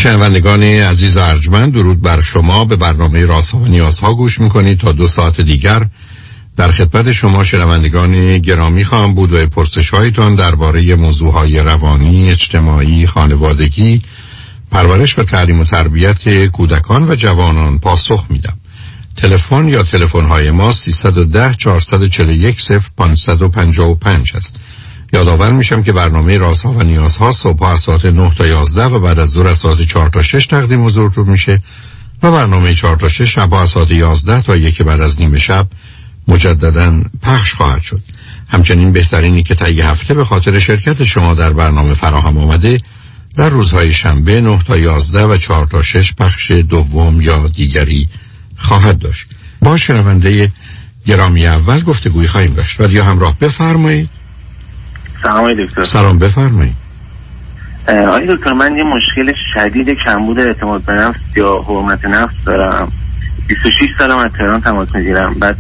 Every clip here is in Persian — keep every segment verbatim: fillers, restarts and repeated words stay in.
شنوندگان عزیز و ارجمند، درود بر شما. به برنامه رازها و نیازها گوش میکنید. تا دو ساعت دیگر در خدمت شما شنوندگان گرامی خواهم بود و پرسش هایتان درباره موضوعهای روانی، اجتماعی، خانوادگی، پرورش و تعلیم و تربیت کودکان و جوانان پاسخ میدم. تلفن یا تلفن های ما سیصد و ده چهارصد و چهل و یک صفر پانصد و پنجاه و پنج است. یادآور میشم که برنامه رازها و نیازها صبح از ساعت نه تا یازده و بعد از ظهر از ساعت چهار تا شش تقدیم حضورتون میشه و برنامه چهار تا شش شب از ساعت یازده تا یک بعد از نیمه شب مجددا پخش خواهد شد. همچنین بهترینی که تا یه هفته به خاطر شرکت شما در برنامه فراهم آمده در روزهای شنبه نه تا یازده و چهار تا شش پخش دوم یا دیگری خواهد داشت. با شنونده گرامی اول گفتگوی خواهیم داشت. و یا همراه بفرمایید. سلام دکتر. سلام بفرمایید. آقای دکتر، من یه مشکل شدید کمبود اعتماد به نفس یا حرمت نفس دارم. بیست و شش سالم از تهران تماس میگیرم. بعد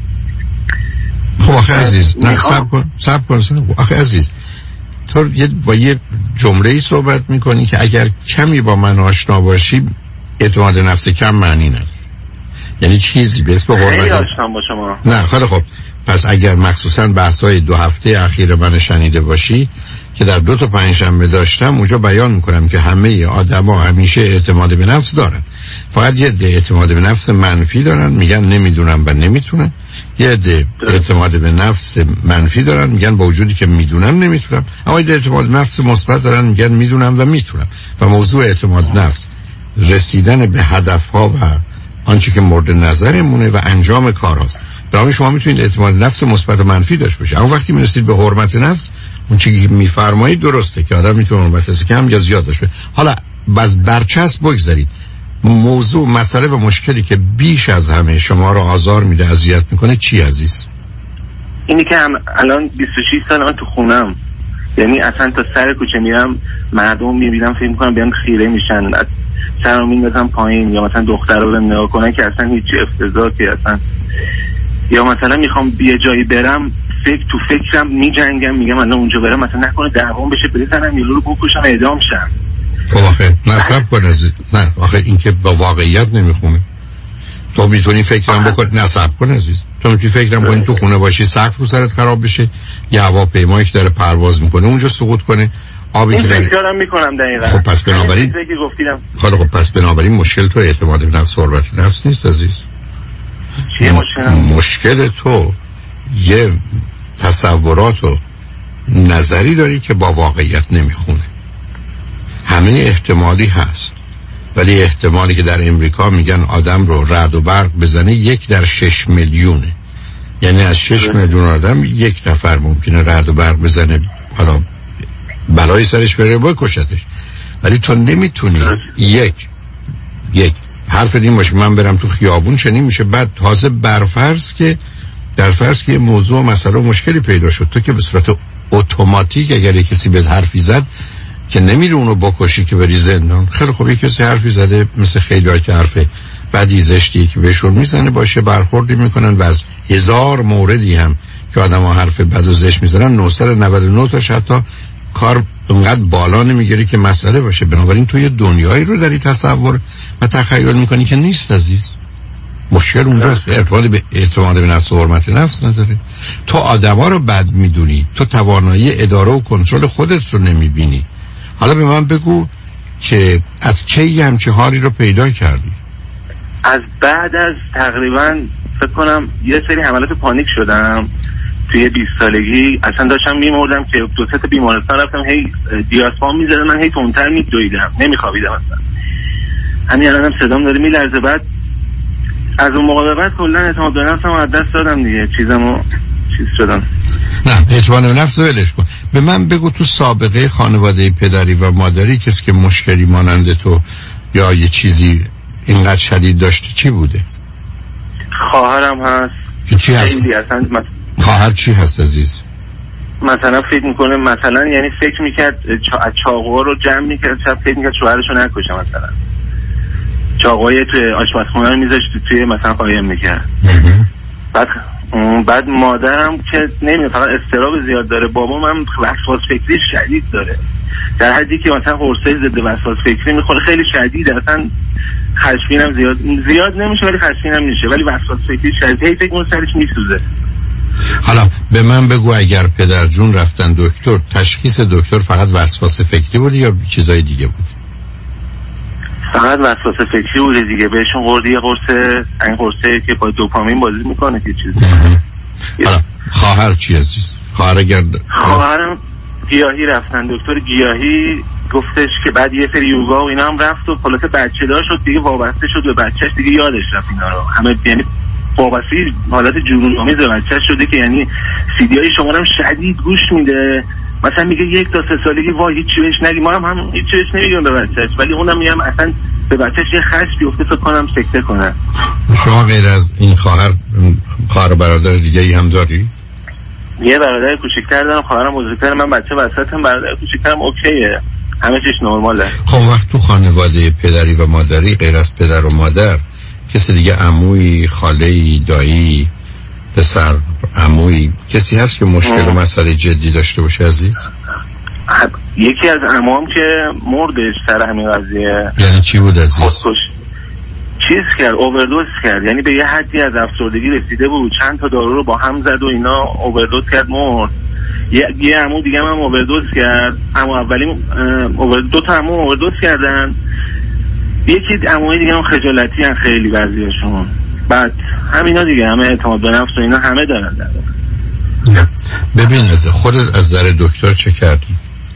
خب آخه عزیز نه صبر کن صبر کن صبر کن آخه عزیز تو یه با یه جمله‌ای صحبت میکنی که اگر کمی با من آشنا باشی اعتماد نفس کم معنی نداره. یعنی چیزی به اسم حرمت خیلی آشنا با شما. نه خیلی خب، پس اگر مخصوصا بحث‌های دو هفته اخیر من شنیده باشی که در دو تا پنجشنبه داشتم، اونجا بیان میکنم که همه آدما همیشه اعتماد به نفس دارن، فقط یه عده اعتماد به نفس منفی دارن، میگن نمیدونم و نمیتونن. یه عده اعتماد به نفس منفی دارن، میگن با وجودی که میدونم نمیتونم. اما یه اعتماد به نفس مثبت دارن، میگن میدونم و میتونم. و موضوع اعتماد نفس رسیدن به هدفها و آنچه که مورد نظرمونه و انجام کارهاست. برای شما میتونید اعتماد نفس مثبت و منفی داشته باشید، اما وقتی میرسید به حرمت نفس، اون چیزی که میفرمایید درسته که آدم میتونه حرمت نفس کم یا زیاد داشته. حالا باز برچسب بگذارید. موضوع مسئله و مشکلی که بیش از همه شما رو آزار میده، اذیت میکنه چی عزیز؟ اینی که هم الان بیست و شش سال من تو خونم، یعنی اصلا تا سر کوچه میرم مردم میبینم فکر میکنم بیان خیره میشن، سرم میندازم پایین، یا مثلا دخترا رو نگاه کنن که اصلا هیچ افتضاحی اصلا، یا مثلا میخوام یه جایی برم فکر تو فکرم میجنگم، میگم الان اونجا برم مثلا نکنه دعوام بشه بزنم یه رو بکشم اعدام شم. خب آخه نصب کن عزیز. نه آخه این که با واقعیت نمیخونه. تو میتونی فکرم بکن، نصب کن عزیز. تو میتونی فکرم کنی تو خونه باشی سقف رو سرت خراب بشه، یه هواپیمایی که داره پرواز میکنه اونجا سقوط کنه، آبی که این فکرام میکنم دقیقاً. خب پس بنابراین خب خب پس بنابراین مشکل تو اعتماد به نفس و حرمت نفس نیست عزیز. چیه مشکل؟ مشکل تو یه تصورات و نظری داری که با واقعیت نمیخونه. همه احتمالی هست، ولی احتمالی که در امریکا میگن آدم رو رعد و برق بزنه یک در شش میلیونه، یعنی از شش میلیون آدم یک نفر ممکنه رعد و برق بزنه، حالا بلای سرش بره بکشتش. ولی تو نمیتونی یک یک حرف این باشه من برم تو خیابون چنین میشه، بعد تازه برفرض که در فرض که موضوع مسئله مشکلی پیدا شد، تو که به صورت اتوماتیک اگر کسی به حرفی زد که نمیره اونو بکشی که بری زندان. خیلی خوب یک کسی حرفی زده مثل خیلی‌ها که حرف بدی زشتی که بهشون میزنه باشه برخوردی میکنن، و از هزار موردی هم که آدم‌ها حرف بد و زشت میزنن نهصد و نود و نه تاش حتی کار اونقدر بالا نمیگیره که مسئله باشه. بنابراین تو یه دنیایی رو داری تصور و تخیل میکنی که نیست عزیز. مشکل اونجاست. ارتباطی به اعتماد به نفس و حرمت نفس نداره. تو آدما رو بد میدونی، تو توانایی اداره و کنترل خودت رو نمیبینی. حالا به من بگو که از کی همچه حالی رو پیدا کردی؟ از بعد از تقریبا فکر کنم یه سری حملات پانیک شدم توی بیست سالگی، اصلا داشتم میمردم که دو سه تا بیمارستان رفتم، هی دیاسپام میزدن، من هی تونتر میدویدم، نمیخوابیدم اصلا. همین الانم صدام داره میلرزه. بعد از اون موقع به بعد کلا اعتماد به نفسم از دست دادم دیگه، چیزمو چیز شدم. نه اعتماد به نفس ولش کن. به من بگو تو سابقه خانواده پدری و مادری کسی که مشکلی مانند تو یا یه چیزی اینقدر شدید داشته چی بوده؟ خواهرم هست. که چی هست؟ مت... خواهر چی هست عزیز؟ مثلا فکر میکنه مثلا یعنی فکر میکرد چا... چاقوها رو جمع میکرد، شب فکر میکرد شوهرشو نکشه، مثلا چاقوهای توی آشپزخونه رو میذاشت توی مثلا قایم میکرد. بعد بعد مادرم که نمیدونم فقط استراب زیاد داره، بابام هم وسواس فکری شدید داره. در حدی که مثلا قرصای ضد وسواس فکری میخوره خیلی شدید، اصلا خشمگینم زیاد زیاد نمیشه ولی خشمگینم میشه، ولی وسواس فکری شدید، هی فکر سرش میسوزه. حالا به من بگو اگر پدر جون رفتن دکتر، تشخیص دکتر فقط وسواس فکری بود یا چیزای دیگه بود؟ فقط وسواس فکری بوده دیگه. بهشون قرص یه قرص این قرصه که با دوپامین بازی میکنه که چیزی. حالا خواهر چی عزیز؟ خواهر اگر خواهرم گیاهی رفتن دکتر گیاهی، گفتش که بعد یه سری یوگا و اینا هم رفت و خلاصه بچه دار شد دیگه، وابسته شد به بچهش دیگه، یادش رفت اینا رو همه، یعنی وابسته حالت جنون آمیز به بچهش شده که یعنی سیدیای شما رو هم شدید گوش میده، مثلا میگه یک تا سه سالگی وای هیچ چی بهش نگی، ما هم هم هیچ چی بهش نمیگیم به بچهش، ولی اونم میگم اصلا به بچهش یه خشم بیفته فکر کنم سکته کنه. شما غیر از این خواهر خواهر برادر دیگه ای هم داری؟ یه برادر کوچیک‌تر دارم، خواهرم بزرگتر، من بچه وسطم، برادر کوچیک‌ترم اوکیه، همه چیز نرماله. خب وقت تو خانواده پدری و مادری غیر از پدر و مادر کسی دیگه، عمویی، خاله‌ای، دایی، پسر، عمویی، کسی هست که مشکل و مسئله جدی داشته باشه عزیز؟ یکی از عموام که مردش سر همین قضیه. یعنی چی بود عزیز؟ خودکش چیز کرد، اووردوز کرد، یعنی به یه حدی از افسردگی رسیده بود، چند تا دارو رو با هم زد و اینا، اووردوز کرد مرد. یه یه عمو دیگه هم اووردوز کرد، عمو اولی دو تا عمو اووردوز کردن، یکی عموی دیگه هم خجالتی ان خیلی بعضیاشون. بعد همینا دیگه، همه اعتماد به نفس و اینا همه دارن در نه. ببین از خودت از نظر دکتر چه کردی؟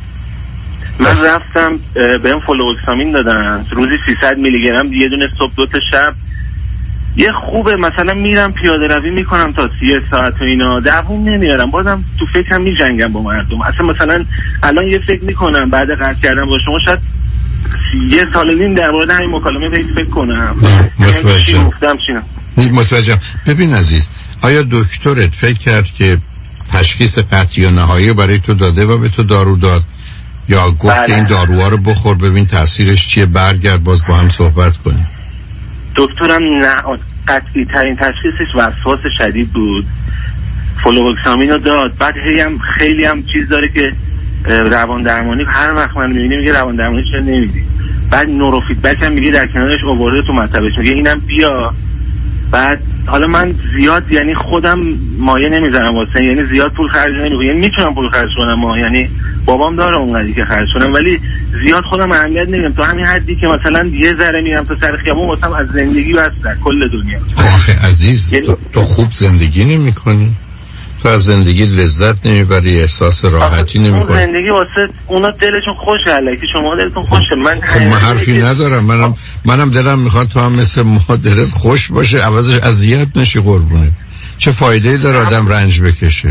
من رفتم بهم فلوکسامین دادن روزی سیصد میلی گرم، یه دونه صبح دو تا شب. یه خوبه مثلا میرم پیاده روی میکنم تا سی ساعت و اینا، دووم نمیارم، بازم تو فکرم میجنگم با مردم. اصلا مثلا الان یه فکر میکنم بعد قطع کردن با شما شاید یه سال نیم در مورد همین مکالمه پیش فکر کنم. متوجهم متوجهم ببین عزیز، آیا دکترت فکر کرد که تشخیص قطعی و نهایی برای تو داده و به تو دارو داد، یا گفت بله. این داروها رو بخور ببین تاثیرش چیه، برگرد باز با هم صحبت کنیم؟ دکترم نه، قطعی ترین تشخیصش وسواس شدید بود، فلوکسامین رو داد. بعد هی هم خیلی هم چیز داره که روان درمانی، هر وقت من میبینی میگه روان درمانی چرا نمیدی، بعد نورو فیدبک هم میگه در کنارش آورده تو مطبش، میگه اینم بیا. بعد حالا من زیاد یعنی خودم مایه نمیزنم واسه، یعنی زیاد پول خرج نمیکنم، یعنی میتونم پول خرج کنم ما، یعنی بابام داره اونقدری که خرج کنم، ولی زیاد خودم اهمیت نمیدم، تو همین حدی که مثلا یه ذره میرم تو سر خیابون واسم از زندگی بس در کل دنیا. آخه عزیز یعنی... تو, تو خوب زندگی نمی‌کنی، تو از زندگی لذت نمیبری، احساس راحتی نمی‌کنی. زندگی واسه اونا دلشون خوشه، الکی شما دلتون خوشه. من خب من حرفی ندارم، منم منم دلم میخواد تو هم مثل ما دلت خوش باشه، عوضش اذیت نشی قربونه. چه فایده‌ای داره آدم رنج بکشه؟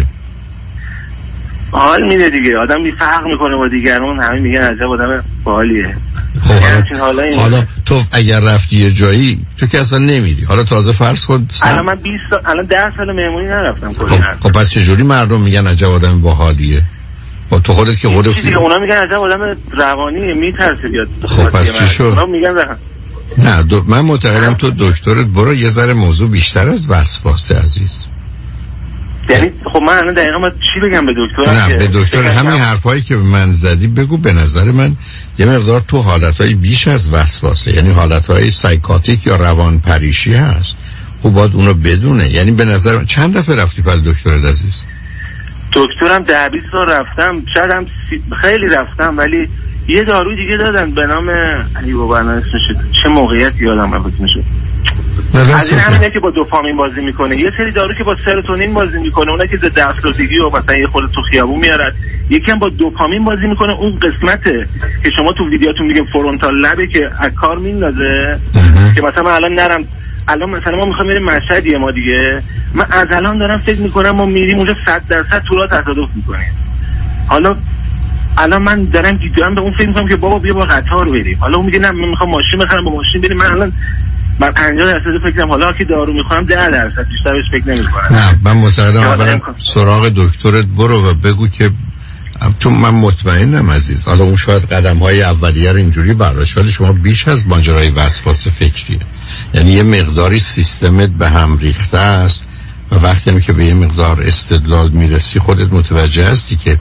حال میده دیگه، آدم بی فرق میکنه با دیگران، همه میگن عجب آدم باحالیه. خب حالا, حالا تو اگر رفتی یه جایی تو که اصلا نمیری، حالا تازه فرض کن الان من بیست سال، الان ده سال مهمونی نرفتم کلا. خب, خب پس چجوری مردم میگن عجب آدم باحالیه؟ خب تو خودت که خودت دیگه اونا میگن عجب آدم روانیه، میترسه بیاد. خب پس چی شد؟ اونا میگن رحم. نه دو... من معتقدم تو دکترت برو یه ذره موضوع بیشتر از وسواسه عزیز. یعنی خب من الان دقیقا ما چی بگم به دکتر؟ نه به دکتر همین حرفایی که به من زدی بگو. به نظر من یه مقدار تو حالتهای بیش از وسواسه، یعنی حالتهای سایکاتیک یا روان پریشی هست، خب باید اونو بدونه. یعنی به نظر من چند دفعه رفتی پل دکترت عزیز؟ دکترم ده بیست بار رفتم، شاید هم خیلی رفتم، ولی یه داروی دیگه دادن به نام ای بابا اسمش چه موقعیت یادم نمیاد. از این همینه که با دوپامین بازی میکنه، یه سری دارو که با سروتونین بازی میکنه، اونایی که ضد افسردگی و مثلا یه خورده تو خیابون میارن، یکی هم با دوپامین بازی میکنه، اون قسمته که شما تو ویدیوتون میگین فرونتال لبه که از کار میندازه، که مثلا من الان نرم، الان مثلا ما میخوایم بریم مشهد، ما دیگه من از الان دارم فکر میکنم ما میریم اونجا صد درصد تو راه تصادف میکنیم. حالا الان من دارم دیدم به اون فکر میکنم که بابا بیا با قطار بریم، حالا اون میگه نه من میخوام ماشین بخرم با ماشین بریم. من الان من پنجاه درصد فکرم حالا که دارو میخورم ده درصد بیشتر بهش فکر نمیکنم. نه من معتقدم اولا سراغ دکترت برو و بگو که تو من مطمئنم عزیز، حالا اون شاید قدم های اولیه رو اینجوری برداشت، ولی شما بیش از ماجرای وسواس فکریه. یعنی یه مقداری سیستمت به هم ریخته است و وقتی هم که به یه مقدار استدلال میرسی خودت متوجه هستی که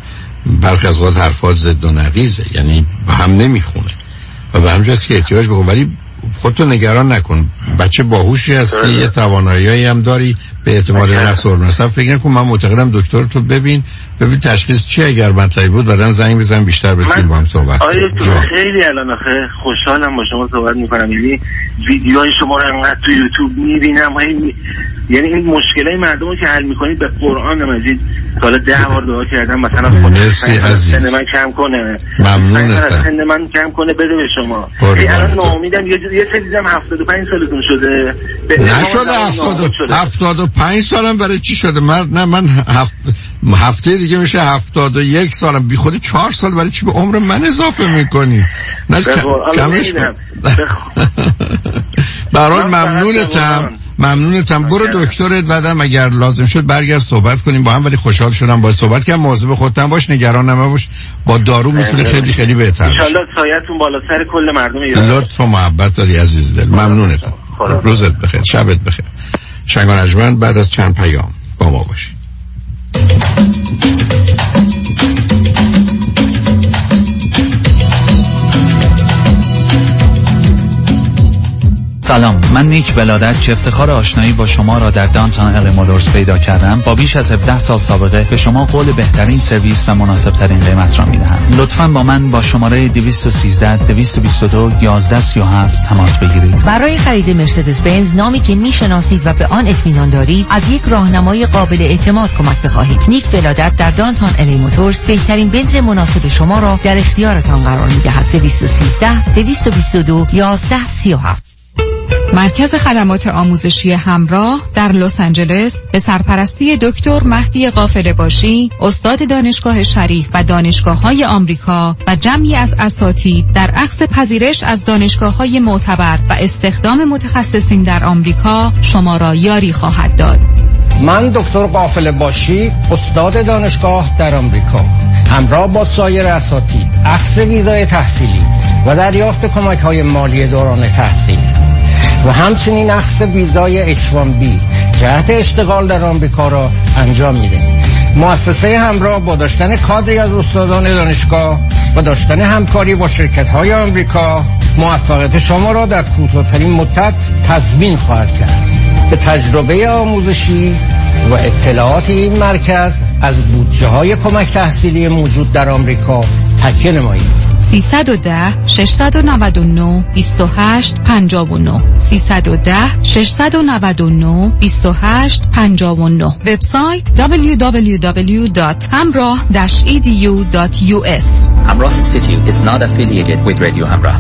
برخی از وقت حرفات ضد و نقیزه، یعنی به هم نمیخونه و به همجاست که احتیاج بکن. ولی خودتو نگران نکن، بچه باهوشی هستی، یه توانایی هم داری، به اعتماد نفس و مثلا فکر نکن. من معتقدم دکتر تو ببین ببین تشخیص چی، اگر مطلبی بود بعدن زنگ بزن بیشتر بتونیم با هم صحبت کنیم. آره تو خیلی الان آخه خوشحالم با شما صحبت میکنم، یعنی ویدیوهای شما رو انقدر تو یوتیوب میبینم، یعنی این مشکلای مردم رو که حل میکنید به قرآن نمازید. حالا ده بار دعا کردم مثلا خدا سن من کم کنه، ممنونتم، سن من کم کنه بده به شما. الان ناامیدم، یه یه سری دیدم هفتاد و پنج سالتون شده. نشده هفتاد و پنج سالم برای چی شده؟ من نه من هفت هفته دیگه میشه هفتاد و یک سالم، بی خودی چهار سال برای چی به عمر من اضافه میکنی؟ نه کمش کن. برای ممنونتم ممنونتم. برو دکترت بعدم اگر لازم شد برگرد صحبت کنیم با هم. ولی خوشحال شدم با صحبت کردم. مواظب خودت باش، نگران نباش، با دارو میتونه خیلی خیلی بهتر بشه. ان شاء الله سایه‌تون بالا سر کل مردم ایران. لطف و محبت داری عزیز دل. ممنونتم. روزت بخیر، شبت بخیر. شنگ و نجمن بعد از چند پیام با ما باشید. سلام، من نیک ولادت که افتخار آشنایی با شما را در دانتون ال مولورز پیدا کردم. با بیش از هفده سال سابقه به شما قول بهترین سرویس و مناسب ترین قیمت را میدهم. لطفاً با من با شماره دویست و سیزده دویست و بیست و دو یازده سی و هفت تماس بگیرید. برای خرید مرسدس بنز، نامی که میشناسید و به آن اطمینان دارید، از یک راهنمای قابل اعتماد کمک بخواهید. نیک ولادت در دانتون ال مولورز بهترین بنز مناسب شما را در اختیارتان قرار میدهد. دویست و سیزده دویست و بیست و دو یازده سی و هفت. مرکز خدمات آموزشی همراه در لس آنجلس به سرپرستی دکتر مهدی قافله‌باشی، استاد دانشگاه شریف و دانشگاه‌های آمریکا و جمعی از اساتید در اخذ پذیرش از دانشگاه‌های معتبر و استخدام متخصصین در آمریکا شما را یاری خواهد داد. من دکتر قافله‌باشی، استاد دانشگاه در آمریکا، همراه با سایر اساتید اخذ ویزای تحصیلی و دریافت کمک‌های مالی دوران تحصیل و همچنین اخذ ویزای اچ وان بی جهت اشتغال در آمریکا را انجام می‌دهیم. مؤسسه همراه با داشتن کادری از استادان دانشگاه و داشتن همکاری با شرکت‌های آمریکا موفقیت شما را در کوتاه‌ترین مدت تضمین خواهد کرد. به تجربه آموزشی و اطلاعات این مرکز از بودجه‌های کمک تحصیلی موجود در آمریکا تکیه نمایید. سیصد و ده ششصد و نود و نه بیست و هشت پنجاه و نه سیصد و ده ششصد و نود و نه بیست و هشت پنجاه و نه. وبسایت دبلیو دبلیو دبلیو دات همراه داش ای دی یو دات یو اس. همراه Institute is not affiliated with Radio همراه.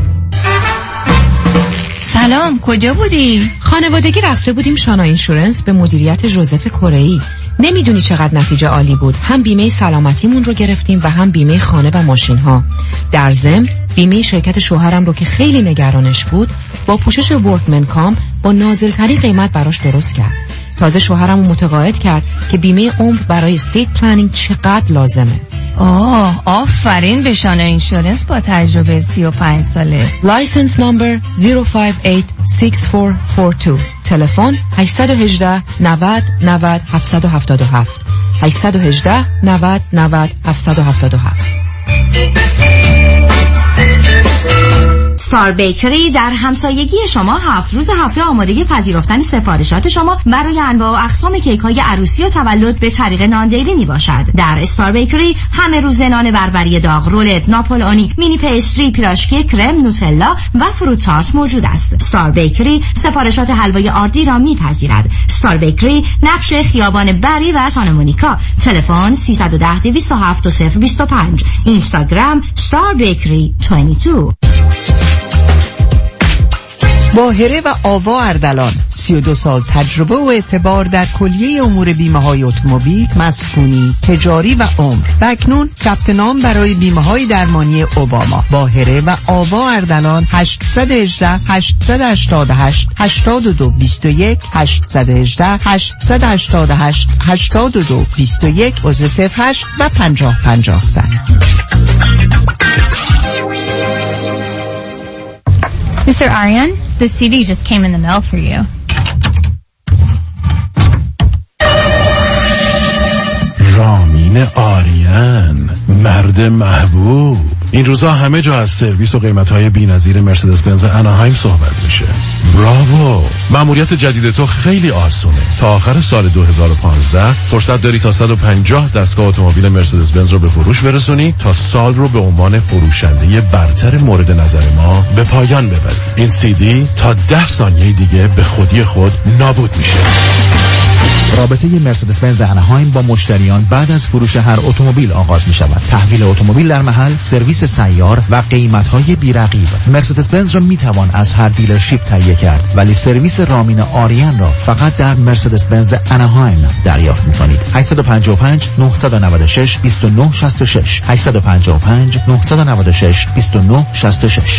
سلام، کجا بودی؟ خانوادگی رفته بودیم شانا اینشورنس به مدیریت ژوزف کره‌ای. نمیدونی چقدر نتیجه عالی بود. هم بیمه سلامتیمون رو گرفتیم و هم بیمه خانه و ماشین ها. در ضمن بیمه شرکت شوهرم رو که خیلی نگرانش بود با پوشش ورکمن کام با نازل‌ترین قیمت براش درست کرد. تازه شوهرم رو متقاعد کرد که بیمه عمر برای استیت پلنینگ چقدر لازمه. آه، آفرین به شانا اینشورنس با تجربه سی و پنج ساله. لایسنس نمبر صفر پنج هشت شش چهار چهار دو. تلفن هشت یک هشت نود نود هفت هفت هفت هشت یک هشت نود نود هفت هفت هفت. ستار بیکری در همسایگی شما هفت روز هفته آمادگی پذیرفتن سفارشات شما برای انواع و اقسام کیک های عروسی و تولد به طریق ناندیلی می باشد. در استار بیکری همه روز نان بربری داغ، رولت، ناپولئونی، مینی پیستری، پیراشکی، کرم، نوتلا و فروت تارت موجود است. استار بیکری سفارشات حلوای آردی را می پذیرد. استار بیکری نقش خیابان بری و سانتا مونیکا. تلفن سیصد و ده دویست و هفت صفر بیست و پنج. اینستاگرام ستار بیکری بیست و دو. باهره و آوا اردلان، سی و دو سال تجربه و اعتبار در کلیه امور بیمه های اتومبیل، مسکونی، تجاری و عمر. و اکنون ثبت نام برای بیمه های درمانی اوباما. باهره و آوا اردلان هشت یک هشت هشت هشت هشت هشت دو بیست و یک هشت یک هشت هشت هشت هشت هشت دو بیست و یک عضو صفر هشت و پنجاه پنجاه صد. Mister Aryan, the C D just came in the mail for you. رامین آریان مرد محبوب. این روزا همه جا از سرویس و قیمت‌های بی‌نظیر مرسدس بنز اناهایم صحبت میشه. براوو. مأموریت جدید تو خیلی آسونه. تا آخر سال دو هزار و پانزده فرصت داری تا صد و پنجاه دستگاه اتومبیل مرسدس بنز رو به فروش برسونی تا سال رو به عنوان فروشنده برتر مورد نظر ما به پایان ببری. این سی دی تا ده ثانیه دیگه به خودی خود نابود میشه. رابطه مرسدس بنز اناهایم با مشتریان بعد از فروش هر اتومبیل آغاز می شود. تحویل اتومبیل در محل، سرویس سیار و قیمت‌های بی‌رقیب. مرسدس بنز را می توان از هر دیلرشیپ تهیه کرد، ولی سرویس رامین آریان را فقط در مرسدس بنز اناهایم دریافت می کنید. هشت پنج پنج نه نه شش دو نه شش شش هشت پنج پنج نه نه شش دو نه شش شش.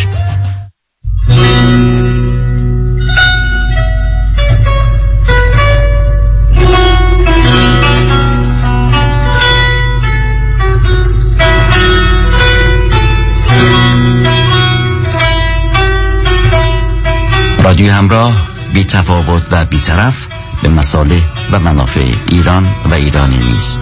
رادیو همراه، بی تفاوت و بی طرف به مصالح و منافع ایران و ایرانی نیست.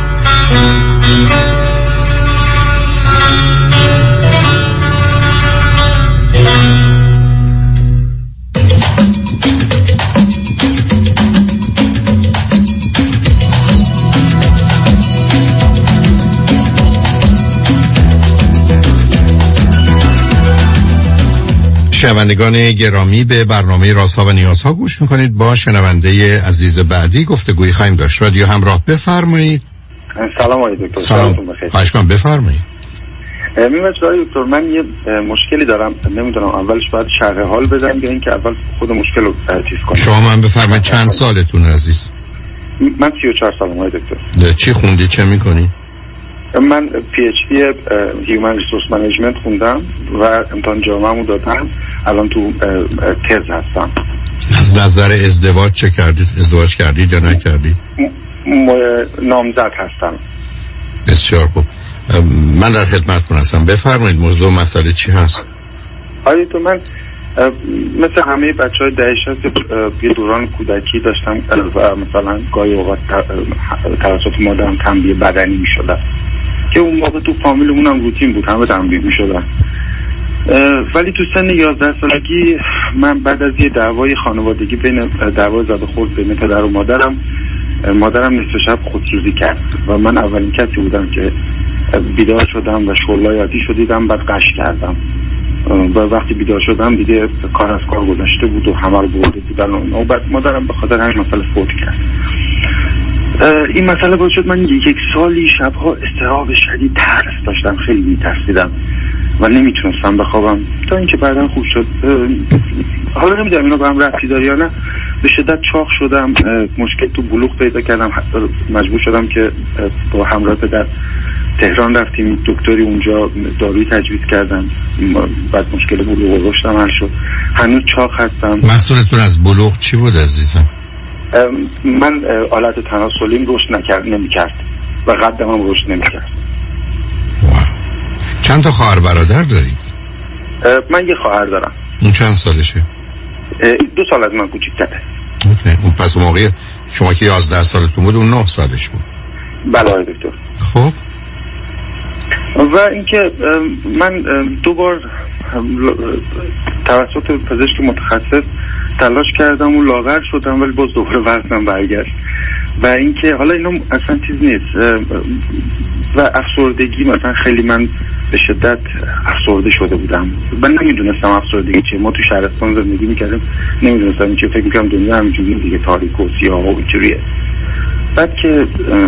شنوندگان گرامی، به برنامه رازها و نیازها گوش میکنید. با شنونده عزیز بعدی گفتگویی خواهیم داشت. رادیو همراه، بفرمایید. سلام آقای دکتر. سلام. خواهش کنم بفرمایید. می‌بینید آقای دکتر، من یه مشکلی دارم، نمیدونم اولش باید شرح حال بدم یا اینکه اول خود مشکل رو چیز کنم. شما من بفرمایید چند سالتون عزیز؟ من سی و چهار سالم آقای دکتر. چی خوندی، چه میکنی؟ من پی اچ دی هیومن ریسورس منیجمنت خوندم و امتحان جامعه‌مو دادم. الان تو تز هستم. از نظر ازدواج چه کردید؟ ازدواج کردید یا نکردید؟ نامزد هستم. بسیار خوب. من در خدمتتون هستم. بفرمایید موضوع مسئله چی هست؟ آیا تو من مثل همه بچهای دهه شصت یه دوران کودکی داشتم و مثلا گاهی اوقات توسط مادرم تنبیه بدنی می‌شدم که اون موقع تو فامیلمون هم روتین بود، همه تنبیه می‌شدن. ولی تو سن یازده سالگی من بعد از یه دعوای خانوادگی بین دعوای زد و خورد بین پدر و مادرم، مادرم نصف شب خودسوزی کرد و من اولین کسی بودم که بیدار شدم و شغلای عادی شدیدم، بعد قش کردم و وقتی بیدار شدم دیگه کار از کار گذشته بود و همه رو برده بودن و بعد مادرم به خاطر همین مسئله فوت کرد. این مسئله باعث شد من یک سالی شبها اضطراب شدید، ترس داشتم، خیلی میترسیدم و نمیتونستم بخوابم تا اینکه بعداً خوب شد. حالا نمیدونم اینا با هم ربطی داره یا نه، به شدت چاق شدم، مشکل تو بلوغ پیدا کردم، مجبور شدم که با همراه پدر تهران رفتیم دکتری، اونجا داروی تجویز کردن، بعد مشکل بلوغ و رشدم حل شد. هنوز چاق هستم. مسئولتون از بلوغ چی بود عزیزم؟ من آلت تناسلیم رشد نکرد نمیکرد و قدم هم رشد نمیکرد. چند تا خواهر برادر دارید؟ من یه خواهر دارم. اون چند سالشه؟ دو سال از من کوچیک‌تره. اوکی. اون پس اون موقع شما که یازده سالتون بود اون نه سالش بود. بله آقای دکتر. خب و اینکه من دو بار توسط پزشک متخصص تلاش کردم و لاغر شدم ولی باز دوباره وزنم برگشت و اینکه حالا اینا اصلا چیز نیست و افسردگی مثلا خیلی من به شدت افسرده شده بودم. من نمیدونستم افسردگی چیه. ما تو شهرستان زندگی میکردیم، نمیدونستم چیه. فکر میکردم دنیا همینجوریه دیگه، تاریک و سیاه و اینجوریه. بعد که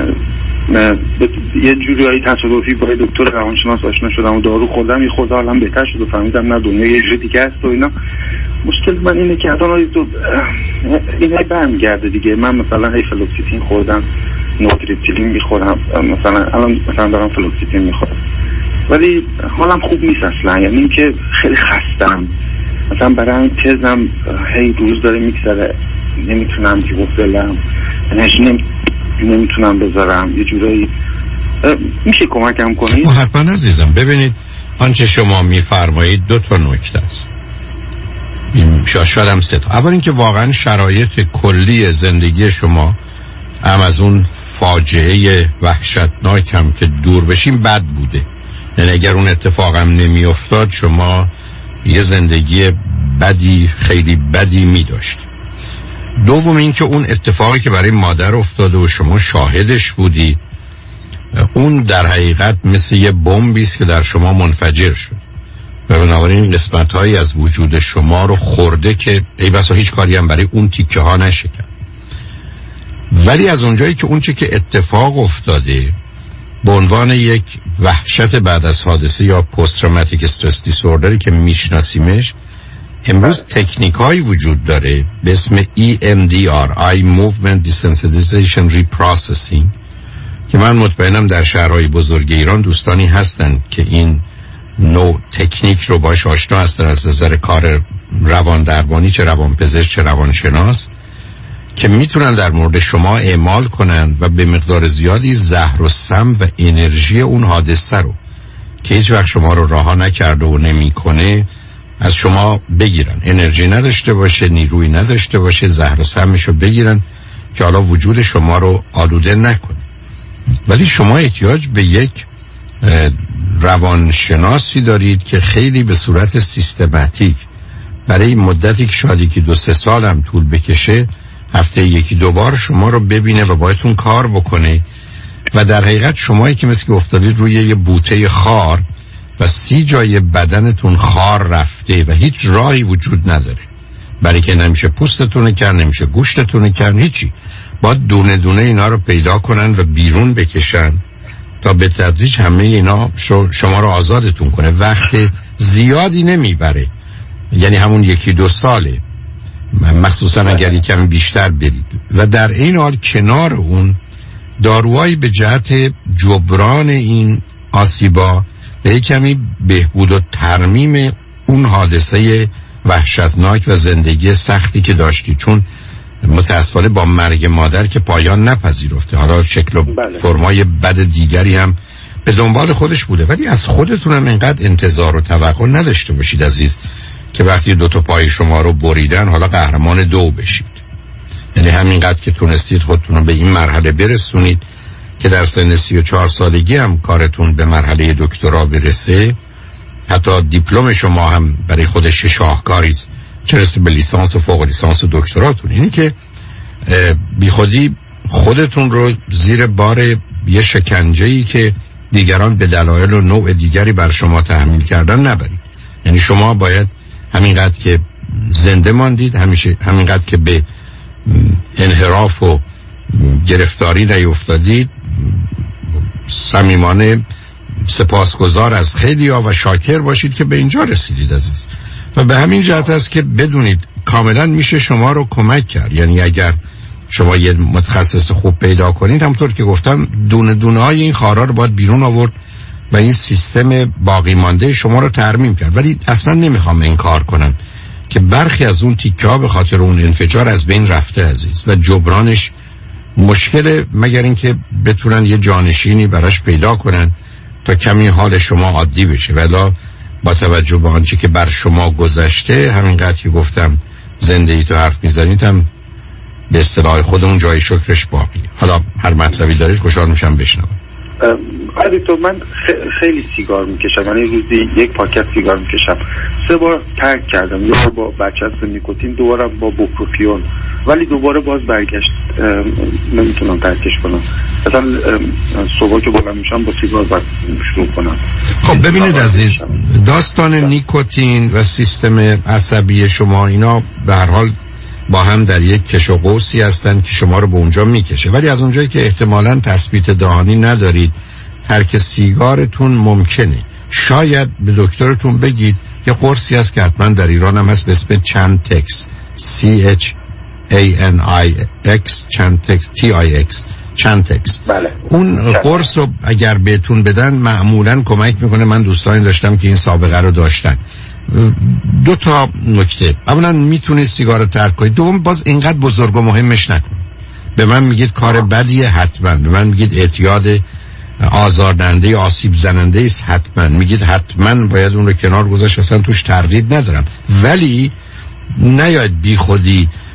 یه جوری تصادفی با دکتر روانشناس آشنا شدم و دارو خوردم، یه خورده حالم بهتر شد و فهمیدم نه دنیا یه جوری دیگه است و اینا. مشکل من اینه که الان تو این برمیگرده دیگه. من مثلا هی فلوکسیتین خوردم، نوتریپتیلین میخورم، مثلا الان مثلا دارم فلوکسیتین میخورم ولی حالم خوب نیست اصلا. یعنی اینکه خیلی خستم، مثلا برای این تزم هی روز داره میگذره، نمیتونم که بفلم، انرژی نمیتونم بذارم. یه جورایی میشه کمکم کنید؟ حتما عزیزم. ببینید آنچه شما میفرمایید دو تا نکته است، شاید هم سه تا. اول اینکه واقعا شرایط کلی زندگی شما هم از اون فاجعه وحشتناک هم که دور بشیم بد بوده. یعنی اگر اون اتفاقم نمی افتاد شما یه زندگی بدی خیلی بدی می داشت. دوم این که اون اتفاقی که برای مادر افتاده و شما شاهدش بودی، اون در حقیقت مثل یه بمبی است که در شما منفجر شد و بنابراین قسمت‌هایی از وجود شما رو خورده که ای بسا هیچ کاری هم برای اون تیکه ها نشه کرد. ولی از اونجایی که اون چه که اتفاق افتاده به عنوان یک وحشت بعد از حادثه یا پست تروماتیک استرس دیسوردری که میشناسیمش، امروز تکنیک هایی وجود داره به اسم ای ام دی آر Eye Movement Desensitization Reprocessing که من مطمئنم در شهرهای بزرگ ایران دوستانی هستن که این نوع تکنیک رو باش آشنا هستن از نظر کار روان درمانی، چه روان پزشک چه روانشناس، که میتونن در مورد شما اعمال کنن و به مقدار زیادی زهر و سم و انرژی اون حادثه رو که هیچ وقت شما رو رها نکرده و نمیکنه از شما بگیرن. انرژی نداشته باشه، نیروی نداشته باشه، زهر و سمش رو بگیرن که حالا وجود شما رو آلوده نکنه. ولی شما احتیاج به یک روانشناسی دارید که خیلی به صورت سیستماتیک برای مدتی که شاید که دو سه سال هم طول بکشه هفته یکی دو بار شما رو ببینه و باهاتون کار بکنه و در حقیقت شمایی که مثل که افتادید روی یه بوته خار و سی جای بدنتون خار رفته و هیچ راهی وجود نداره، برای که نمیشه پوستتون کن، نمیشه گوشتتون کن، هیچی. باید دونه دونه اینا رو پیدا کنن و بیرون بکشن تا به تدریج همه اینا شما رو آزادتون کنه. وقت زیادی نمیبره، یعنی همون یکی دو ساله، مخصوصا اگر یکم بیشتر برید. و در این حال کنار اون داروهایی به جهت جبران این آسیبا به کمی بهبود و ترمیم اون حادثه وحشتناک و زندگی سختی که داشتی، چون متاسفانه با مرگ مادر که پایان نپذیرفته، حالا شکل و فرمای بد دیگری هم به دنبال خودش بوده. ولی از خودتون هم اینقدر انتظار و توقع نداشته باشید عزیز که وقتی دو تا پای شما رو بریدن حالا قهرمان دو بشید. یعنی همینقدر که تونستید خودتون رو به این مرحله برسونید که در سن سی و چهار سالگی هم کارتون به مرحله دکترا برسه، حتی دیپلم شما هم برای خودش شاهکاری است، چه رسه به لیسانس و فوق لیسانس و دکتراتون. اینی که بی خودی خودتون رو زیر بار یه شکنجه‌ای که دیگران به دلایل و نوع دیگری بر شما تحمیل کردن نبرید. یعنی شما باید همینقدر که زنده ماندید، همیشه همینقدر که به انحراف و گرفتاری نیفتادید، صمیمانه سپاسگزار از خیلی ها و شاکر باشید که به اینجا رسیدید عزیز. و به همین جهت است که بدونید کاملا میشه شما رو کمک کرد. یعنی اگر شما یه متخصص خوب پیدا کنید، همونطور که گفتم دونه دونه های این خارا رو باید بیرون آورد و این سیستم باقی مانده شما رو ترمیم کرد. ولی اصلا نمیخوام انکار کنم که برخی از اون تیکه ها به خاطر اون انفجار از بین رفته عزیز و جبرانش مشکل، مگر اینکه بتونن یه جانشینی براش پیدا کنن تا کمی حال شما عادی بشه. ولی با توجه به آنچه که بر شما گذشته، همینقدر که گفتم زندگی تو حرف میزنید هم به اصطلاح خودمون جای شکرش باقی. حالا هر مطلبی دارید خوشحال میشم بشنوم. علی تو من خیلی سیگار میکشم، یعنی روزی یک پاکت سیگار میکشم. سه بار ترک کردم، یه بار با برچسب نیکوتین، دوباره با بوپروپیون، ولی دوباره باز برگشت. نمیتونم ترکش کنم. مثلا صبح که بلند میشم با سیگار باید شروع کنم. خب ببینید عزیز، داستان نیکوتین و سیستم عصبی شما اینا به هر حال با هم در یک کش و قوسی هستن که شما رو به اونجا میکشه. ولی از اونجایی که احتمالاً تثبیت دهانی ندارید، ترک سیگارتون ممکنه. شاید به دکترتون بگید یه قرصی هست که حتما در ایران هم هست به اسم چنتکس، سی اچ ای ان آی اکس، چنتکس تی آی اکس، چنتکس. بله. اون قرص رو اگر بهتون بدن معمولاً کمک میکنه. من دوستانی داشتم که این سابقه رو داشتن. دو تا نکته: اولا میتونید سیگار ترک کنید، دوم باز اینقدر بزرگ و مهمش نکنید. به من میگید کار بدیه، حتما. به من میگید اعتیاد آزاردهنده آسیب زننده است، حتما. میگید حتما باید اون رو کنار گذاشت، اصلا توش تردید ندارم. ولی نیاید بی خودی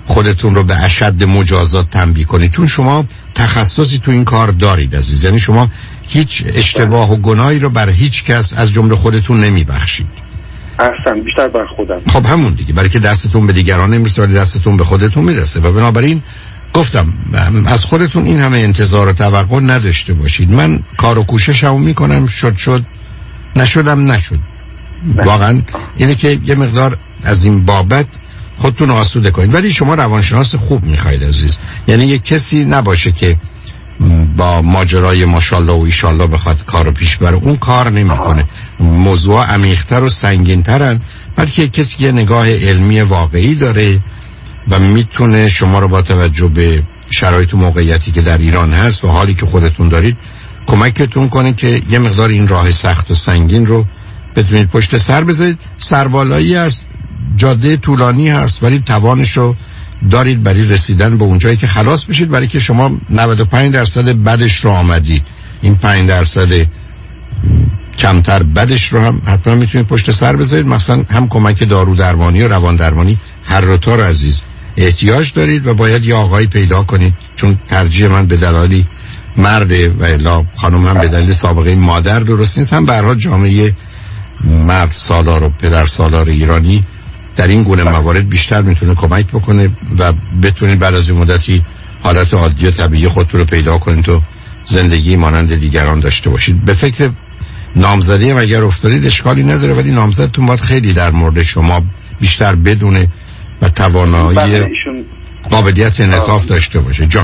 خودتون رو به اشد مجازات تنبیه کنید، چون شما تخصصی تو این کار دارید عزیز. یعنی شما هیچ اشتباه و گناهی رو بر هیچ کس از جمله خودتون نمیبخشید. اصلا بیشتر بر خودم. خب همون دیگه، برای که دستتون به دیگران نمیرسه ولی دستتون به خودتون میرسه. و بنابراین گفتم از خودتون این همه انتظار و توقع نداشته باشید. من کار و کوششمو میکنم، شد شد، نشدم نشد. واقعا اینه که یه مقدار از این بابت خودتون آسوده کنید. ولی شما روانشناس خوب میخواید عزیز. یعنی یک کسی نباشه که با ماجرای ماشاءالله و ایشالله بخواد کارو پیش بره، اون کار نمیکنه. موضوع عمیق‌تر و سنگین‌ترن، بلکه کسی که نگاه علمی واقعی داره و میتونه شما رو با توجه به شرایط و موقعیتی که در ایران هست و حالی که خودتون دارید کمکتون کنه که یه مقدار این راه سخت و سنگین رو بتونید پشت سر بذارید. سربالایی است، جاده طولانی هست، ولی توانش رو دارید برای رسیدن به اونجایی که خلاص بشید. برای که شما نود و پنج درصد بدش رو آمدید، این پنج درصد کمتر بدش رو هم حتما میتونید پشت سر بذارید. مثلا هم کمک دارو درمانی و روان درمانی، هر دو تا رو عزیز احتیاج دارید و باید یه آقایی پیدا کنید، چون ترجیح من به دلالی مرده و الا خانم هم به دلیل سابقه مادر درست نیست. هم به هر حال جامعه مرد سالار و پدر سالار ایرانی در این گونه موارد بیشتر میتونه کمک بکنه و بتونید بعد از این مدتی حالت عادی و طبیعی خودتون رو پیدا کنید و زندگی مانند دیگران داشته باشید. به فکر نامزدی هم اگر افتادید اشکالی نداره، ولی نامزدتون باید خیلی در مورد شما بیشتر بدونه و توانایی قابلیت انعطاف داشته باشه. جان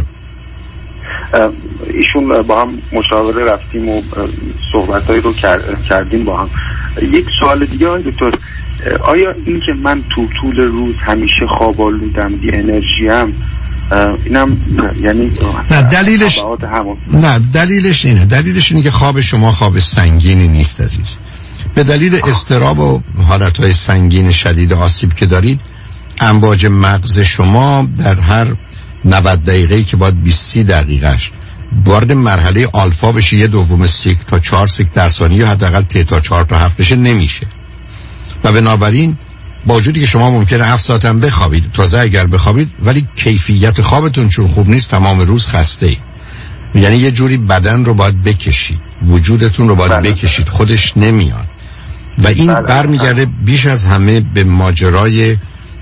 ایشون با هم مشاوره رفتیم و صحبتایی رو کردیم با هم. یک سوال دیگه آقای دکتر، آیا این که من تو طول روز همیشه خواب آلودم، بی انرژی ام، اینم یعنی نه دلیلش نه دلیلش اینه دلیلش اینه که خواب شما خواب سنگینی نیست عزیز. به دلیل اضطراب و حالتهای سنگین شدید آسیب که دارید، امواج مغز شما در هر نود دقیقه‌ای که باید بیست دقیقهش وارد مرحله آلفا بشه، یه دوم سیک تا چهار سیک در ثانیه یا حداقل تی تا چهار تا هفت بشه نمیشه. و بنابراین با وجودی که شما ممکنه هفت ساعت هم بخوابید، تازه اگر بخوابید، ولی کیفیت خوابتون چون خوب نیست تمام روز خسته اید. یعنی یه جوری بدن رو باید بکشید، وجودتون رو باید بله. بکشید، خودش نمیاد. و این بله. برمیگرده بیش از همه به ماجرای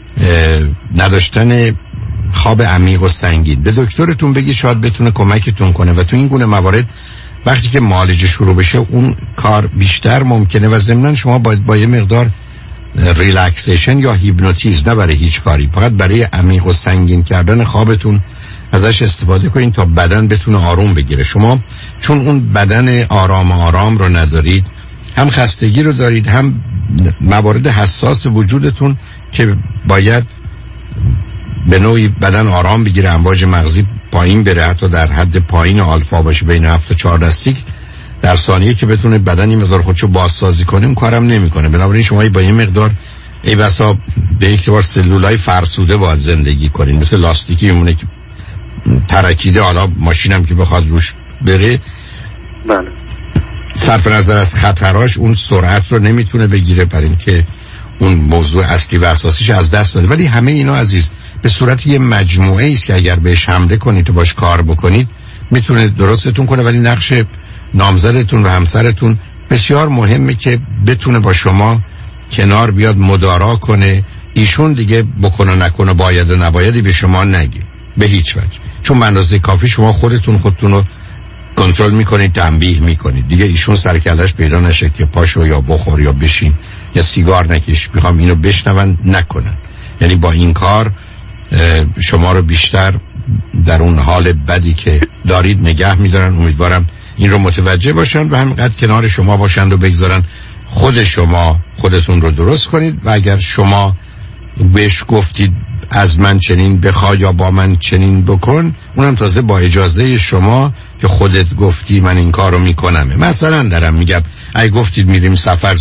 نداشتن خواب عمیق و سنگین. به دکترتون بگی شاید بتونه کمکتون کنه و تو این گونه موارد وقتی که معالجه شروع بشه اون کار بیشتر ممکنه. و ضمناً شما باید با یه مقدار ریلکسیشن یا هیپنوتیزم، نه برای هیچ کاری، فقط برای عمیق و سنگین کردن خوابتون ازش استفاده کنین تا بدن بتونه آروم بگیره. شما چون اون بدن آرام آرام رو ندارید، هم خستگی رو دارید، هم موارد حساس وجودتون که باید به نوعی بدن آرام بگیره، امواج مغزی پایین بره، حتی در حد پایین آلفا باشه بین هفت تا چهارده سیک در ثانیه که بتونه بدن این مقدار خودشو بازسازی کنه، اون کارم نمیکنه. بنابراین شما با این مقدار ای بسا به یک بار سلولای فرسوده باید زندگی کنین، مثل لاستیکی میمونه که ترکیده، حالا ماشینم که بخواد روش بره بله صرف نظر از خطراش اون سرعت رو نمیتونه بگیره، برای اینکه اون موضوع اصلی و اساسیش از دست داده. ولی همه اینا عزیز به صورت یه مجموعه است که اگر بهش حمله کنید و باش کار بکنید میتونه درستتون کنه. ولی نقش نامزدتون و همسرتون بسیار مهمه که بتونه با شما کنار بیاد، مدارا کنه. ایشون دیگه بکنه نکنه، باید و نبایدی به شما نگه به هیچ وجه، چون به اندازه کافی شما خودتون خودتون رو کنترل میکنید، تنبیه میکنید. دیگه ایشون سرکلش پیدا نشه که پاشو یا بخور یا بشین یا سیگار نکش، میخوام اینو بشنون نکنن. یعنی با این کار شما رو بیشتر در اون حال بدی که دارید نگه میدارن. امیدوارم این رو متوجه باشن و همینقدر کنار شما باشند و بگذارن خود شما خودتون رو درست کنید. و اگر شما بهش گفتید از من چنین بخواه یا با من چنین بکن، اونم تازه با اجازه شما که خودت گفتی من این کار رو میکنم. مثلا دارم میگم اگه گفتید میریم سفر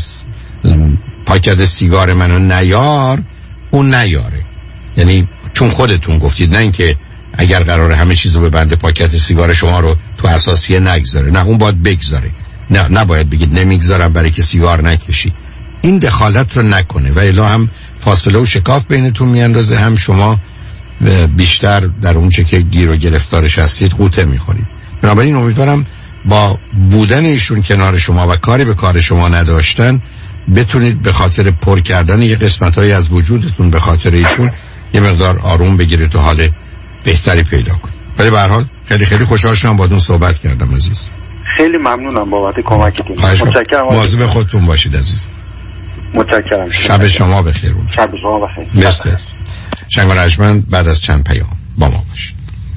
پاکت سیگار منو نیار، اون نیاره. یعنی چون خودتون گفتید، نه اینکه اگر قراره همه چیزو به بند پاکت سیگار شما رو تو اساسیه نگذاره، نه اون باید بگذاره. نه نباید بگید نمیگذارم برای که سیگار نکشی. این دخالت رو نکنه و الا هم فاصله و شکاف بینتون میاندازه، هم شما بیشتر در اون چه که گیر و گرفتارش هستید قوطه میخورید. بنابراین امیدوارم با بودن ایشون کنار شما و کاری به کار شما نداشتن بتونید به خاطر پر کردن یه قسمت‌هایی از وجودتون به خاطر ایشون یه مقدار آروم بگیرید و حال بهتری پیدا کنید. ولی به هر حال خیلی خیلی خوشحال شدم باهاتون صحبت کردم عزیز. خیلی ممنونم بابت کمکتون. متشکرم. مواظب خودتون باشید عزیز. متشکرم. شب شما بخیر. شب شما بخیر. مرسی. شنگ و رجمند بعد از چند پیام با ما باشید.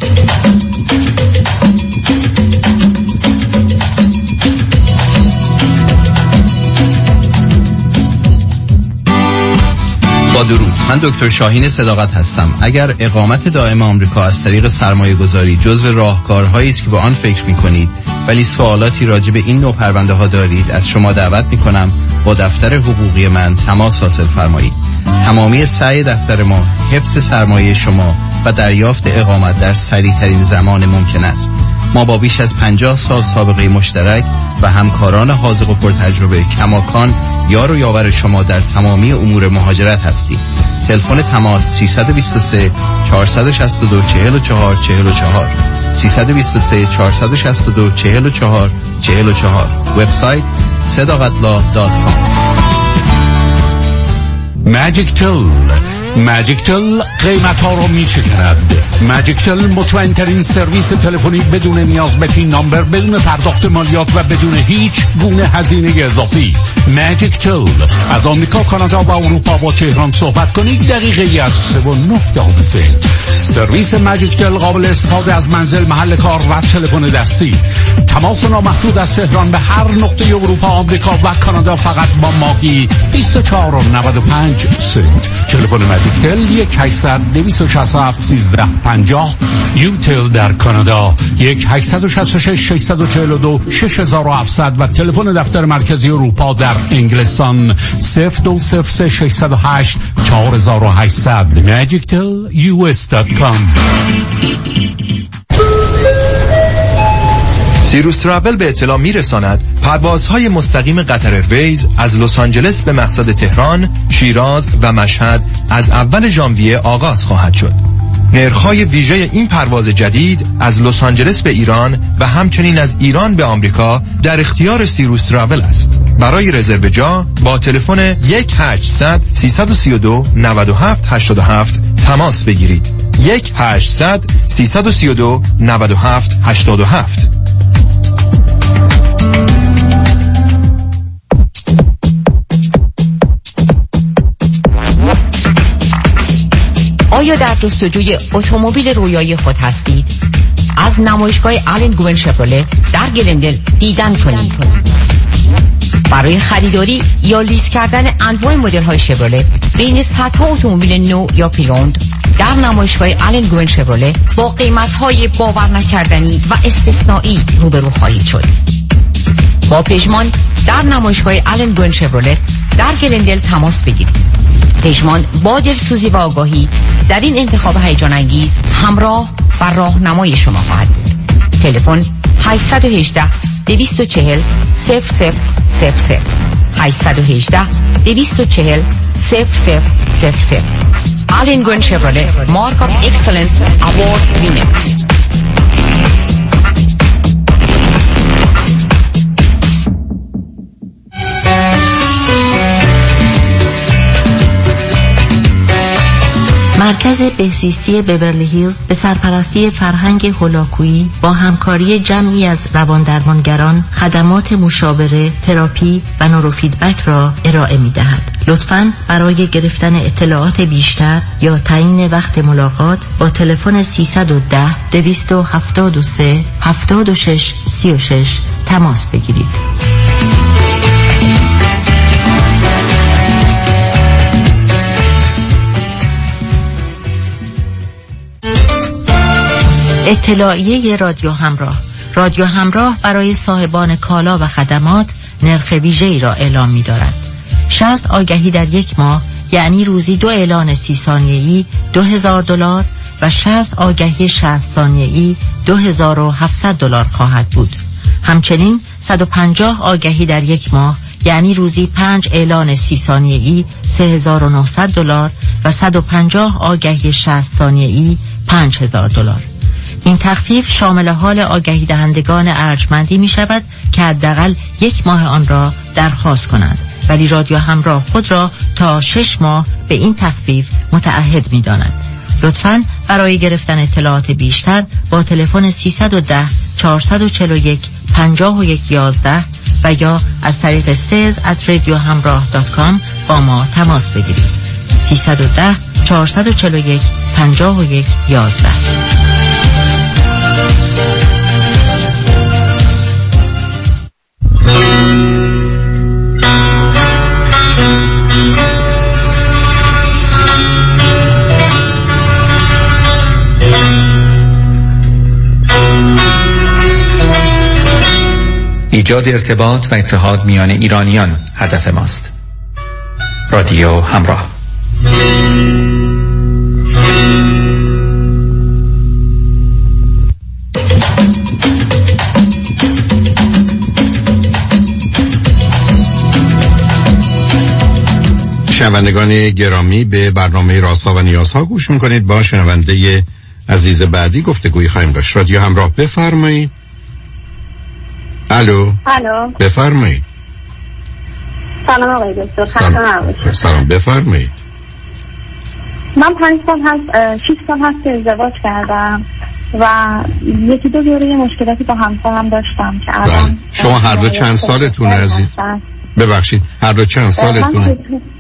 با درود، من دکتر شاهین صداقت هستم. اگر اقامت دائم آمریکا از طریق سرمایه گذاری جزو راهکارهایی است که با آن فکر می کنید ولی سوالاتی راجع به این نوع پرونده ها دارید، از شما دعوت می کنم با دفتر حقوقی من تماس حاصل فرمایید. تمامی سعی دفتر ما حفظ سرمایه شما و دریافت اقامت در سریع ترین زمان ممکن است. ما با بیش از پنجاه سال سابقه مشترک و همکاران حاذق و پرتجربه کماکان یار و یاور شما در تمامی امور مهاجرت هستیم. تلفن تماس سه دو سه چهار شش دو چهار چهار چهار چهار سه دو سه چهار شش دو چهار چهار چهار چهار. وبسایت صداقتلا دات کام. ماجیک تل ماجیک تل قیمت ها رو می شکند. ماجیک تل مطمئن ترین سرویس تلفنی بدون نیاز به پین نامبر، بدون پرداخت مالیات و بدون هیچ گونه هزینه اضافی. ماجیک تل از آمریکا، کانادا و اروپا با تهران صحبت کنید دقیقه از سه و نه دقیقه. سرویس ماجیک تل قابل استفاده از منزل، محل کار و تلفن دستی. تماس نامحدود از تهران به هر نقطه اروپا، آمریکا و کانادا فقط با ماهی بیست و چهار و نود و پنج سنت. تلفن ماجیک تل یک هشتصد دویست و شصت و هفت سیزده پنجاه. یوتل در کانادا یک هشتصد و شصت و شش ششصد و چهل و دو شش هزار و هفتصد و تلفن دفتر مرکزی اروپا در انگلستان صفر دو صفر سه ششصد و هشت چهار هزار و هشتصد. ماجیک تل یو اس دات کام. سیروس تراول به اطلاع میرساند پروازهای مستقیم قطر ایرویز از لس آنجلس به مقصد تهران، شیراز و مشهد از اول ژانویه آغاز خواهد شد. نرخ‌های ویژه این پرواز جدید از لس آنجلس به ایران و همچنین از ایران به آمریکا در اختیار سیروس تراول است. برای رزرو جا با تلفن یک هشتصد سیصد و سی و دو نود و هفت هشتاد و هفت تماس بگیرید. یک هشتصد سیصد و سی و دو نود و هفت هشتاد و هفت. آیا در جستجوی اتومبیل رویایی خود هستید؟ از نمایشگاه آلن گوین شفرولت در گلندل دیدن کنید. برای خریداری یا لیز کردن انواع مدل‌های شفرولت بین صدها اتومبیل نو یا پریوند در نمایشگاه آلن گوین شفرولت با قیمت‌های باور نکردنی و استثنایی روبرو خواهید شد. با پژمان در نمایشگاه آلن گوین شفرولت در گلندل تماس بگیرید. پژمان با دلسوزی و آگاهی در این انتخاب هیجان انگیز همراه و راهنمای شما خواهد بود. تلفن هشت یک هشت دویست و چهل صفر صفر صفر صفر هشت یک هشت دویست و چهل صفر صفر صفر صفر. آلن گوین شفرولت مارک آف اکسلنس اوارد وینر. مرکز بهزیستی بیورلی هیلز به سرپرستی فرهنگ هولاکویی با همکاری جمعی از رواندرمانگران خدمات مشاوره، تراپی و نوروفیدبک را ارائه می دهد. لطفاً برای گرفتن اطلاعات بیشتر یا تعیین وقت ملاقات با تلفن سیصد و ده دویست و هفتاد و سه هفتاد و شش سی و شش تماس بگیرید. اطلاعیه رادیو همراه. رادیو همراه برای صاحبان کالا و خدمات نرخ ویژه‌ای را اعلام می‌دارد. شصت آگهی در یک ماه یعنی روزی دو اعلان سی ثانیه‌ای دو هزار دلار و شصت آگهی شصت ثانیه‌ای دو هزار و هفتصد دلار خواهد بود. همچنین صد و پنجاه آگهی در یک ماه یعنی روزی پنج اعلان سی ثانیه‌ای سه هزار و نهصد دلار و صد و پنجاه آگهی شصت ثانیه‌ای پنج هزار دلار. این تخفیف شامل حال آگهی دهندگان ارجمندی می شود که حداقل یک ماه آن را درخواست کنند، ولی رادیو همراه خود را تا شش ماه به این تخفیف متعهد می داند. لطفاً برای گرفتن اطلاعات بیشتر با تلفن سیصد و ده چهارصد و چهل و یک پنجاه و یک یازده و یا از طریق سیز ات رادیو همراه دات کام با ما تماس بگیرید. سیصد و ده چهارصد و چهل و یک پنجاه و یک یازده. ایجاد ارتباط و اتحاد میان ایرانیان هدف ماست. رادیو همراه. شنوندگان گرامی، به برنامه رازها و نیازها گوش میکنید. با شنونده عزیز بعدی گفتگوی خواهیم داشت. رادیو همراه، بفرمایید. الو. الو. بفرمایید. سلام آقای دکتر. سلام. سلام، بفرمایید. من پنج سال هست شش سال هست که ازدواج کردم و یکی دو دوره مشکلاتی با همسرم داشتم که الان. شما هر دو چند سالتونه عزیز؟ ببخشید، هر دو چند سالتونه؟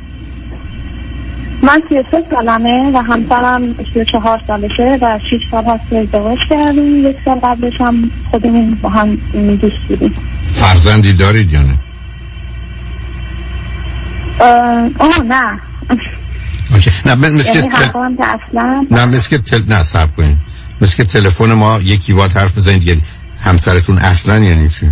من سی و سه سالمه و همسرم سی و چهار سالشه و شش سال هست که ازدواج کردیم. یک سال قبلش هم خودمون با هم دوست بودیم. فرزندی دارید یا نه؟ آه نه. اوکی. نه مثل یعنی حقام که اصلا نه مثل که تل... نه صبر کنید. مثل که تلفن ما یکی وات حرف بزنید دیگه. همسرتون اصلا یعنی چی؟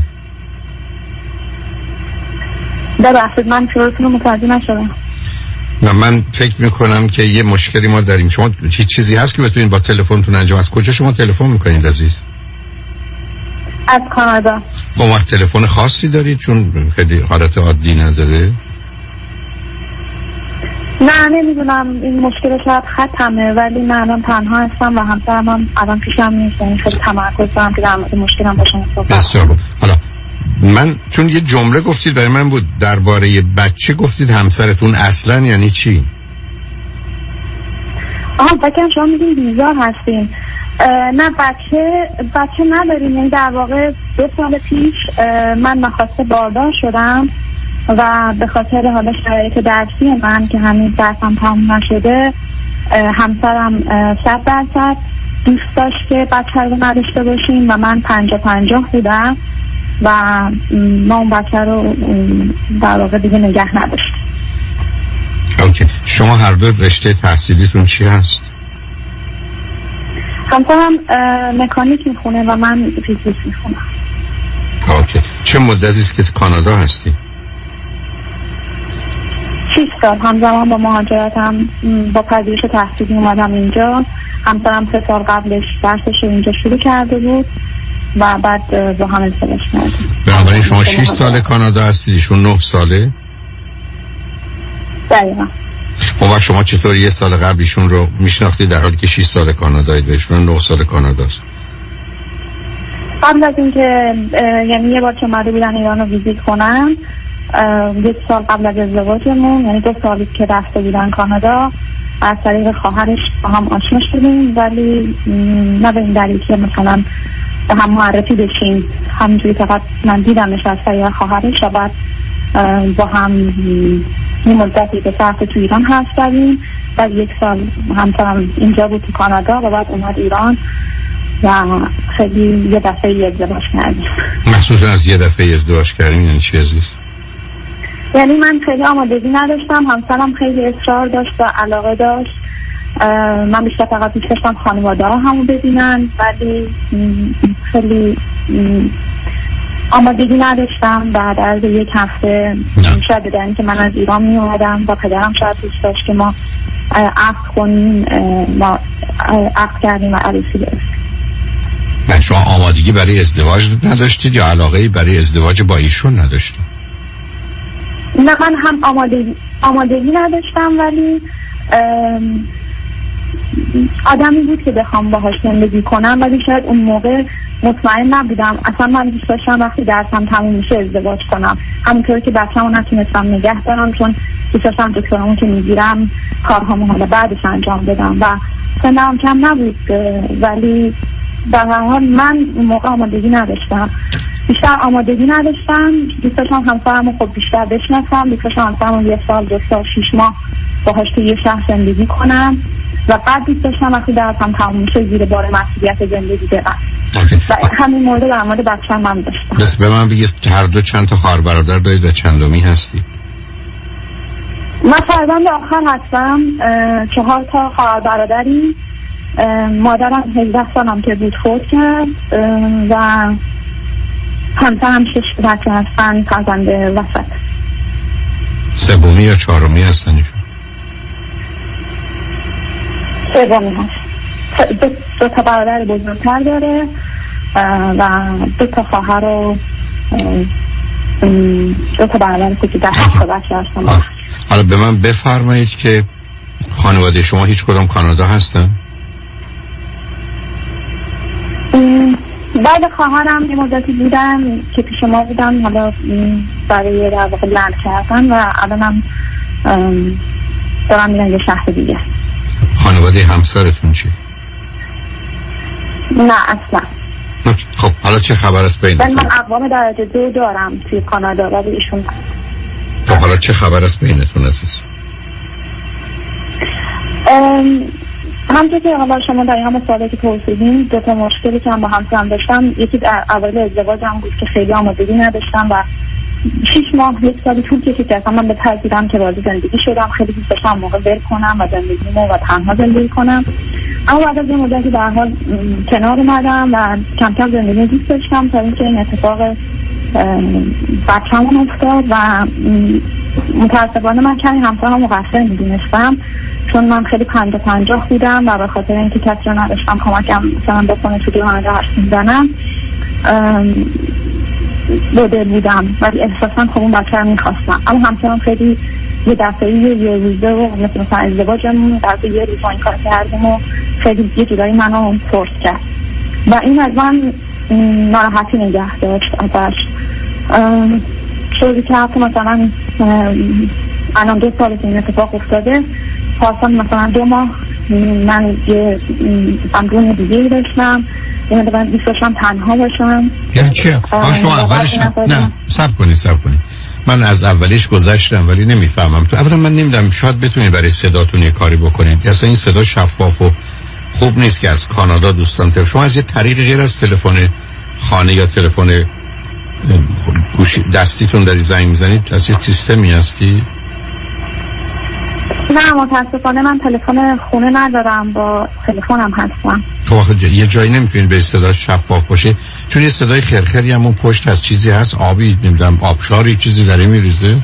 ببخشید من شروعتون رو متوجه نشدم. نه من فکر میکنم که یه مشکلی ما داریم. شما هیچ چیزی هست که بتونید با تلفنتون انجام؟ از کجا شما تلفن میکنید عزیز؟ از کانادا. خب ما تلفن خاصی دارید چون خیلی حالت عادی نداره؟ نه نمیدونم، این مشکل شاید ختمه، ولی نه الان تنها هستم و همسرم هم الان پیشم نیست. این خیلی تمرکز دارم که در مورد مشکلم باشم صحبت. بسیار خوب. حالا من چون یه جمله گفتید برای من بود درباره بچه، گفتید همسرتون اصلا یعنی چی؟ آها بگم شما میگین بیزار هستین. نه بچه بچه نداریم. یعنی در واقع دو سال پیش من ناخواسته باردار شدم و به خاطر حالا شرایط درسی من که همین درسم تموم نشده، همسرم صد درصد دوست داشت که بچه رو نداشته باشیم و من پنجاه پنجاه بودم و ما اون بچه رو در واقع دیگه نگه نداشتیم. اوکی. شما هر دو رشته تحصیلیتون چی هست؟ همسرم مکانیک میخونه و من فیزیک میخونم. اوکی. چه مدتی است که کانادا هستی؟ شش سال. همزمان با مهاجرتم با پذیرش تحصیلی اومدم اینجا. همسرم سه سال قبلش درسش رو اینجا شروع کرده بود و بعد با هم ازدواج کردیم. بنابراین شما شش سال کانادا هستید، ایشون نه ساله؟ دقیقا. خب شما چطور یه سال قبل ایشون رو میشناختید در حالی که شش سال کانادایید و ایشون نه سال کاناداست؟ قبل از اینکه یعنی یه بار که اومده بودن ایران رو ویزیت کنم، یک سال قبل از ازدواجمون، یعنی دو سالی که رفته بودن کانادا، از طریق خواهرش با هم آشنا شدیم، ولی نه به این دلیل که مثلا به هم معرفی بشیم، همینجوری فقط من دیدمش از طریق خواهرش و بعد با هم یه مدتی به صرف تو ایران هست داریم و یک سال همسرم اینجا بود تو کانادا و بعد اومد ایران و خیلی یه دفعه ازدواج کردیم. مخصوصا از یه دفعه ازدواج کردیم یعنی چی عزیز؟ یعنی من خیلی آمادگی نداشتم، همسرم خیلی اصرار داشت و علاقه داشت. من بیشتر فقط دوست داشتم خانواده ها همو ببینن، ولی خیلی آمادگی نداشتم. بعد از یک هفته شاید بدن که من از ایران می اومدم و پدرم شاید دوست داشت که ما عقد کنیم، ما عقد کردیم و عروسی گرفتیم. من شما آمادگی برای ازدواج نداشتید یا علاقه برای ازدواج با ایشون نداشتید؟ نه من هم آمادگی آمادگی نداشتم، ولی آدمی بود که بخوام باهاش زندگی کنم، ولی شاید اون موقع مطمئن نبودم. اصلا من دوست داشتم وقتی درسم تموم میشه ازدواج کنم، همونطور که بچه‌مو نتونستم نگه دارم، چون دوست داشتم دکترامو که میگیرم کارهامو حالا بعدش انجام بدم و سنم کم نبود، ولی در هر حال من اون موقع آمادگی نداشتم. بیشتر آمادگی نداشتم، دوست داشتم همسرمو خب بیشتر بشناسم، دوست داشتم همسرمو یه سال دو سال شیش ماه باهاش تو یه شهر زندگی کنم و بعد دوست داشتم وقتی درسم تموم میشه زیر بار مسئولیت زندگی برم. و همین مورد در مورد بچه‌م من داشتم. بس به من بگید هر دو چند تا خواهر برادر دارید و چندمی هستی؟ من فرزند آخر هستم، چهار تا خواهر برادری، مادرم هجده سالم که بود فوت کرد و همسرم شش بچه هستن، فرزند وسط. سومی یا چهارمی هستن ایشون؟ سومی هست. دو, دو تا برادر بزرگتر داره و دو تا خواهر و دو تا برادر کوچیک‌تر، هشت تا بچه هستن. حالا به من بفرمایید که خانواده شما هیچ کدام کانادا هستن؟ بعد خواهرم یه مدتی بودن که پیش ما بودن، حالا برای در واقع لند کردن و الانم دارم میرن یه شهر دیگه. خانواده همسرتون چی؟ نه اصلا. خب حالا چه خبر است بینتون؟ من اقوام درجه دو دارم توی کانادا ولی ایشون. خب حالا چه خبر است بینتون عزیز؟ همونطور که حالا شما در همه سوالی که پرسیدین، دو تا مشکلی که هم با همسرم داشتم، یکی در اول ازدواجم بود که خیلی آمادگی نداشتم و شیش ماه یک سالی طول کشید که اصلا من به پذیرم که وارد زندگی شدم. خیلی دوست داشتم موقع ول کنم و زندگیمو و تنها زندگی کنم، اما بعد از یه مدتی به هر حال کنار اومدم و کم کم زندگی دوست داشتم تا اینکه این اتفاق بچه‌مون افتاد و متاسفانه من کمی همسرم مقصر میدونستم، چون من خیلی پنجاه پنجاه بودم و به خاطر اینکه کسی رو نداشتم کمکم مثلا بکنه تو دیوانه حرف میزنم بوده بودم، ولی احساساً خب اون بچه رو میخواستم. اما همسرم خیلی یه دفعه یه روزه و مثل مثلا ازدواجمون در یه روز این کار کردیم و خیلی یه جورایی منو فورس کرد و این از من ناراحتی نگه داشت ازش. شدی که حتی مثلا الان دو ساله که این اتفاق افتاده، پاسان مثلا دو ماه من یه بندون دیگه داشتم، یعنی من دوست داشتم تنها باشم. یعنی چه؟ آن شما اولش نه سب کنید سب کنید من از اولش گذشتم ولی نمیفهمم. تو اولا من نمیدونم شاید بتونید برای صداتون یه کاری بکنید، اصلا این صدا شفاف و خوب نیست که از کانادا دوستان تر. شما از یه طریق غیر از تلفن خانه یا تلفن گوشی دستیتون داری زنگ میزنید از یه سیستمی هستی؟ نه متاسفانه من تلفن خونه ندارم، با تلفنم هستم. تو آخه یه جایی نمیتونید به صدا شفاف باشه، چون یه صدای خرخری همون پشت از چیزی هست، آبی نمیدونم آبشاری چیزی داره میریزه.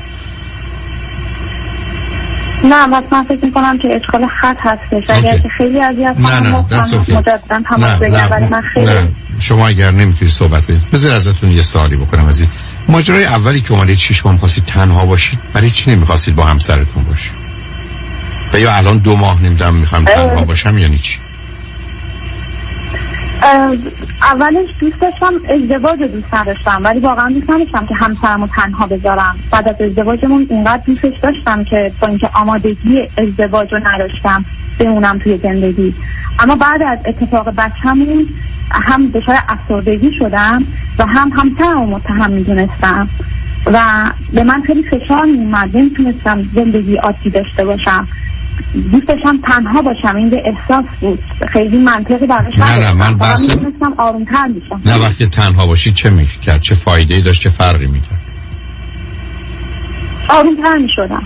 نه من فکر میکنم که اشکال خط هستش. اگر که خیلی اذیت نه نه دست اوکی. مجددا تماس بگیرم ولی من خیلی نه. شما اگر نمیتونید صحبت کنید بذار ازتون یه سوالی بکنم عزیز. ماجرای اولی که اومدید شش ماه خواستید تنها باشید، برای چی نمیخواستید با همسرتون باشید؟ و یا الان دو ماه نمیدونم میخوام تنها باشم یعنی چی؟ اولش دوست داشتم ازدواج دوست نداشتم، ولی واقعا دوست نداشتم که همسرمو تنها بذارم. بعد از ازدواجمون اینقدر دوستش داشتم که با اینکه آمادگی ازدواج رو نداشتم بمونم توی زندگی. اما بعد از اتفاق بچه‌مون هم دچار افسردگی شدم و هم همسرمو متهم میدونستم و به من خیلی فشار میومد، نمیتونستم زندگی عادی داشته باشم. دوست داشتم تنها باشم، این به احساس بود، خیلی منطقی براش نه نه من بحث نمیتونستم آرومتر میشم. نه وقتی تنها باشی چه میکرد؟ چه فایده‌ای داشت؟ چه فرقی میکرد؟ آرومتر میشدم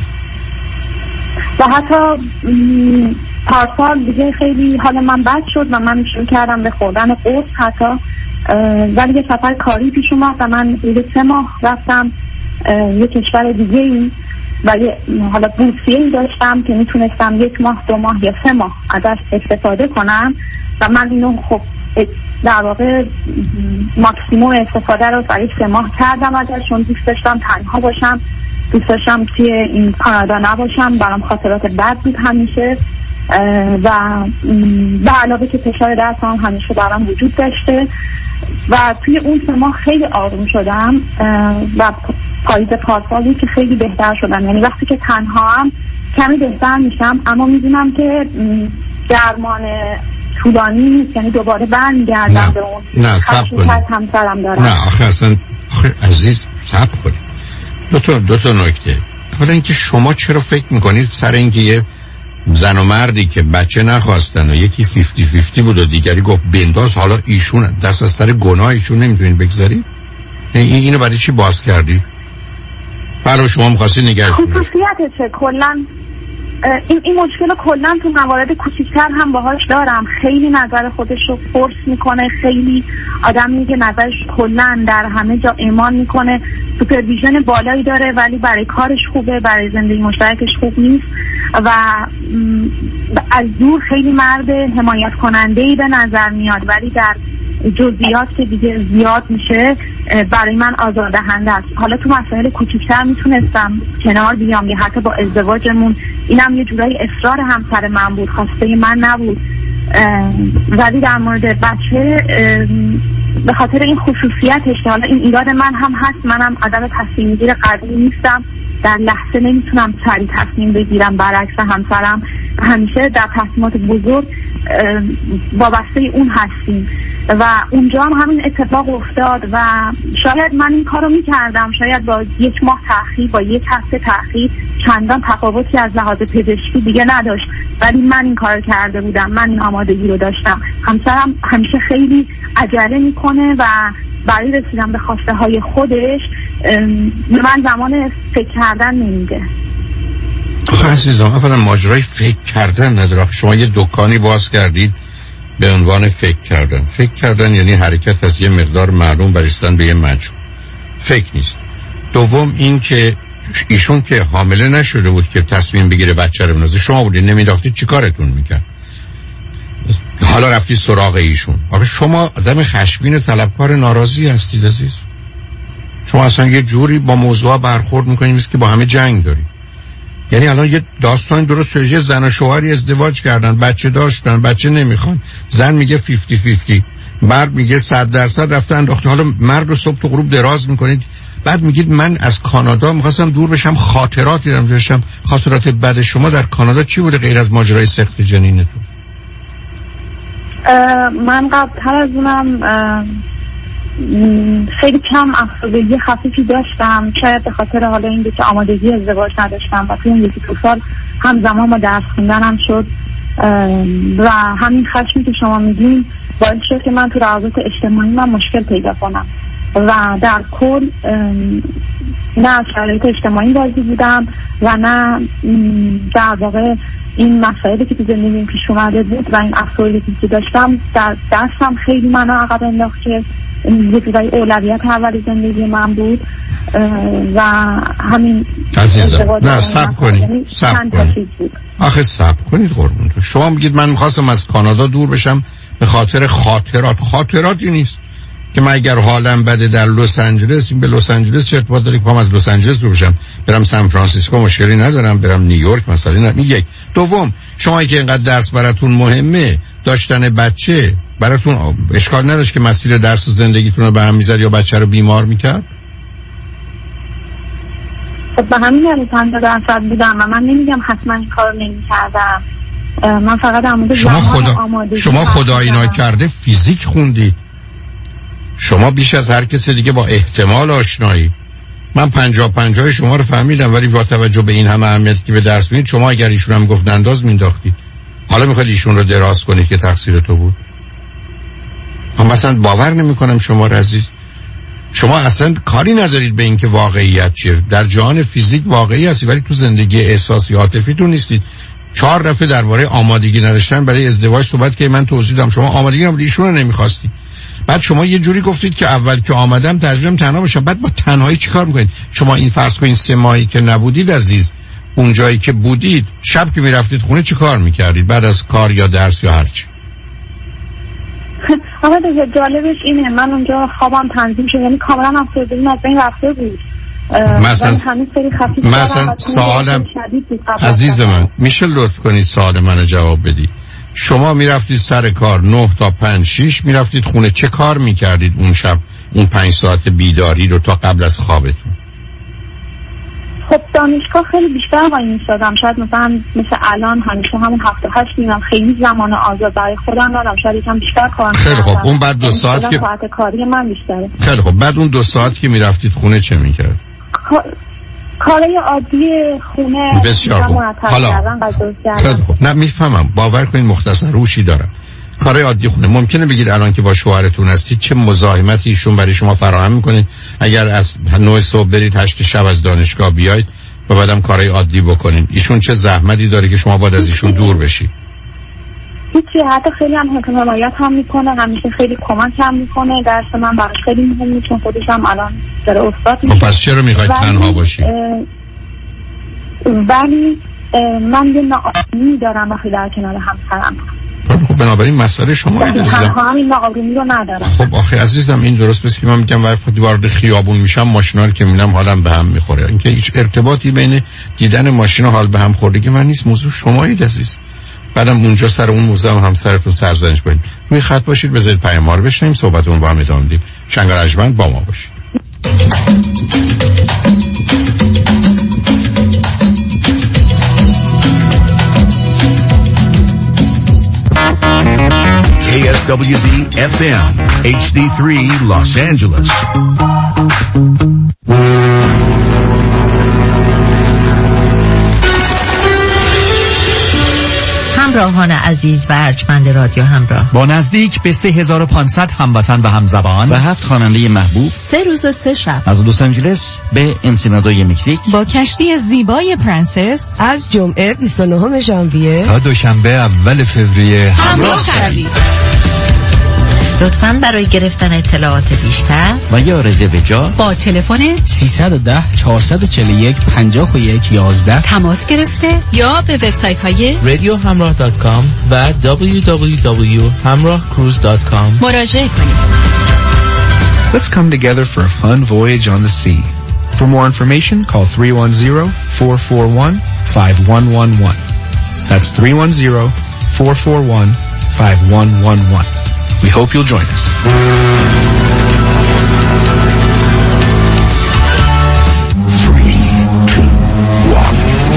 و حتی پارسال دیگه خیلی حال من بد شد و من شروع کردم به خوردن قرص حتی، ولی یه سفر کاری پیش اومد و من یه سه ماه رفتم یه کشور دیگه ای و حالا بورسیه‌ای داشتم که میتونستم یک ماه دو ماه یا سه ماه ازش استفاده کنم و من اینو خب در واقع ماکسیموم استفاده رو برای سه ماه کردم ازش، چون دوست داشتم تنها باشم دوست داشتم توی این کانادا نباشم، برام خاطرات بد بود همیشه و به علاوه که فشار درس هم همیشه برام وجود داشته و توی اون سه ماه خیلی آروم شدم و پاییز پارسال بود که خیلی بهتر شدم. یعنی وقتی که تنها هم کمی بهتر میشم، اما میدونم که درمان طولانی نیست، یعنی دوباره برمیگردم به اون. نه صبر کنید، همسرم دارم. نه آخه اصلا آخه عزیز صبر کنید. دو تا دو تا نکته. اولا اینکه شما چرا فکر میکنید سر اینکه یه زن و مردی که بچه نخواستن و یکی فیفتی فیفتی بود و دیگری گفت بنداز، حالا ایشون دست از سر گناه ایشون نمیتونید بگذارید؟ این اینو برای چی باز کردی؟ برای شما می‌خواستی نگهش داری؟ خصوصیتشه کلاً این این مشکل کلا تو موارد کوچیک‌تر هم باهاش دارم. خیلی نظر خودش رو فورس میکنه، خیلی آدم میگه نظرش کلا در همه جا ایمان میکنه، سوپرویژن بالایی داره ولی برای کارش خوبه، برای زندگی مشترکش خوب نیست و از دور خیلی مرد حمایت کننده‌ای به نظر میاد ولی در جزئیات که دیگه زیاد میشه برای من آزاردهنده است. حالا تو مسائل کوچیک‌تر میتونستم کنار بیام یا حتی با ازدواجمون، اینم یه جورایی اصرار همسر من بود، خواسته من نبود، ولی در مورد بچه به خاطر این خصوصیتش، حالا این ایراد من هم هست، منم آدم تصمیم میگیر قوی نیستم، در لحظه نمیتونم سریع تصمیم بگیرم، برعکس همسرم همیشه در تصمیمات بزرگ وابسته اون هستیم و اونجا هم همین اتفاق افتاد و شاید من این کارو میکردم، شاید با یک ماه تأخیر، با یک هفته تأخیر چندان تفاوتی از لحاظ پزشکی دیگه نداشت، ولی من این کارو کرده بودم، من این آمادگی رو داشتم. همسرم همیشه خیلی عجله میکنه و برای رسیدن به خواسته های خودش من زمان فکر کردن نمیده. آخه عزیزم اولا ماجرای فکر کردن نداره. شما یه دکانی باز کردید به عنوان فکر کردن. فکر کردن یعنی حرکت از یه مقدار معلوم برستن به یه مجموع. فکر نیست. دوم این که ایشون که حامله نشده بود که تصمیم بگیره بچه رو بنازه، شما بودید نمیداختید، چی کارتون میکرد؟ حالا رفتی سراغ ایشون. آخه شما آدم خشمگین طلبکار ناراضی هستید عزیز. شما اصلا یه جوری با موضوع برخورد میکنید مثل که با همه جنگ دارید. یعنی الان یه داستان درست یه زن و شوهری ازدواج کردن، بچه داشتن، بچه نمیخوان، زن میگه فیفتی فیفتی، مرد میگه صد درصد رفته انداخته. حالا مرد رو صبح تو غروب دراز میکنید، بعد میگید من از کانادا میخواستم دور بشم، خاطراتی دارم داشتم. خاطرات بد شما در کانادا چی بوده غیر از ماجرای سخت جنینتون؟ من قبل‌تر از اونم خیلی کم افسردگی خفیفی داشتم، شاید به خاطر حالا این که آمادگی ازدواج نداشتم و توی این یکی دو سال همزمان با درس خوندنم شد و همین خشمی که شما میگین باعث شد که من تو روابط اجتماعی من مشکل پیدا کنم و در کل نه شرایط اجتماعی راضی بودم و نه در واقع این مسائلی که تو زندگیم پیش اومده بود و این افسردگی که داشتم در درسم خیلی منو عقب انداخت که یه جورایی اولویت اول زندگی من بود و همین عزیزم نه صبر کنید صبر کنید آخه صبر کنید قربونتون. شما میگید من میخواستم از کانادا دور بشم به خاطر خاطرات. خاطراتی نیست که من اگر حالم بده در لس آنجلس، این به لس آنجلس چه ارتباط داره که من از لس آنجلس دور بشم برم سان فرانسیسکو مشکلی ندارم، برم نیویورک مثلا نه. یک دوم شما که اینقدر درس براتون مهمه، داشتن بچه براتون اشکال نداشت که مسیر درس و زندگیتون رو به هم میزد یا بچه رو بیمار میکرد؟ خب به همین یعنی پنجاه درصد بودم و من نمیگم حتما این کار نمیکردم. من فقط در شما خدا شما خدایی ناکرده فیزیک خوندی، شما بیش از هر کس دیگه با احتمال آشنایی. من پنجاه پنجاه شما رو فهمیدم ولی با توجه به این همه اهمیتی که به درس میدید شما اگر ایشون هم گفت انداز مینداختید. حالا میخواید ایشون رو دراز کنید که تقصیر تو بود؟ من مثلا باور نمیکنم شما رو عزیز. شما اصلا کاری ندارید به این که واقعیت چیه. در جهان فیزیک واقعی هستی ولی تو زندگی احساسی عاطفی تو نیستید. چهار دفعه درباره آمادگی نداشتن برای ازدواج صحبت که من توضیح دادم، شما آمادگی رو ایشون رو نمیخواستید. بعد شما یه جوری گفتید که اول که آمدم ترجیحاً تنها باشم. بعد با تنهایی چیکار میکنید؟ شما این فرض کنید سه ماهی که نبودید عزیز، اون جایی که بودید شب که میرفتید خونه چیکار میکردید بعد از کار یا درس یا هر چی؟ آقا دیگه جالبش اینه من اونجا خوابم تنظیم شد، یعنی کاملا افسردگی از بین رفته بود مثلا مثلا سوالم عزیز من میشه لطف کنید سوال منو جواب بدید. شما میرفتید سر کار نه تا پنج شیش میرفتید خونه، چه کار میکردید اون شب اون پنج ساعت بیداری رو تا قبل از خوابتون؟ خب دانشگاه خیلی بیشتر وای میستادم، شاید مثلا مثل الان همیشه همون هفته هشت میرم، خیلی زمان آزاد برای خودم دارم، شاید یکم بیشتر کار خیلی خب اون بعد دو ساعت که ساعت کاری من بیشتره. خیلی خب بعد اون دو ساعت که میرفتید خونه چه میکرد؟ کارای عادی خونه. بسیار خوب. حالا خیلی خوب، نه میفهمم، باور کنید مختصر روشی دارم. کارای عادی خونه ممکنه بگید الان که با شوهرتون هستید چه مزاحمتی ایشون برای شما فراهم میکنه اگر از نه صبح برید هشت شب از دانشگاه بیاید و بعدم کارای عادی بکنین؟ ایشون چه زحمتی داره که شما باید از ایشون دور بشید؟ هیچی، حتی خیلی هم حمایت هم میکنه، همیشه خیلی کمک هم میکنه، درس من براش خیلی مهمه چون خودش هم الان داره استاد میشه. خب پس چرا میخواید تنها باشید؟ ولی من یه ناآرومی دارم وقتی در کنار همسرم. خب بنابراین مسئله شما اینه عزیزم. همین ناآرومی رو ندارم. خب آخه عزیزم این درست بس که من میگم وقتی وارد خیابون میشم ماشینا رو که میبینم حالم به هم میخوره. اینکه هیچ ارتباطی بین دیدن ماشین و حال به هم خوردگی من نیست، موضوع شمایید عزیز. بعدم اونجا سر اون موضوع هم همسرتون سرزنش کنید. روی خط باشید، بذارید پیام ما رو بشنویم، صحبتون با هم ادامه بدیم. شنگ رجمند با ما باشید. K S W D F M H D three Los Angeles. همراهان عزیز و ارجمند رادیو همراه، با نزدیک به سه هزار و پانصد هموطن و همزبان و هفت خواننده محبوب، سه روز و سه شب از لس آنجلس به انسینادوی مکزیک، با کشتی زیبای پرنسس از جمعه بیست و نهم ژانویه تا دوشنبه اول فوریه همراه شوید. لطفاً برای گرفتن اطلاعات بیشتر و یا رزرو جا با تلفن سیصد و ده چهارصد و چهل و یک پنجاه و یک یازده تماس گرفته یا به وبسایت های رادیو همراه دات کام و دبلیو دبلیو دبلیو دات همراه کروز دات کام مراجعه کنید. Let's come together for a fun voyage on the sea. For more information, call three one zero, four four one, five one one one. That's three one zero, four four one, five one one one. We hope you'll join us. Three, two, one,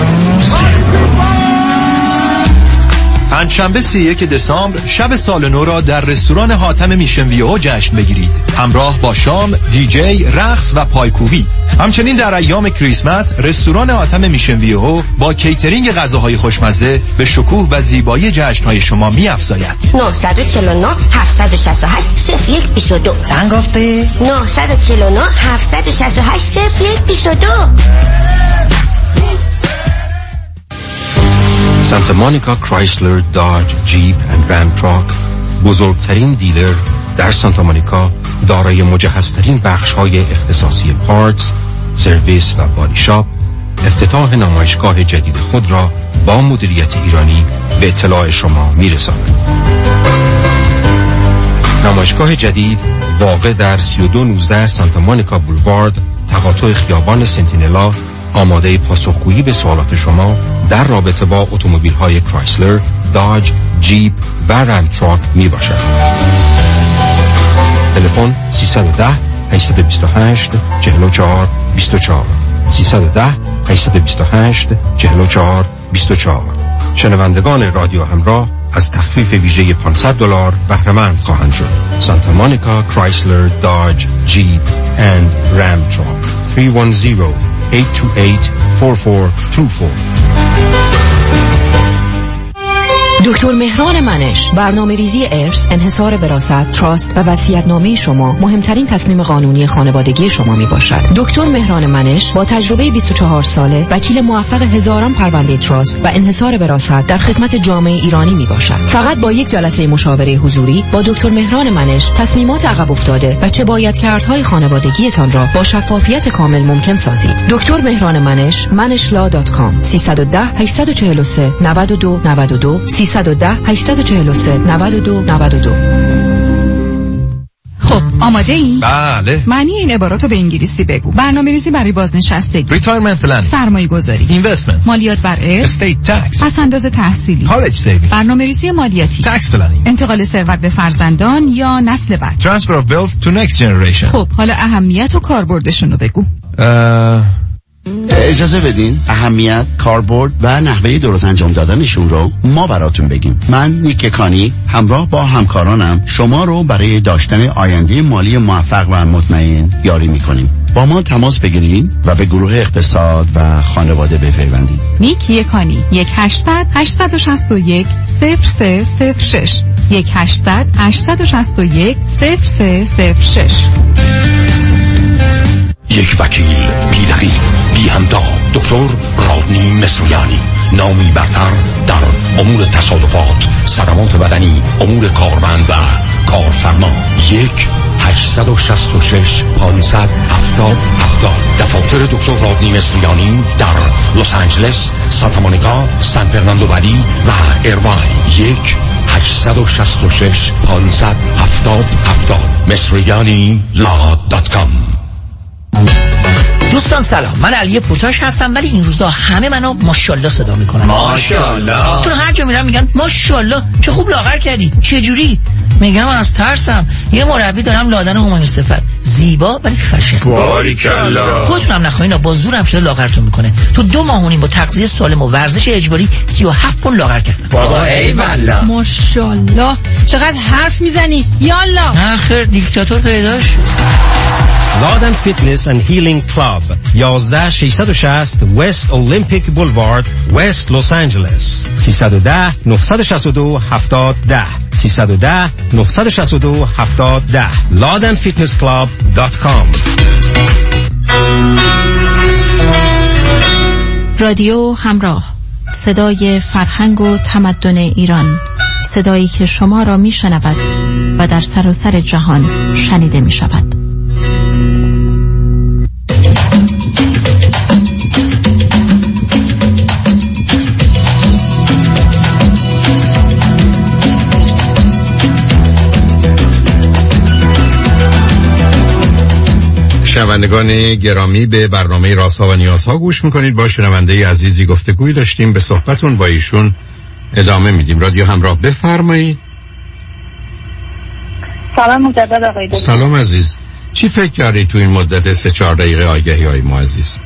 پنجشنبه سی و یک دسامبر شب سال نو را در رستوران حاتم میشن ویو جشن بگیرید، همراه با شام، دیجی، رقص و پایکوبی. همچنین در ایام کریسمس رستوران حاتم میشن ویو با کیترینگ غذاهای خوشمزه به شکوه و زیبایی جشن‌های شما می‌افزاید. نه چهار نه هفت شش هشت صفر یک دو دو زنگ گفتی؟ نه چهار نه هفت شش هشت صفر یک دو دو. سانتا مونیکا کرایسلر، داج، جیپ اند رام تراک، بزرگترین دیلر در سانتا مونیکا، دارای مجهزترین بخش‌های اختصاصی پارتس، سرویس و بادی شاپ، افتتاح نمایشگاه جدید خود را با مدیریت ایرانی به اطلاع شما می‌رساند. نمایشگاه جدید واقع در سی و دو نوزده سانتا مونیکا بولوارد، تقاطع خیابان سنتینلا، آماده پاسخگویی به سوالات شما در رابطه با اتومبیل‌های کرایسلر، داج، جیپ و رام تراک می باشد. تلفن سیصد و ده هشتصد و بیست و هشت چهل و چهار بیست و چهار سیصد و ده هشتصد و بیست و هشت چهل و چهار بیست و چهار. شنوندگان رادیو همراه از تخفیف ویژه پانصد دلار بهره مند خواهند شد. سانتا مونیکا کرایسلر، داج، جیپ اند رام تراک. سه یک صفر هشت دو هشت چهار چهار دو چهار. دکتر مهران منش، برنامه ریزی ارث، انحصار وراثت، تراست و وصیت‌نامه شما مهمترین تصمیم قانونی خانوادگی شما می باشد. دکتر مهران منش با تجربه بیست و چهار ساله، وکیل موفق هزاران پرونده تراست و انحصار وراثت در خدمت جامعه ایرانی می باشد. فقط با یک جلسه مشاوره حضوری با دکتر مهران منش تصمیمات عقب افتاده و چه باید کردهای خانوادگیتان را با شفافیت کامل ممکن سازید. دکتر مهران منش، منش لا دات کام. سیصد و ده هشتصد و چهل و سه نود و دو نود و دو سیصد و ده هشتصد و چهل و سه نود و دو نود و دو. خب آماده ای؟ بله. معنی این عبارات رو به انگلیسی بگو. برنامه‌ریزی برای بازنشستگی، Retirement planning، سرمایه گذاری، Investment، مالیات بر ارث، Estate tax، پس‌انداز تحصیلی، College saving، برنامه‌ریزی مالیاتی، Tax planning، انتقال ثروت به فرزندان یا نسل بعد، Transfer of wealth to next generation. خب حالا اهمیت و کاربردشون رو بگو. اه... اجازه بدین اهمیت، کاربرد و نحوه درست انجام دادنشون رو ما براتون بگیم. من نیک کانی همراه با همکارانم شما رو برای داشتن آینده مالی موفق و مطمئن یاری میکنیم. با ما تماس بگیرید و به گروه اقتصاد و خانواده بپیوندید. نیک یکانی یک هشتصد هشتصد و شصت و یک صفر سه صفر شش یک هشتصد هشتصد و شصت و یک صفر سه صفر شش. یک وکیل بی رقیب بی همتا، دکتر رادنی مصریانی، نامی برتر در امور تصادفات، صدمات بدنی، امور کارمند و کارفرما. یک هشتصد و شصت و شش پانصد هفتاد هفتاد. دفاتر دکتر رادنی مصریانی در لس آنجلس، سانتا مونیکا، سان فرناندو ولی و ایرواین. یک هشتصد و شصت و شش پانصد هفتاد هفتاد. مصریانی لا دات کام. دوستان سلام، من علی پورتاش هستم، ولی این روزا همه منو ماشاءالله صدا میکنن. ماشاءالله. چون هر جا میرم میگن ماشاءالله چه خوب لاغر کردی، چه جوری؟ میگم از ترسم. یه مربی دارم لادن همایون صفر، زیبا ولی فشن. باریکالله. خودتونم نخواهینا، با زورم شده لاغرتون میکنه. تو دو ماه و نیم با تغذیه سالم و ورزش اجباری سی و هفت پوند لاغر کردم. بابا ای والله. ماشاءالله چقدر حرف میزنی. یالا. آخر دیکتاتور پیداش. لادن فیتنس اند هیلینگ کلاب، یازده ششصد و شصت وست اولمپیک بولوارد، وست لس آنجلس. سیصد و ده نهصد و شصت و دو هفتاد ده سیصد و ده نهصد و شصت و دو هفتاد ده. لادن فیتنس کلاب دات کام. رادیو همراه، صدای فرهنگ و تمدن ایران، صدایی که شما را میشنود و در سراسر جهان شنیده می شود. شنوندگان گرامی، به برنامه رازها و نیازها گوش میکنید. با شنونده عزیزی گفتگوی داشتیم، به صحبتون با ایشون ادامه میدیم. رادیو همراه، بفرمایید. سلام مجدد آقای دکتر. سلام عزیز، چی فکر کردی تو این مدت سه چهار دقیقه آگهی های ما عزیز؟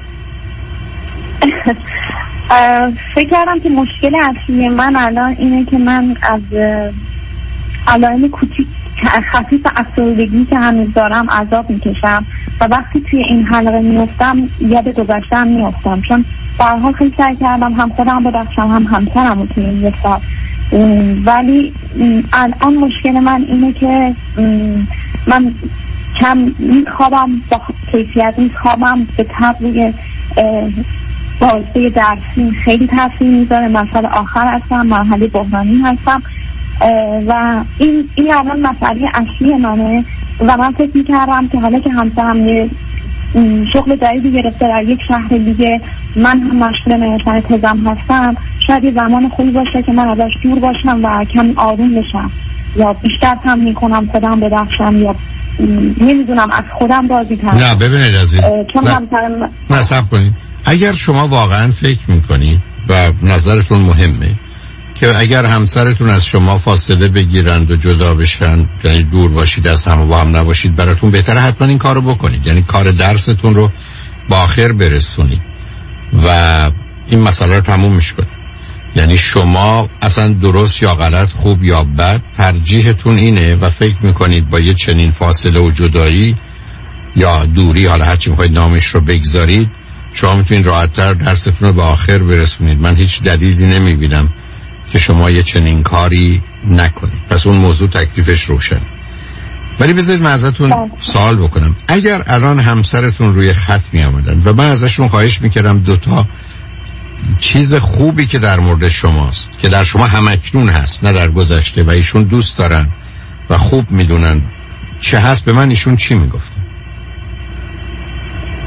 فکر کردم که مشکل اصلی من الان اینه که من از علائم کوچیک خفیف افسردگی که هنوز دارم عذاب میکشم و وقتی توی این حلقه میافتم یاد گذشتم میافتم، چون به هر حال خیلی سعی کردم هم خودم بدخشم هم همسرم رو توی این یه سال، ولی الان مشکل من اینه که من کم میخوابم، با کیفیت میخوابم، به طبع بازده درسی خیلی تاثیر میذاره. مسئله آخر هستم، مرحله بحرانی هستم و این این الان مسئله اصلی منه و من فکر میکردم که حالا که همسرم یه شغل جدیدی گرفته در یک شهر دیگه، من هم مشغول نوشتن تزم هستم، شاید یه زمان خوبی باشه که من ازش دور باشم و کمی آروم بشم یا بیشتر هم میکنم خودم بدخشم یا نمیدونم از خودم راضی ترم. نه ببینید عزیز، چون نه, همسرم نه صبر کنید. اگر شما واقعا فکر میکنید و نظرتون مهمه که اگر همسرتون از شما فاصله بگیرند و جدا بشن، یعنی دور باشید از هم و با هم نباشید، براتون بهتره حتما این کارو بکنید، یعنی کار درستون رو با آخر برسونید و این مسئله رو تموم میشه. یعنی شما اصلا درست یا غلط، خوب یا بد، ترجیحتون اینه و فکر میکنید با یه چنین فاصله و جدایی یا دوری، حالا هرچی میخواید نامش رو بگذارید، شما میتونید راحت‌تر درستون رو به آخر برسونید. من هیچ دلیلی نمیبینم که شما یه چنین کاری نکنید. پس اون موضوع تکلیفش روشن. ولی بذارید من ازتون سوال بکنم. اگر الان همسرتون روی خط می آمدن و من ازشون خواهش میکردم دوتا چیز خوبی که در مورد شماست، که در شما همکنون هست نه در گذشته و ایشون دوست دارن و خوب میدونن چه هست، به من ایشون چی میگفتن؟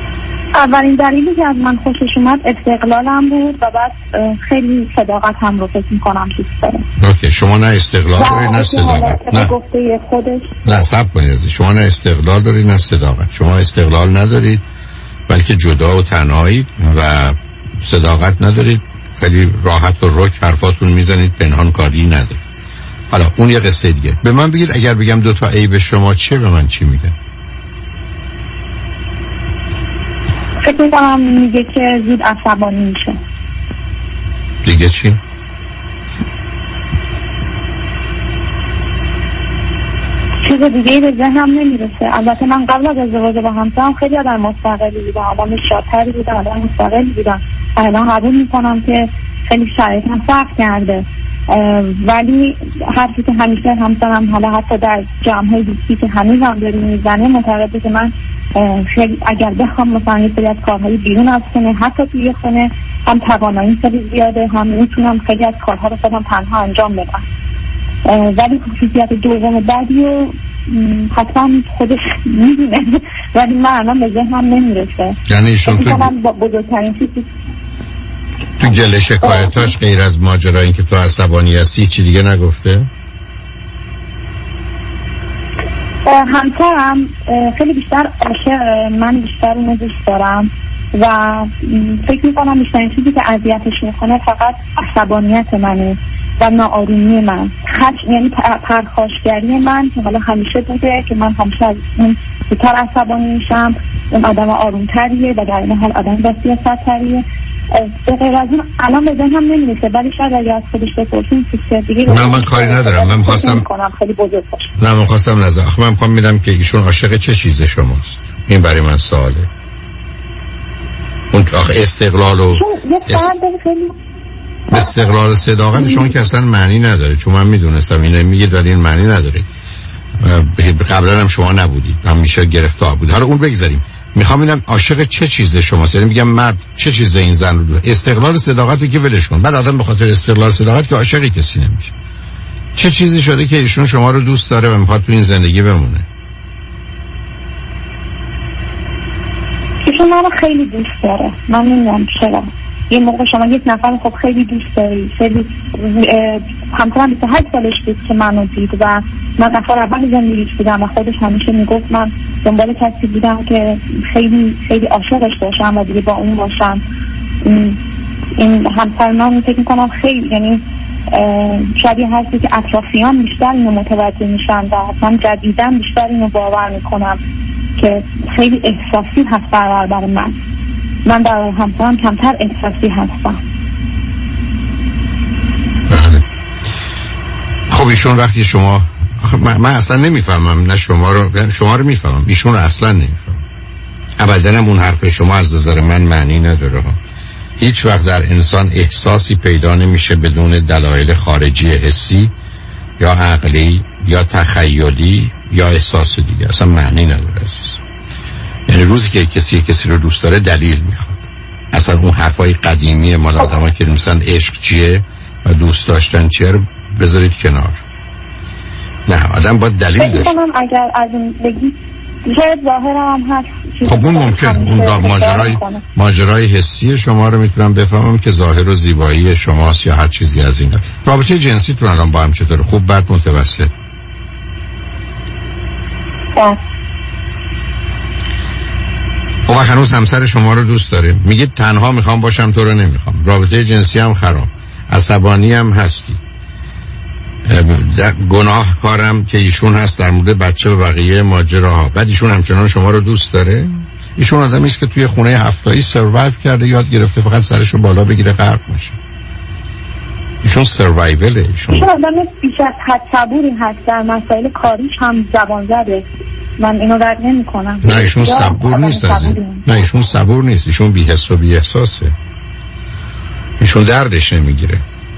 اولین دلیلی که از من خوشش اومد استقلالم بود و بعد خیلی صداقت هم رو فکر میکنم دوست دارم. اوکی، شما نه استقلال داری نه صداقت. نه گفته خودش. نه صبر کنید، شما نه استقلال دارید نه صداقت. شما استقلال ندارید بلکه جدا و تنهایید و صداقت ندارید، خیلی راحت و رک حرفاتون میزنید، پنهان کاری ندارید. حالا اون یه قصه دیگه. به من بگید اگر بگم دو تا عیب شما چیه، به من چی میگه؟ فکر میکنم میگه که زود عصبانی میشه. دیگه چی؟ چیز دیگه به ذهنم نمیرسه. البته من قبل از ازدواج با همسرم خیلی آدم مستقلی بودم، آدم شاطری بودم، آدم مستقلی بودم. الان قبول میکنم که خیلی شرایطم فرق کرده، ولی حرفی که همیشه همسرم حالا حتی در جمع‌های دوستی که هنوز هم داریم میزنه معتقده که من خیلی اگر بخوام مثلا یه سری از کارهای بیرون از خونه، حتی توی خونه، هم توانایی خیلی زیاده، هم میتونم خیلی از کارها رو خودم تنها انجام بدم. ولی خصوصیت دوم بعدی رو حتما خودش میدونه ولی من الان به ذهنم نمیرسه. یعنی ایشون تو با بزرگترین چیزی تو گله شکایتاش غیر از ماجرا این که تو عصبانی هستی چی دیگه نگفته؟ همسرم خیلی بیشتر عاشق من، بیشتر اونو دوست دارم و فکر میکنم بیشترین چیزی که اذیتش میکنه فقط عصبانیت منه و ناآرومی من، خش یعنی پرخاشگری من که حالا همیشه بوده که من همیشه از اون بیشتر عصبانی میشم. اون آدم آرومتریه و در این حال آدم با سیاست‌تریه. به غیر از اون الان به ذهنم نمیرسه، ولی شاید اگه از خودش بپرسیم چیز دیگه نه من کاری ندارم. من می‌خواستم خیلی بزرگ باشه. نه من می‌خواستم نظر آخه من می‌خوام میدم که ایشون عاشق چه چیز شماست. این برای من سواله. اون آخه استقلال و استقلال صداقت شما که اصلا معنی نداره، چون من میدونستم اینو میگید ولی این معنی نداره. قبلا هم شما نبودید، همیشه گرفتار بود. حالا اون بگذاریم. میخوام ببینم عاشق چه چیز شماست. یعنی میگم مرد چه چیز این زن رو دوست. استقلال صداقت رو که ولش کن. بعد آدم به خاطر استقلال صداقت که عاشق کسی نمیشه. چه چیزی شده که ایشون شما رو دوست داره و میخواد تو این زندگی بمونه؟ ایشون منو خیلی دوست داره. من نمیدونم چرا. یه موقع شما یک نفر خب خیلی دوست داری، خیلی همسرم بیست و هشت سالش بود که منو دید و من نفر اول زندگیش بودم و خودش همیشه میگفت من دنبال کسی بودم که خیلی خیلی عاشقش باشم و دیگه با اون باشم. این همسر من فکر میکنم خیلی یعنی شبیه هستی که اطرافیان بیشتر اینو متوجه میشن و من جدیداً بیشتر اینو باور میکنم که خیلی احساسی هست برای من. من در همسرم کمتر احساسی هستم. بله. خب ایشون وقتی شما من, من اصلا نمیفهمم، نه شما رو شما رو میفهمم، ایشون رو اصلا نمیفهمم. ابداً هم اون حرف شما از نظر من معنی نداره ها. هیچ وقت در انسان احساسی پیدا نمیشه بدون دلایل خارجی حسی یا عقلی یا تخیلی یا احساس دیگه، اصلا معنی نداره عزیز. یعنی روزی که کسی کسی رو دوست داره دلیل میخواد. اصلا اون حرفای قدیمی مال آدم‌ها که مثلا عشق چیه و دوست داشتن چیه رو بذارید کنار. نه آدم باید دلیل داشت. اگر از این بگی شاید ظاهرم هم هست. خب اون ممکن اون ماجرای ماجرای حسی شما رو میتونم بفهمم که ظاهر و زیبایی شماست یا هر چیزی از اینا. رابطه جنسیتون الان با هم چطوره؟ خوب بد متوسط؟ بله. و هنوز همسر شما رو دوست داره. میگید تنها میخوام باشم تو رو نمیخوام. رابطه جنسی هم خراب، عصبانی هم هستی، گناه کارم که ایشون هست در مورد بچه و بقیه ماجراها. بعد ایشون همچنان شما رو دوست داره. ایشون آدمی است که توی خونه هفتایی سروایو کرده، یاد گرفته فقط سرشو بالا بگیره غرق میشه. ایشون سروایوله. ایشون ایشون آدم بیش از حد صبوری هست، در مسائل کاریش هم زبان زده. من اینو رد نمی کنم. نه ایشون صبور نیست از این. نه ایشون صبور نیست، ایشون بی حس و بی احساسه. ایشون دردش نمیگیره.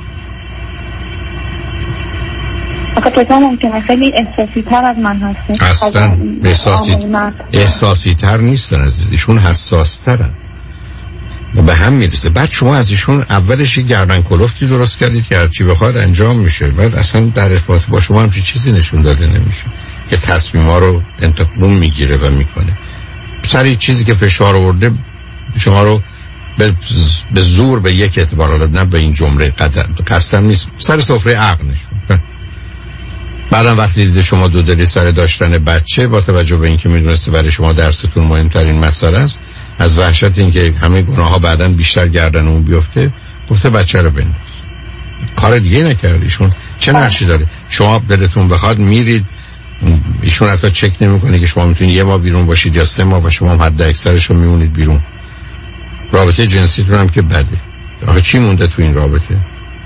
آخه تو ممکنه خیلی احساسی تر از من هستی. اصلا احساسی احساسی تر نیستن عزیز، ایشون حساس ترن و به هم میرسه. بعد شما از ایشون اولش یه گردن کلفتی درست کردید که هرچی بخواد انجام میشه، بعد اصلا در ارتباط با شما هم چیزی نشون داده نمیشه که تصمیما رو انتخاب میگیره و میکنه. سر چیزی که فشار آورده شما رو به, به زور به یک اعتبار آورد، نه به این جمله قدر قصدم نیست، سر سفره عقل نشون. بعدم وقتی دیده شما دو دلی سر داشتن بچه، با توجه به اینکه میدونسته برای شما درستون مهمترین مسئله است، از وحشت اینکه همه گناه ها بعداً بیشتر گردن اون بیفته، گفته بچه رو بنداز. کار دیگه نکرد. ایشون چه نقشی داره؟ شما دلتون بخواد میرید، ایشون حتی چک نمیکنه که شما میتونید یه ماه بیرون باشید یا سه ماه و شما هم حد اکثرش رو میمونید بیرون. رابطه جنسیتون هم که بده. آخه چی مونده تو این رابطه؟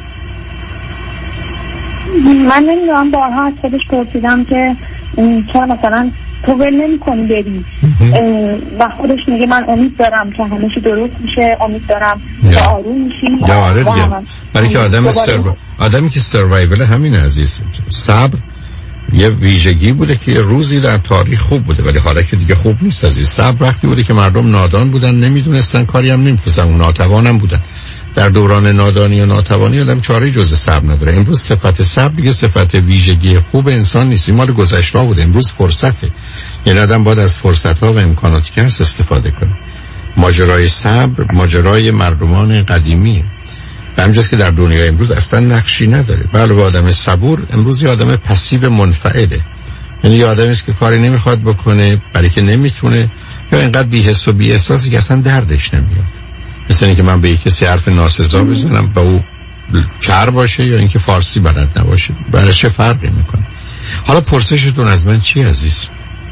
من نمیدونم، بارها از خودش پرسیدم که چرا مثلا تو ول نمی کنی بری و خودش میگه من امید دارم که همه چی درست میشه، امید دارم که آروم میشی. یا آره دیگه، برای که آدم سرو... آدمی که سروایول همین عزیز، صبر یه ویژگی بوده که یه روزی در تاریخ خوب بوده ولی حالا که دیگه خوب نیست عزیز. صبر وقتی بوده که مردم نادان بودن، نمیدونستن، کاری هم نمیتونستن، اون ناتوان هم بودن. در دوران نادانی و ناتوانی آدم چاره‌ای جز صبر نداره. امروز صفت صبر دیگه صفت ویژگی خوب انسان نیست، این مال گذشته بوده. امروز فرصته، یعنی آدم باید از فرصت‌ها و امکاناتی که هست استفاده کنه. ماجرای صبر ماجرای مردمان قدیمیه و همینجاست که در دنیای امروز اصلا نقشی نداره. بله آدم صبور امروز یه آدم پسیو منفعله، یعنی یه آدمی است که کاری نمیخواد بکنه برای که نمیتونه، یا اینقدر بی‌حس و بی‌احساسی که اصلا دردش نمیاد. مثل اینکه من به یک کسی حرف ناسزا بزنم با او کر باشه یا اینکه فارسی بلد نباشه، برای چه فرقی میکنه؟ حالا پرسشتون از من چی عزیز؟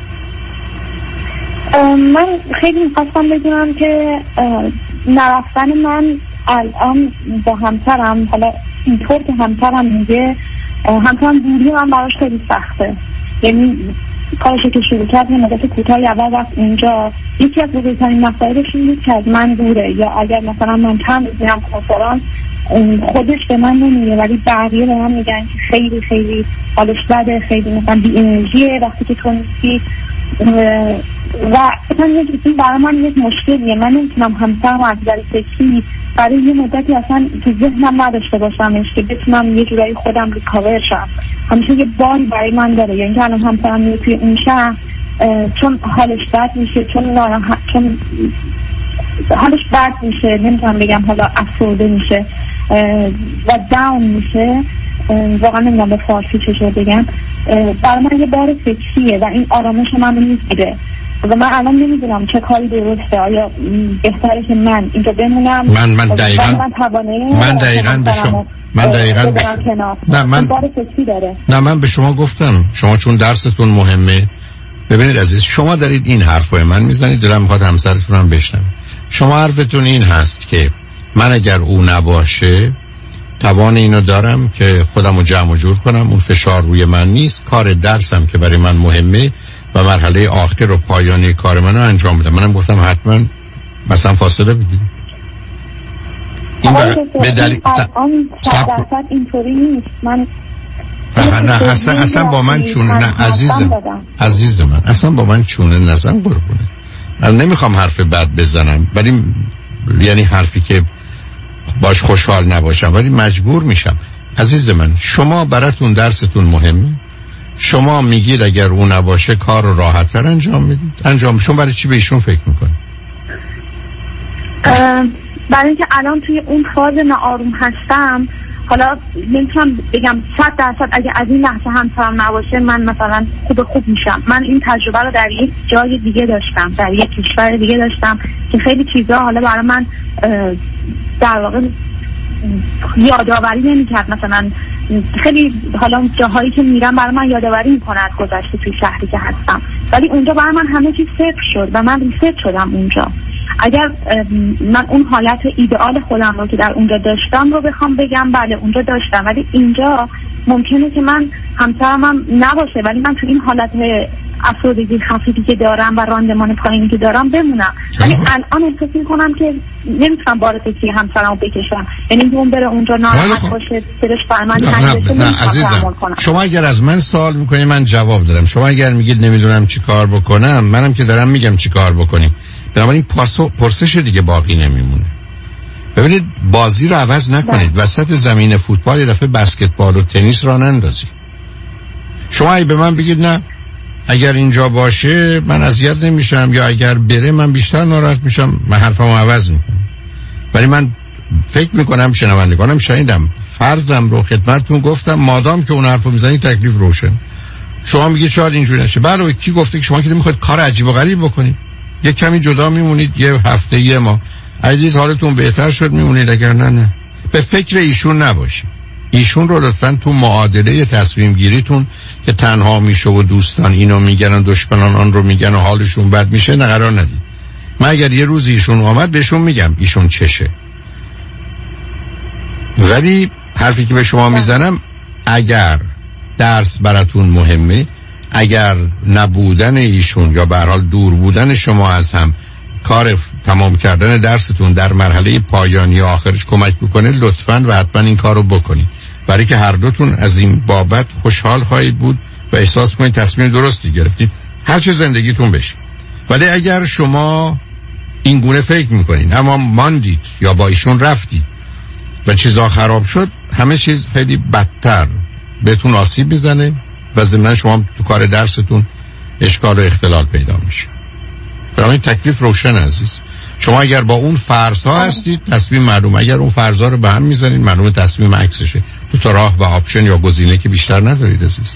من خیلی میخواستم بدونم که نرفتن من الان با همسرم، حالا اینطور که همسرم میگه، همسرم دوری من براش خیلی سخته. یعنی کارشو که شروع کرد یه مدت کوتاهی اول وقت اینجا، یکی از بزرگترین مسائلش این بود که از من دوره، یا اگر مثلا من چند روز میرم کنفرانس خودش به من نمیگه ولی بقیه به من میگن که خیلی خیلی حالش بده، خیلی مثلا بی انرژیه وقتی که تو نیستی و اصلا این برای من یک مشکلیه. من نمیتونم همسرم از نظر فکری برای یه مدتی اصلا تو ذهنم نداشته باشمش که بتونم یه جورایی خودم ریکاور شم. همیشه یه باری برای من داره، یعنی که الان همسرم میره توی اون شهر چون حالش بد میشه، چون ناراحت، چون حالش بد میشه، نمیتونم بگم حالا افسرده میشه و داون میشه، واقعا نمیدونم به فارسی چطور بگم، برای من یه بار فکریه و این آرامش من رو میگیره و من الان نمیدونم چه کاری درسته. آیا بهتره که من اینجا بمونم؟ من من دقیقاً من دقیقاً به شما من دقیقاً به نه من بار فکری داره. نه من به شما گفتم شما چون درستون مهمه. ببینید عزیز، شما دارید این حرفای من میزنید، دلم میخواد همسرتون هم بشنوه. شما حرفتون این هست که من اگر او نباشه توان اینو دارم که خودم رو جمع و جور کنم، اون فشار روی من نیست، کار درسم که برای من مهمه و مرحله آخر و پایانی کار منو انجام بدم. منم گفتم حتما مثلا فاصله بگیرید. این به دلیل سب اینطوری نیست. من نه اصلا اصلا با من چونه نه عزیزم عزیز من اصلا با من چونه نزن قربونه. من نمیخوام حرف بد بزنم ولی یعنی حرفی که باش خوشحال نباشم ولی مجبور میشم. عزیز من شما براتون درستون مهمه، شما میگید اگر اون نباشه کار رو راحت‌تر انجام میدید، انجام شما برای چی به ایشون فکر میکنید؟ برای اینکه الان توی اون فاز ناآروم هستم. حالا نمیتونم بگم صد درصد اگه از این لحظه همسرم نباشه من مثلا خوب خوب میشم. من این تجربه رو در یک جای دیگه داشتم، در یک کشور دیگه داشتم که خیلی چیزا حالا برای من در واقع یادآوری نمی‌کرد. مثلا خیلی حالا جاهایی که میرم برای من یادآوری میکنه از گذشته توی شهری که هستم، ولی اونجا برای من همه چیز صفر شد و من ریست شدم اونجا. اگر من اون حالت ایدئال خودم رو که در اونجا داشتم رو بخوام بگم بله اونجا داشتم، ولی اینجا ممکنه که من همسرم هم نباشه ولی من تو این حالت افسردگی خفیفی که دارم و راندمان پایینی که دارم بمونم. ولی الان احساس میکنم که نمیتونم بار فکری همسرم رو بکشم، یعنی اون بره اونجا ناراحت باشه، سرش بر من تنگ بشه. نه عزیزم، شما اگر از من سوال میکنید من جواب دادم. شما اگر میگید نمیدونم چی کار بکنم، منم که دارم میگم چی کار بکنیم. بنابراین پرسش دیگه باقی نمیمونه. ببینید بازی رو عوض نکنید. وسط زمین فوتبال یه دفعه بسکتبال و تنیس را نندازید. شما اگه به من بگید نه اگر اینجا باشه من اذیت نمیشم، یا اگر بره من بیشتر ناراحت میشم، من حرفمو عوض میکنم. ولی من فکر میکنم شنوندگانم شنیدم فرضم رو خدمتتون گفتم، مادام که اون حرفو میزنی تکلیف روشن. شما میگید شاید اینجوری نشه. بله کی گفته که شما که میخواید کار عجیب و غریب بکنید؟ یه کمی جدا میمونید، یه هفته یه ماه عزیز حالتون بهتر شد میمونید، اگر نه نه. به فکر ایشون نباشید. ایشون رو لطفاً تو معادله تصمیم گیریتون که تنها میشه و دوستان اینو میگن و دشمنان آن رو میگن و حالشون بد میشه نه قرار ندید. من اگر یه روز ایشون اومد بهشون میگم ایشون چشه. ولی حرفی که به شما میزنم، اگر درس براتون مهمه، اگر نبودن ایشون یا به هر حال دور بودن شما از هم کار تمام کردن درستون در مرحله پایانی آخرش کمک بکنه، لطفاً و حتما این کار رو بکنید، برای که هر دوتون از این بابت خوشحال خواهید بود و احساس کنید تصمیم درستی گرفتید هر چه زندگیتون بشه. ولی اگر شما این گونه فکر میکنید اما ماندید یا با ایشون رفتید و چیزا خراب شد، همه چیز خیلی بدتر بهتون آسیب میزنه و ضمن شما تو کار درستون اشکال و اختلال پیدا میشه. برای تکلیف روشن عزیز. شما اگر با اون فرض‌ها هستید تصمیم معلوم، اگر اون فرض‌ها رو به هم میزنید معلومه تصمیم عکسشه. دو تا راه و آپشن یا گزینه که بیشتر ندارید عزیز.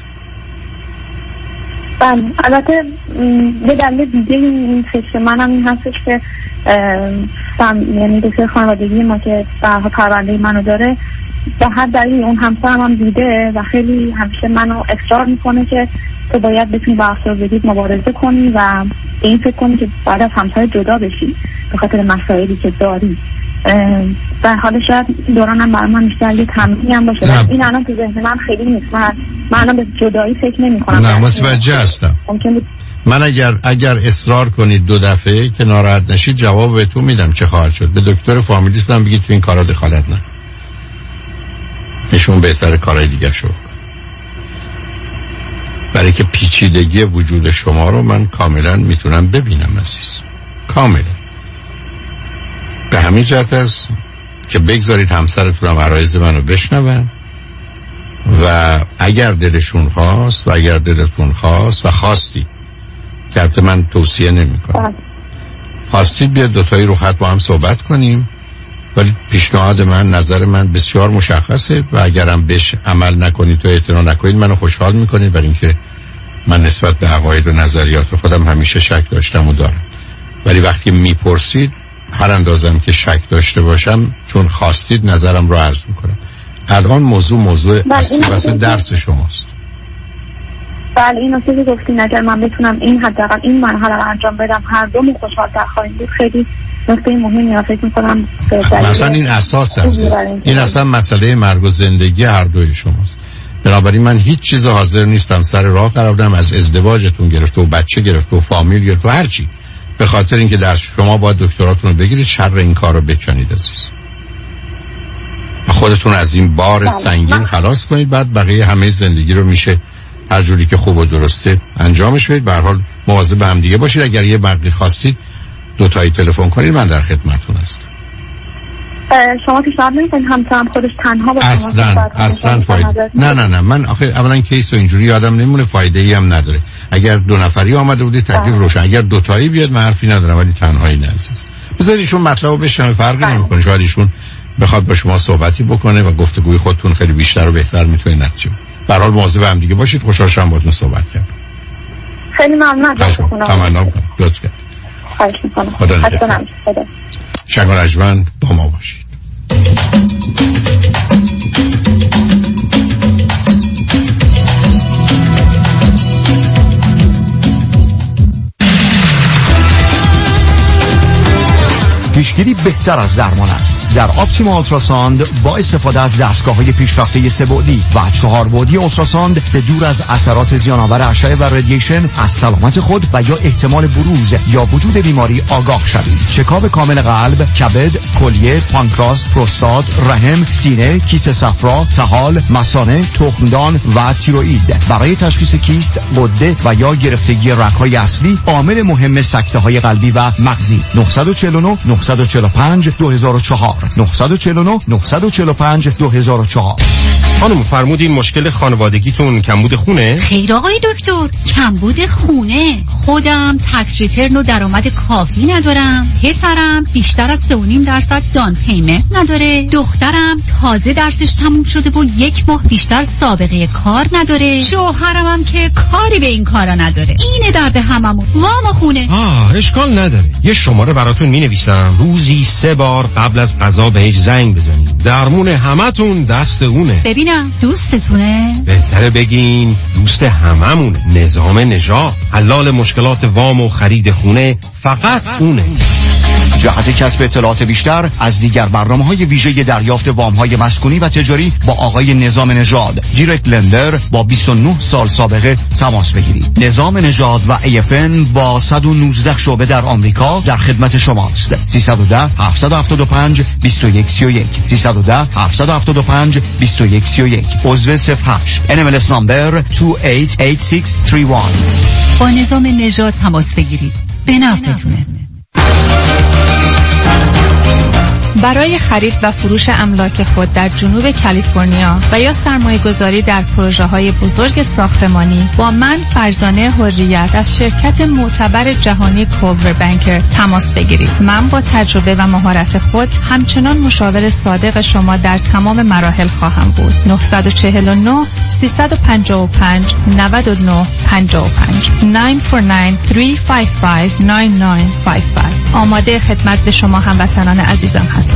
بله البته به دلیل دیگه این فکر منم این هستش که یعنی دکتر خانوادگی ما که در پرونده منو داره به هر دلیل اون همسرم هم دیده و خیلی همیشه منو اصرار میکنه که تو باید بتونی با افسردگی مبارزه کنی و به این فکر کنی که بعد از همسر جدا بشی به خاطر مسائلی که داری. در حال شاید دورانم برای من بیشتر یه تمرینی هم باشه. این الان تو ذهن من خیلی نیست. من من الان به جدایی فکر نمی کنم. نه متوجه هستم. من اگر اگر اصرار کنید دو دفعه که ناراحت نشید جواب بهتون میدم چه خواهد شد. به دکتر فامیلیتون هم بگید تو این کارا دخالت نکن. ایشون بهتره کارهای دیگه شو. برای که پیچیدگی وجود شما رو من کاملا میتونم ببینم عزیز. کاملا. به همین جهت است که بگذارید همسرتون هم عرایض منو بشنون و اگر دلشون خواست و اگر دلتون خواست و خواستی که البته من توصیه نمی کنم خواستید بیاد دوتایی رو خط با هم صحبت کنیم، ولی پیشنهاد من نظر من بسیار مشخصه و اگرم بهش عمل نکنید تو اعتنا نکنید منو خوشحال میکنید، برای اینکه من نسبت به عقاید و نظریات خودم همیشه شک داشتم و دارم. ولی وقتی میپرسید هر اندازم که شک داشته باشم چون خواستید نظرم رو عرض میکنم. الان موضوع موضوع اصلی واسه درس شماست. بله این نکته که گفتین اگر من بتونم این حداقل این مرحله رو انجام بدم هر دومون خوشحال‌تر خواهیم بود. خیلی نکته مهمی رو فکر می‌کنم. مثلا این اساس است. این اصلا مسئله مرگ و زندگی هر دوی شماست. بنابراین من هیچ چیز حاضر نیستم سر راه قرار بدم، از ازدواجتون گرفته و بچه گرفته و فامیل گرفته و هر چی، به خاطر اینکه در شما باید دکتراتون رو بگیرید شر این کار رو بکنید عزیز. خودتون از این بار سنگین خلاص کنید، بعد بقیه همه زندگی رو میشه هر جوری که خوب و درسته انجامش بدید. به هر حال مواظب هم دیگه باشید. اگر یه بقیه خواستید دو تایی تلفن کنید، من در خدمتتون هستم. شما پیشنهاد نمی‌کنید همسرم خودش تنها باشه؟ اصلا اصلا فایده نه نه نه من آخه اولا کیس و اینجوری یادم نمیمونه، فایده ای هم نداره. اگر دو نفری آمده بودی تکلیف روشن، اگر دو تایی بیاد من حرفی ندارم، ولی تنهایی نه عزیز. بذارید ایشون مطلبو بشنوه، فرقی نمی‌کنه. شاید ایشون بخواد با شما صحبتی بکنه و گفتگوی خودتون خیلی بیشتر و بهتر میتونه نتیجه. به هر حال مواظب هم دیگه باشید. خوشحال شدم باهاتون صحبت کردم. خیلی ممنون. تمنا می‌کنم. لطف کنید. خواهش می‌کنم. خدا نگهدار. شنگ رجمن با ما باشید. پیشگیری بهتر از درمان است. در آپتیما اولتراساند با استفاده از دستگاه‌های پیشرفته سه بعدی و چهار بعدی اولتراساند به دور از اثرات زیان‌آور اشعه و رادییشن از سلامت خود و یا احتمال بروز یا وجود بیماری آگاه شوید. چکاپ کامل قلب، کبد، کلیه، پانکراس، پروستات، رحم، سینه، کیسه صفرا، طحال، مثانه، تخمدان و تیروئید. برای تشخیص کیست، غده و یا گرفتگی رگ‌های اصلی عامل مهم سکته‌های قلبی و مغزی. نه چهار نه نه چهار پنج دو هزار و چهار نه چهار نه نه چهار پنج دو هزار و چهار. خانم فرمودین مشکل خانوادگیتون کمبود خونه؟ خیر آقای دکتر، کمبود خونه. خودم تکس ریترن و درآمد کافی ندارم. پسرم بیشتر از سه و نیم درصد دان پیمنت نداره. دخترم تازه درسش تموم شده و یک ماه بیشتر سابقه کار نداره. شوهرم هم که کاری به این کارا نداره. اینه درد هممون. وام خونه. آه اشکال نداره. یه شماره براتون مینویسم. روزی سه بار قبل از غذا بهش زنگ بزنید. درمون همتون دست اونه. ببینم دوستتونه؟ بهتره بگین دوست هممونه. نظام نژاد حلال مشکلات وام و خرید خونه فقط اونه. جهت کسب اطلاعات بیشتر از دیگر برنامه‌های ویژه دریافت وام‌های مسکونی و تجاری با آقای نظام نژاد دیرکت لندر با بیست و نه سال سابقه تماس بگیرید. نظام نژاد و ای اف ان با صد و نوزده شعبه در آمریکا در خدمت شماست. سیصد و ده هفتصد و هفتاد و پنج بیست و یک سی و یک سیصد و ده هفتصد و هفتاد و پنج بیست و یک سی و یک. عضو صفر هشت ان ام ال اس نمبر دو هشت هشت شش سه یک. با نظام نژاد تماس بگیرید. به نفعتونه. برای خرید و فروش املاک خود در جنوب کالیفرنیا و یا سرمایه گذاری در پروژه های بزرگ ساختمانی با من فرزانه حریت از شرکت معتبر جهانی کولور بانکر تماس بگیرید. من با تجربه و مهارت خود همچنان مشاور صادق شما در تمام مراحل خواهم بود. نه چهار نه سه پنج پنج نه نه پنج پنج نه چهار نه سه پنج پنج نه نه پنج پنج. آماده خدمت به شما هموطنان عزیزم هستم.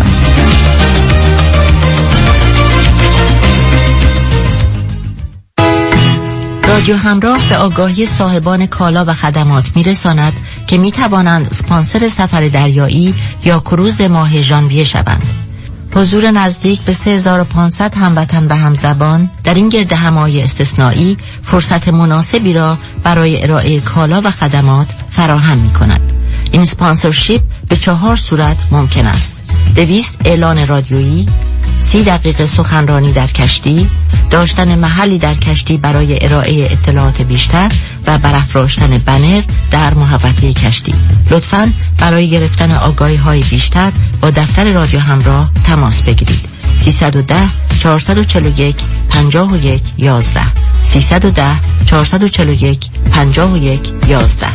رادیو همراه به آگاهی صاحبان کالا و خدمات میرساند که می توانند اسپانسر سفر دریایی یا کروز ماه ژانویه شوند. حضور نزدیک به سه هزار و پانصد هموطن و همزبان در این گردهمایی استثنایی فرصت مناسبی را برای ارائه کالا و خدمات فراهم می کند. این اسپانسرشیپ به چهار صورت ممکن است: دویست اعلان رادیویی، سی دقیقه سخنرانی در کشتی، داشتن محلی در کشتی برای ارائه اطلاعات بیشتر و برافراشتن بنر در محوطه کشتی. لطفاً برای گرفتن آگاهی های بیشتر با دفتر رادیو همراه تماس بگیرید. سیصد و ده چهارصد و چهل و یک پنجاه و یک یازده سیصد و ده چهارصد و چهل و یک پنجاه و یک یازده.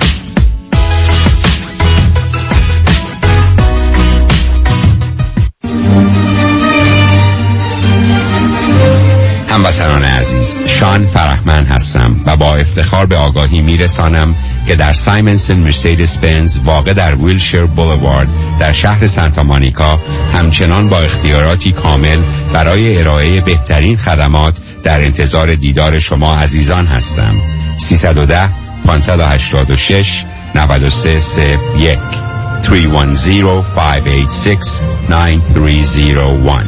هموطنان عزیز، شان فرحمن هستم و با افتخار به آگاهی میرسانم که در سایمنسن مرسیدس بنز واقع در ویلشیر بولوارد در شهر سانتا مونیکا همچنان با اختیاراتی کامل برای ارائه بهترین خدمات در انتظار دیدار شما عزیزان هستم. سیصد و ده پانصد و هشتاد و شش نود و سه صفر یک سه یک صفر پنج هشت شش نه سه صفر یک.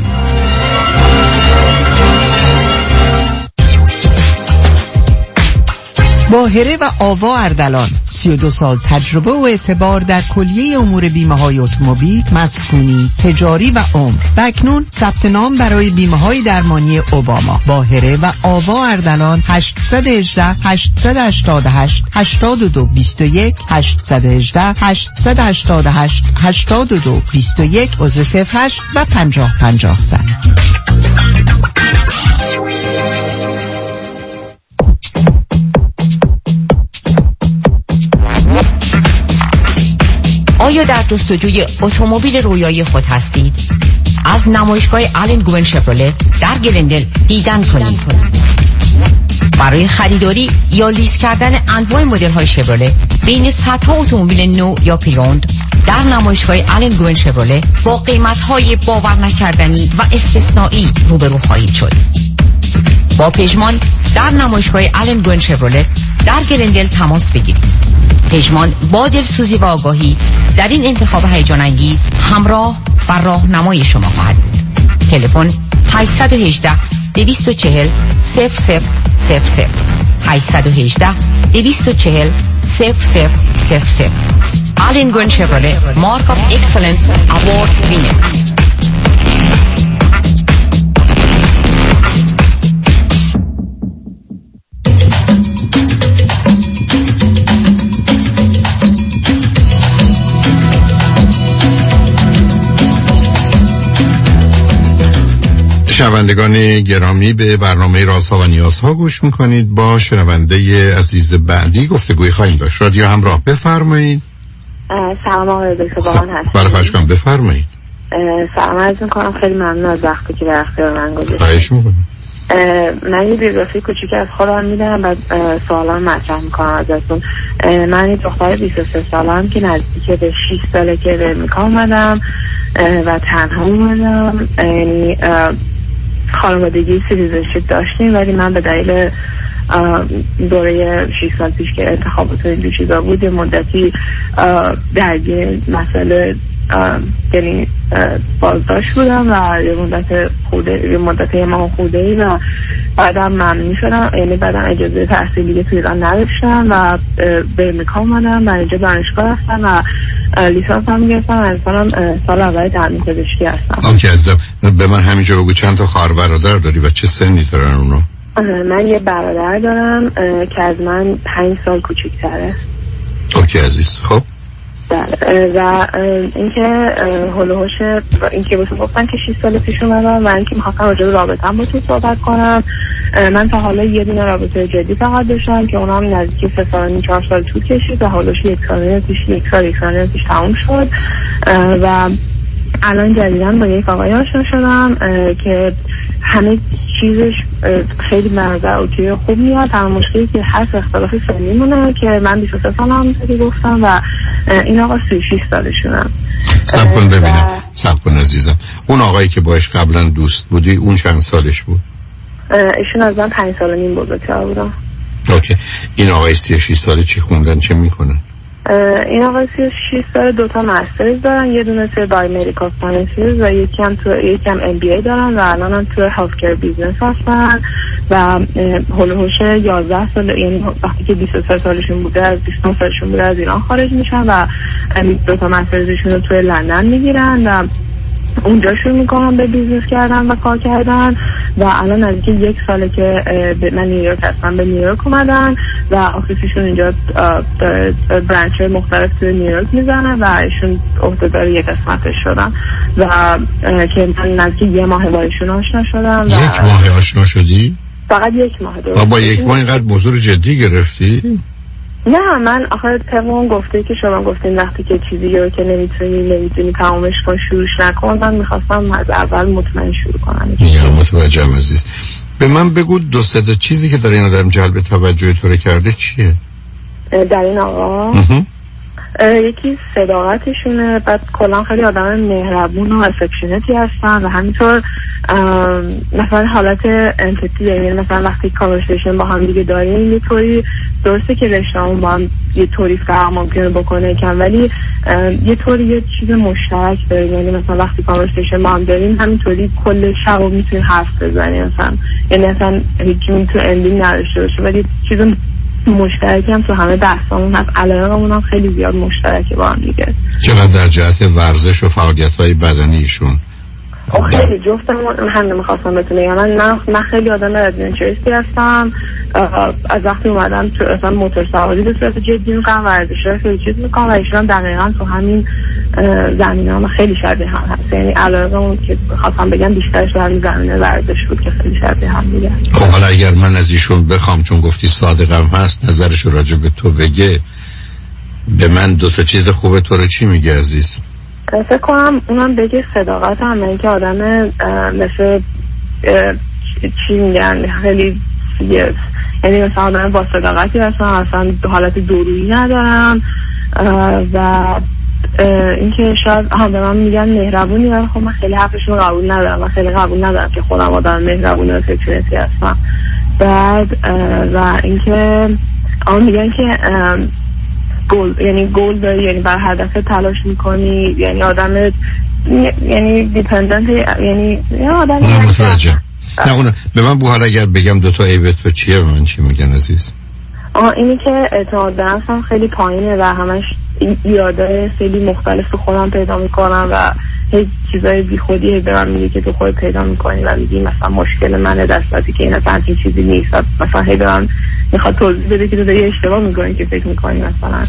باهره و آوا اردلان، سی و دو سال تجربه و اعتبار در کلیه امور بیمه های اتومبیل، مسکونی، تجاری و عمر. و اکنون ثبت نام برای بیمه های درمانی اوباما. باهره و آوا اردلان هشت یک هشت هشت هشت هشت هشت دو دو دو یک هشت یک هشت هشت هشت هشت هشت دو دو دو یک عضو صفر هشت و پنجاه پنجاه صد. آیا در جستجوی اتومبیل رویایی خود هستید؟ از نمایشگاه آلن گوون شفرولت در گلندل دیدن کنید. برای خریداری یا لیز کردن انواع مدل های شفرولت بین صدها اتومبیل نو یا پریوند در نمایشگاه آلن گوون شفرولت با قیمت های باور نکردنی و استثنایی روبرو خواهید شد. با پژمان در نمایشگاه آلن گوون شفرولت در گلندل تماس بگیرید. پژمان با دلسوزی و آگاهی در این انتخاب هیجان انگیز همراه و راهنمای شما خواهد بود. تلفن هشت یک هشت دو چهار صفر صفر صفر صفر هشت یک هشت دو چهار صفر صفر صفر صفر. آلن گوون شفرولت مارک آف اکسلنس اوارد وینر. شنوندگان گرامی، به برنامه رازها و نیازها گوش میکنید. با شنونده عزیز بعدی گفتگوی خواهیم داشت. رادیو همراه، بفرمایید. سلام آقای دکتر، با من هستم. بله خواهش کنم بفرمایید. سلام عرض میکنم، خیلی ممنون از وقتی که در اختیار من گذاشتید. خواهش میکنم. من یه بیوگرافی کوچیک از خودم میدم و سوالان مطرح میکنم ازتون. من یه دختر بیست و سه سالم که نزدیک به شش ساله که به امریکا اومدم و تنها اومدم. یعنی خانوادگی سیتیزنشیپ داشتیم، ولی من به دلیل دوره شش سال پیش که انتخابات این چیزا بود یه مدتی درگیر مسئله یعنی بازداشت بودم و یه مدت خوده یه مدت یه ماه خوده ای و بعدم ممنون شدم. یعنی بعدم اجازه تحصیلی تو ایران نداشتم و به امریکا اومدم و اینجا دانشگاه هستم و لیسانس هم گرفتم. انسانم سال اول تامین پزشکی هستم. آنکه عزیزم به من همینجا بگو چند تا خواهر برادر داری و چه سنی دارن اونا؟ من یه برادر دارم که از من پنج سال کوچیک‌تره. اوکی عزیز. خب و اینکه هلوهوش اینکه بهتون گفتن که شش سال پیش اومدم و اینکه می‌خواستم راجع به رابطه‌ام با تو صحبت کنم. من تا حالا یه دونه رابطه جدی فقط داشتم که اونم نزدیک سه سال و چهار سال طول کشید و هلوهوش یک سال پیش یک سال یک سال پیش تموم شد و الان جدیداً با یک آقای آشنا شدم که همه چیزش خیلی منظر اوکی خوب میاد. تمام مشکلی که هست اختلاف سنی مونه که من بیست و سه سالم همونطوری گفتم و این آقا سی و شش سالشونم. سب کن ببینم سب کن عزیزم، اون آقایی که باش قبلا دوست بودی اون چند سالش بود؟ ایشون از من پنج سال و نیم بزرگتر بودم. اوکی. این آقای سی و شش ساله چی خوندن، چه میکنن؟ این آقای سی و شش ساله دوتا مسترز دارن، یه دونه توی بایومدیکال ساینسز و یکی هم تو یکی هم ام بی ای دارن و الان هم توی هلت کیر بیزنس هستن و هولوهوش یازده سال، یعنی وقتی که بیست و سه سالشون بوده از بیست و نه سالشون بوده از ایران خارج میشن و دوتا مسترزشون رو توی لندن میگیرن و اونجا شروع میکنم به بیزنس کردن و کار کردن و الان از که یک ساله که من نیویورک هستم به نیویورک اومدن و آفیسشون اینجا برانچ مختلف توی نیویورک میزنن و ایشون عهدهدار یک قسمتش شدن و که من نزدیک یه ماه با ایشون آشنا شدم. یک ماه آشنا شدی؟ فقط یک ماه. و با یک ماه اینقدر موضوع جدی گرفتی؟ نه، من آخر طبعا گفته که شما گفتین وقتی که چیزی رو که نمیتونی نمیتونی تمامش کن شروعش نکن. من میخواستم از اول مطمئن شروع کنم. یا متوجهم عزیز. به من بگو دو سه تا چیزی که در این آدم جلب توجه تو رو کرده چیه؟ در این آقا یکی صداقتشونه، بعد کلا خیلی آدم مهربون و افکشنتی هستن و همینطور مثلا حالت امپاتی، یعنی مثلا وقتی کانورسیشن با هم دیگه داریم یه طوری درسته که رشته‌مون با هم یه طوری فرق ممکنه بکنه کم، ولی یه طوری یه چیز مشترک داریم. یعنی مثلا وقتی کانورسیشن با هم داریم همینطوری کل شب رو میتونیم حرف بزنیم مثلا، یعنی مثلا هیچ تو اندینگ نداشته باشه ولی چیز مشترکی هم تو همه بحثامون هست. علاقمون هم خیلی زیاد مشترکه با هم دیگه. چقدر در جهت ورزش و فعالیت‌های بدنیشون؟ خیلی جفتمون هم نمیخواستم بتونه، یعنی من من خیلی آدم ادونچریستی هستم. از وقتی اومدم تو اصلا موتور سواری به صورت جدی میکنم، ورزش خیلی چیز میکنم و ایشون دقیقا تو همین زمینه هم خیلی شبیه هم هست. یعنی علاقمون که خواستم بگم بیشترش در همین زمینه ورزش بود که خیلی شبیه هم دیگه. خب حالا اگر من از ایشون بخوام، چون گفتی صادقم هست، نظرش راجع به تو بگه، به من دو تا چیز خوبه تو رو چی میگه عزیز؟ فکر کنم اونم بگه صداقت هم، من که آدم مثل چی میگن خیلی سیریس، یعنی مثلا آدم با صداقتی هستم، اصلا حالت دورویی ندارم و اینکه شاید هم به من میگن مهربونی ولی خب من خیلی حرفشون رو قبول ندارم و خیلی قبول ندارم که خودم آدم مهربونی و فکرتی هستم. بعد و اینکه آن میگن که گول، یعنی گول داری، یعنی بر هدف تلاش میکنی، یعنی آدم یعنی دیپندنت، یعنی آدم نه متوجه. نه اون به من بوهر اگر بگم دو تا عیب تو چیه، به من چی میگن عزیز؟ آه اینی که اعتماد به نفسم خیلی پایینه و همش ایاده خیلی مختلف تو خودم پیدا میکنم و هیچ چیزای بی خودی به من میگه که تو خودت پیدا میکنی و میگی مثلا مشکل منه، دستاتی که این اصلا همچین چیزی نیست. مثلا هی به من میخواد توضیح بده که تو داری اشتباه میکنی که فکر میکنی مثلا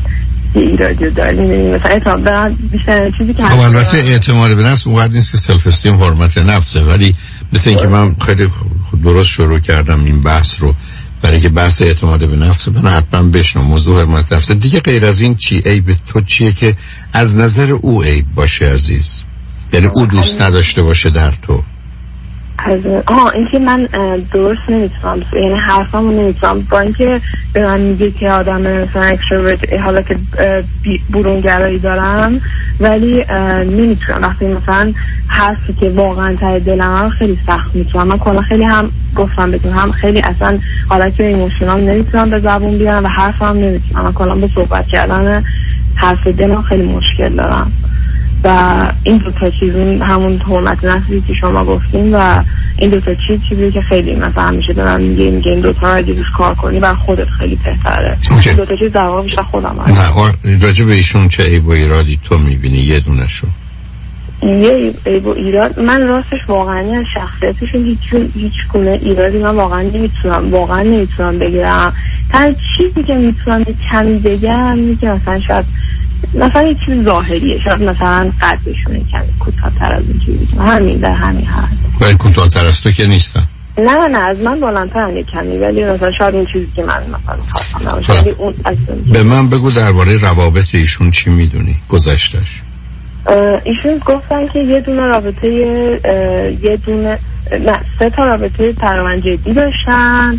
یه ایرادی داری، مثلا اعتماد بیشتر چیزی که خب البته اعتماد به نفس اونقدر نیست که سلف استیم حرمت نفسه، ولی مثل اینکه من خیلی درست شروع کردم این بحث رو برای که بحث اعتماد به نفس بنا حتما بشنم. موضوع حرمت نفس دیگه غیر از این چی عیب تو چیه که از نظر او عیب باشه عزیز؟ یعنی او دوست نداشته باشه در تو؟ از آه اینکه من درست نمیتونم، یعنی حرفامو نمیتونم، با اینکه به من میگه که آدم مثلا اکستروورت، حالا که برونگرایی دارم، ولی نمیتونم وقتی مثلا حرفی که واقعا ته دلم خیلی سخت میتونم. من کلا خیلی هم گفتم بهتون هم خیلی اصلا حالت ایموشنال نمیتونم به زبون بیارم و حرفم نمیتونم. من کلا به صحبت کردن حرف دلم خیلی مشکل دارم و این دو تا چیز، همون حرمت نفسی که شما گفتین و این دو تا چیز چیزی که خیلی مثلا همیشه دارم میگه میگه این دو تا رو روش کار کنی و خودت خیلی بهتره. این دو تا چیز در واقع بیشتر خودم هست. نه راجع به ایشون چه عیب و ایرادی تو میبینی؟ یه دونه شو یه عیب و ایراد، من راستش واقعا از شخصیتشون هیچ هیچ گونه ایرادی من واقعا نمیتونم واقعا نمیتونم بگیرم. تنها چیزی که میتونم کمی بگم اینه که مثلا شاید مثلا یه چیز ظاهریه، شاید مثلا قدشونه کمی کوتاه‌تر از این چیزی، همین در همین حد. ولی کوتاه‌تر از تو که نیستن. نه نه از من بالاترن یه کمی، ولی مثلا شاید این چیزی که من مثلا خواستم نباشه. اون به من بگو درباره روابط ایشون چی میدونی؟ گذشتش. ایشون گفتن که یه دونه رابطه یه دونه نه سه تا رابطه تقریبا جدی داشتن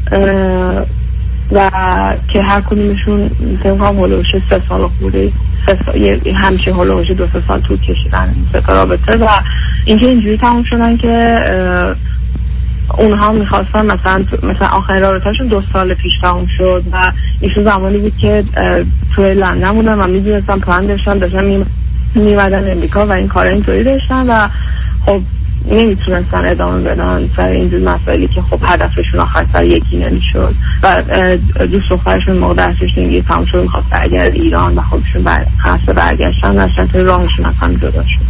و که هر کدومشون فکر کنم هولوش سه سال خوده سه همچه هولوش دو سه سال طول کشیدن سه تا رابطه و اینکه اینجوری تموم شدن که اونها میخواستن مثلا مثلا آخرین رابطه‌شون دو سال پیش تموم شد و ایشون زمانی بود که توی لندن بودن و میدونستن پلان داشتن داشتن میمدن امریکا و این کار اینطوری داشتن و خب نمیتونستن ادامه بدن سر اینجور مسائلی که خب هدفشون آخر سر یکی نمیشد و دوست دخترشون موقع درسش نگیه تمام شد میخواست برگرد ایران و خودشون خواست برگشتن نشتن توی راهشون از هم جدا شد.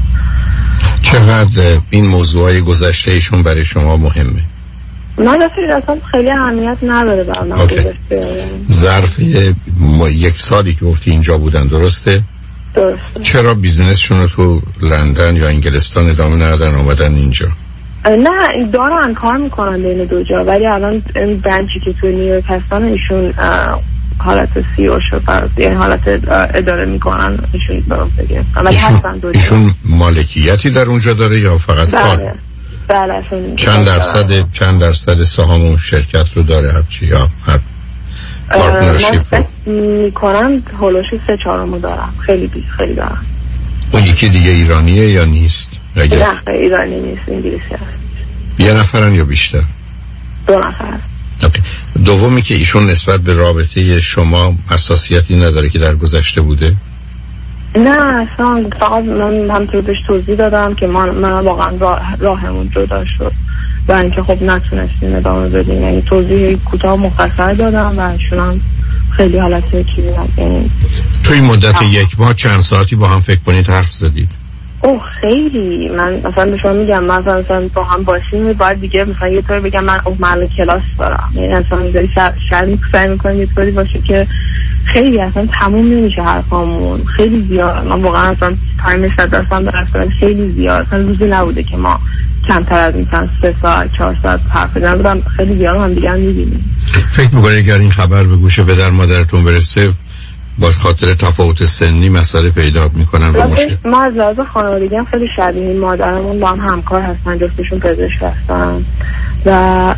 چقدر این موضوعای گذشته ایشون برای شما مهمه؟ من اصلا خیلی اهمیت نداره برای من گذشته. ظرف یک سالی که گفتی اینجا بودن درسته؟ درسته. چرا بیزنسشون رو تو لندن یا انگلستان ادامه ندادن اومدن اینجا؟ نه دارن کار میکنن بین دو جا، ولی الان این برنچی که تو نیویورک هستن ایشون حالت سی او شو فرض، یعنی حالت اداره میکنن ایشون برام بگم. ولی هستن دو جا. ایشون مالکیتی در اونجا داره یا فقط بله. کار؟ بله. چند درصد چند درصد سهام اون شرکت رو داره هرچی یا هر پارتنرشیپ رو؟ من میکنم هولوش سه چهارمو دارم. خیلی بی خیلی دارم. اون یکی دیگه ایرانیه یا نیست؟ اگر... نه ایرانی نیست، انگلیسی هست. یه نفرن یا بیشتر؟ دو نفر. اوکی. دومی که ایشون نسبت به رابطه شما حساسیتی نداره که در گذشته بوده؟ نه اصلا، فقط من همطور بهش توضیح دادم که من, من واقعا راه راهمون جدا شد و اینکه خب نتونستیم ادامه بدیم، یعنی توضیح کوتاه مختصر دادم و ایشون هم خیلی حالته کی یعنی تو این مدت هم. یک ماه چند ساعتی با هم فکر کنید حرف زدید؟ اوه خیلی. من مثلا به شما میگم من مثلا با هم باشیم باید دیگه مثلا یه طور بگم من اوه محل کلاس دارم، یعنی اصلا میذاری شاید سعی میکنم یه طوری باشه که خیلی اصلا تموم نمیشه حرفامون، خیلی زیاد. من واقعا اصلا تایمش نداشتم درستم، خیلی زیاد. اصلا روزی نبوده که ما کمتر از مثلا سه ساعت چهار ساعت حرف بزنیم، خیلی زیاد هم دیگه هم میبینیم. فکر میکنه اگر این خبر به گوش پدر مادرتون برسه با خاطر تفاوت سنی مسئله پیدا میکنن و مشکل؟ ما از لحاظ خانوادگی هم خیلی شبیه، مادرمون با هم همکار هستن، جفتشون پزشک هستن و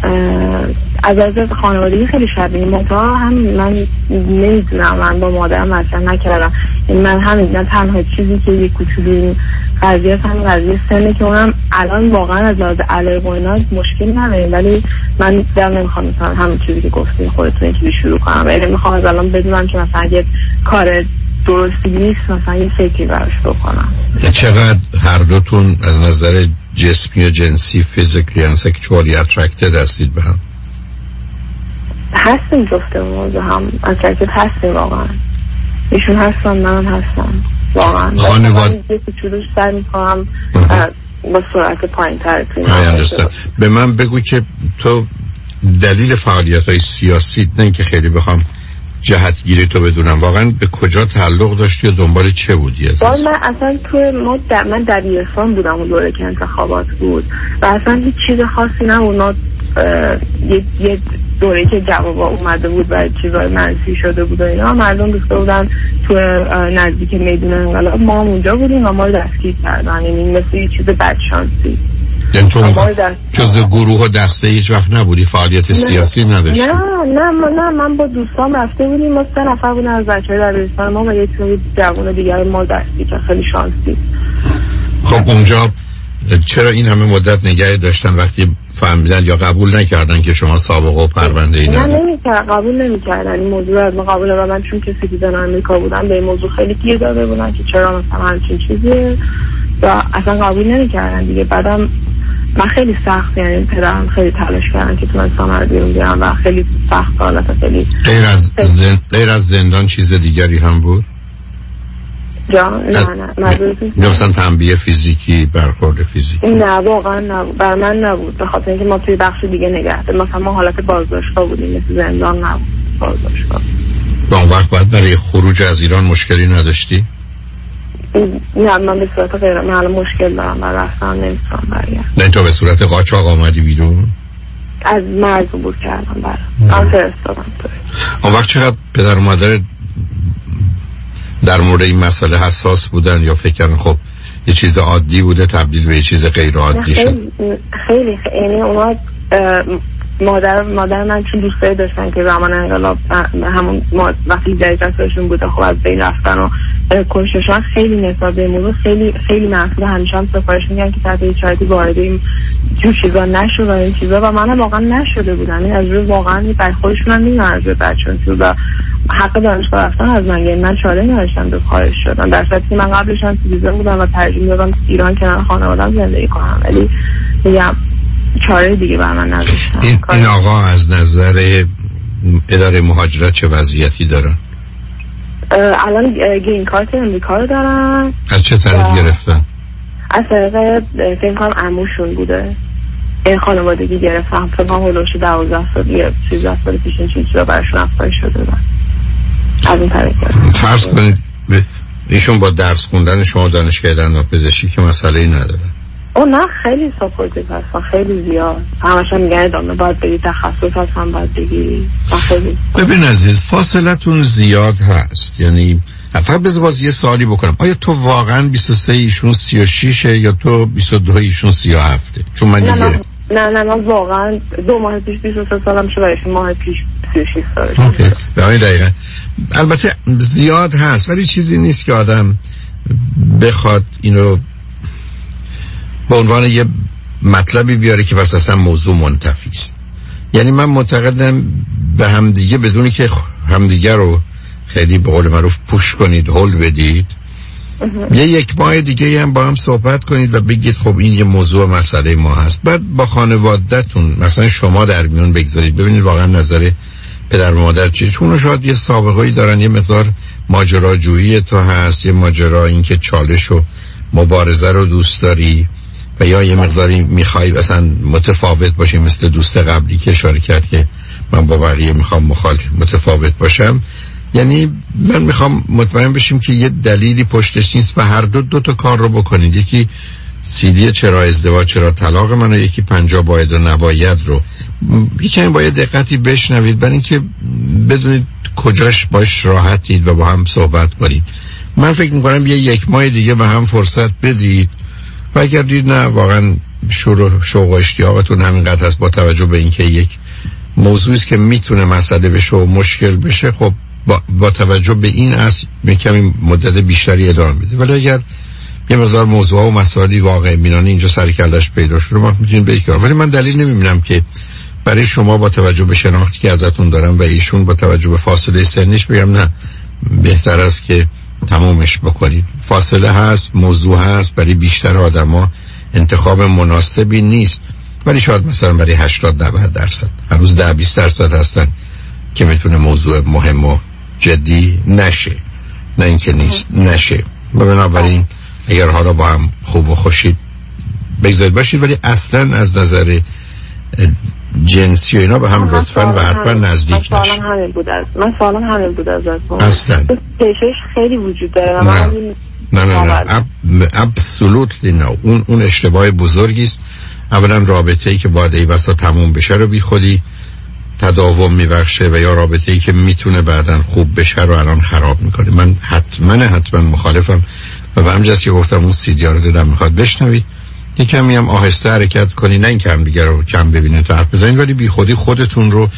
از لحاظ خانوادگی خیلی شبیه. منتها همین من نمیدونم، من با مادرم مطرح نکردم، من همین من تنها چیزی که یه کوچولو قضیه است همین قضیه سنه که اونم الان واقعا از لحاظ علایق و اینا مشکل نداریم، ولی من دلم نمیخوام مثلا همین چیزی که گفتین خودتون یکی شروع کنم، یعنی میخوام از الان بدونم که مثلا یه کار درستی نیست مثلا یه فکری براش بکنم. چقدر هر دوتون از نظر جسمی و جنسی فیزیکلی and sexually attracted هستید به هم؟ هستیم جفتمون به هم attracted هستیم واقعا. ایشون هستن منم هستم واقعا. خانواده یه کوچولوش سعی میکنم با سرعت پایین تر به من بگو که تو دلیل فعالیت های سیاسی، نه اینکه خیلی بخوام جهتگیری تو بدونم، واقعا به کجا تعلق داشتی و دنبال چه بودی؟ از من اصلا تو ما در من دبیرستان بودم اون دوره که انتخابات بود و اصلا هیچ چیز خاصی نه. اونا یه, یه دوره که جوابا اومده بود و چیزای منفی شده بود و اینا، مردم دوسته بودن تو نزدیک میدون انقلاب، ما هم اونجا بودیم و ما رو دستگیر کردن. یعنی مثل یه چیز بدشانسی. یعنی تو جز گروه و دسته هیچ وقت نبودی؟ فعالیت سیاسی نداشتی؟ نه نه نه من با دوستام رفته بودیم، ما سه نفر بودن از بچه‌های دبیرستان ما و یک جوان دیگر ما دستی که خیلی شانسی. خب اونجا چرا این همه مدت نگه داشتن وقتی فهمیدن یا قبول نکردن که شما سابقه و پرونده ای ندارید؟ نه نمی‌کردن، قبول نمی‌کردن این موضوع از ما قبول. و من چون که سیتیزن آمریکا بودم به این موضوع خیلی گیر داده بودن که چرا مثلا همچین چیزیه و اصلا قبول نمی‌کردن دیگه. بعدم من خیلی سخت، یعنی پدرم خیلی تلاش کردن که تونستم من رو بیرون بیارم و خیلی سخت حالت خیلی غیر از زن... غیر از زندان چیز دیگری هم بود؟ جا نه نه مدرسه مثلا تنبیه فیزیکی، برخورد فیزیکی؟ نه واقعا نبود، بر من نبود، به خاطر اینکه ما توی بخش دیگه نگهده، مثلا ما حالت بازداشتگاه بودیم، مثل زندان نبود، بازداشتگاه. با اون وقت باید برای خروج از ایران مشکلی نداشتی؟ نه من به صورت غیر من الان مشکل دارم و رفتن نمیتونم برگردم. نه تو به صورت قاچاق آمدی بیرون؟ از مرز عبور کردم برام من فرستادم. اون وقت چقدر پدر و مادر در مورد این مسئله حساس بودن یا فکر کردن خب یه چیز عادی بوده تبدیل به یه چیز غیر عادی شد؟ خیلی خیلی یعنی اونا مادر مادر من چون دوستایی داشتن که زمان انقلاب همون وقتی جایزشون بوده خب از بین رفتن و کششان، خیلی نسبت به موضوع خیلی خیلی محسوب، همیشه هم سفارش میگن که تحت هیچ شرایطی وارد این جور چیزا نشو و این چیزا و منم واقعا نشده بودم. این از روی واقعا برای خودشون هم میدونن از روی بچه‌هاشون و حق دانشگاه رفتن از من، یعنی من چاره نداشتم به خارج شدم، در صورتی که من قبلش هم سیتیزن بودم و ترجیح میدادم ایران کنار خانواده‌ام زندگی کنم، ولی میگم چاره دیگه بر من نداشتم. این, این آقا از نظر اداره مهاجرت چه وضعیتی دارن؟ الان گرین کارت امریکا رو دارن. از چه طریق گرفتن؟ از طریق فکر کنم عموشون بوده، این خانوادگی گرفتن، فکر کنم هلوش دوازده سال یا سیزده سال پیش این چیزا براشون افزایش شده بود. از این طریق فرض کنید ایشون با درس خوندن شما دانشگاه دندانپزشکی که مسئله‌ای نداره؟ او نه خیلی ساپورتیو هستن، خیلی زیاد، همش هم میگن ادامه باید بگی، تخصص هستن باید بگیری. ببین عزیز فاصلتون زیاد هست، یعنی فقط بذار باز یه سوالی بکنم، آیا تو واقعا بیست و سه ایشون سی و شش یا تو بیست و دو ایشون سی و هفت؟ چون من نه یه نه نه نه من واقعا دو ماه پیش بیست و سه سالم شده، ایشون ماه پیش سی و شش سالش. اوکی به همین دقیقه. البته زیاد هست ولی چیزی نیست که آدم بخواد اینو به عنوان یه مطلبی بیاره که واسه اصلا موضوع منتفی است. یعنی من معتقدم به همدیگه بدونی که همدیگه رو خیلی به قول معروف پوش کنید، هول بدید، یه یک ماه دیگه هم با هم صحبت کنید و بگید خب این یه موضوع مسئله ما هست. بعد با خانواده‌تون مثلا شما در میون بگذارید ببینید واقعا نظر پدر و مادر چیه، چون شاید یه سابقه‌ای دارن، یه مقدار ماجراجویی تو هست، یه ماجرا این که چالش و مبارزه رو دوست داری و یا یه مقداری میخوای مثلا متفاوت باشی مثل دوست قبلی که اشاره کرد که من با بقیه میخوام مخالف متفاوت باشم. یعنی من میخوام مطمئن بشیم که یه دلیلی پشتش نیست و هر دو دو تا کار رو بکنید، یکی سیدی چرا ازدواج چرا طلاق من و یکی پنجاه باید و نباید رو یکی هم باید دقتی بشنوید برای اینکه بدونید کجاش باش راحتید و با هم صحبت کنید. من فکر میکنم یه یک ماه دیگه به هم فرصت بدید و اگر دید نه واقعا شور شوق و اشتیاقتون همینقدر هست با توجه به اینکه یک موضوعی است که میتونه مسئله بشه و مشکل بشه، خب با, با توجه به این اصل کمی مدت بیشتری ادامه میده. ولی اگر یه مقدار موضوع و مسائلی واقع بینانه اینجا سر کلش پیدا شده ما میتونیم بگیم، ولی من دلیل نمیبینم که برای شما با توجه به شناختی که ازتون دارم و ایشون با توجه به فاصله سنیش بگم نه بهتر است که تمومش بکنید. فاصله هست، موضوع هست، برای بیشتر آدما انتخاب مناسبی نیست، ولی شاید مثلا برای هشتاد نود درصد هنوز ده بیست درصد هستن که میتونه موضوع مهم و جدی نشه، نه اینکه نیست نشه. و بنابراین اگر حالا با هم خوب و خوشید بگذارید باشید، ولی اصلا از نظر جنسی و اینا به هم لطفاً و حتما نزدیک نشید. نشید. من همین بود از من سوالم همین بود ازتون. اصلا کشش خیلی وجود داره. نه نه نه نه اب... ابسولوتلی نه. اون اون اشتباه بزرگی است. اولا رابطه‌ای که باید ای بسا تموم بشه رو بی خودی تداوم میبخشه و یا رابطه‌ای که میتونه بعداً خوب بشه رو الان خراب میکنه. من حتما حتما مخالفم و به همجاست که گفتم اون سیدیا رو دادم میخواد بشنوید. یکمی هم آهسته حرکت کنی، نه اینکه هم دیگه رو کم ببینید تا حرف بزنید، ولی بی خودی خودتون رو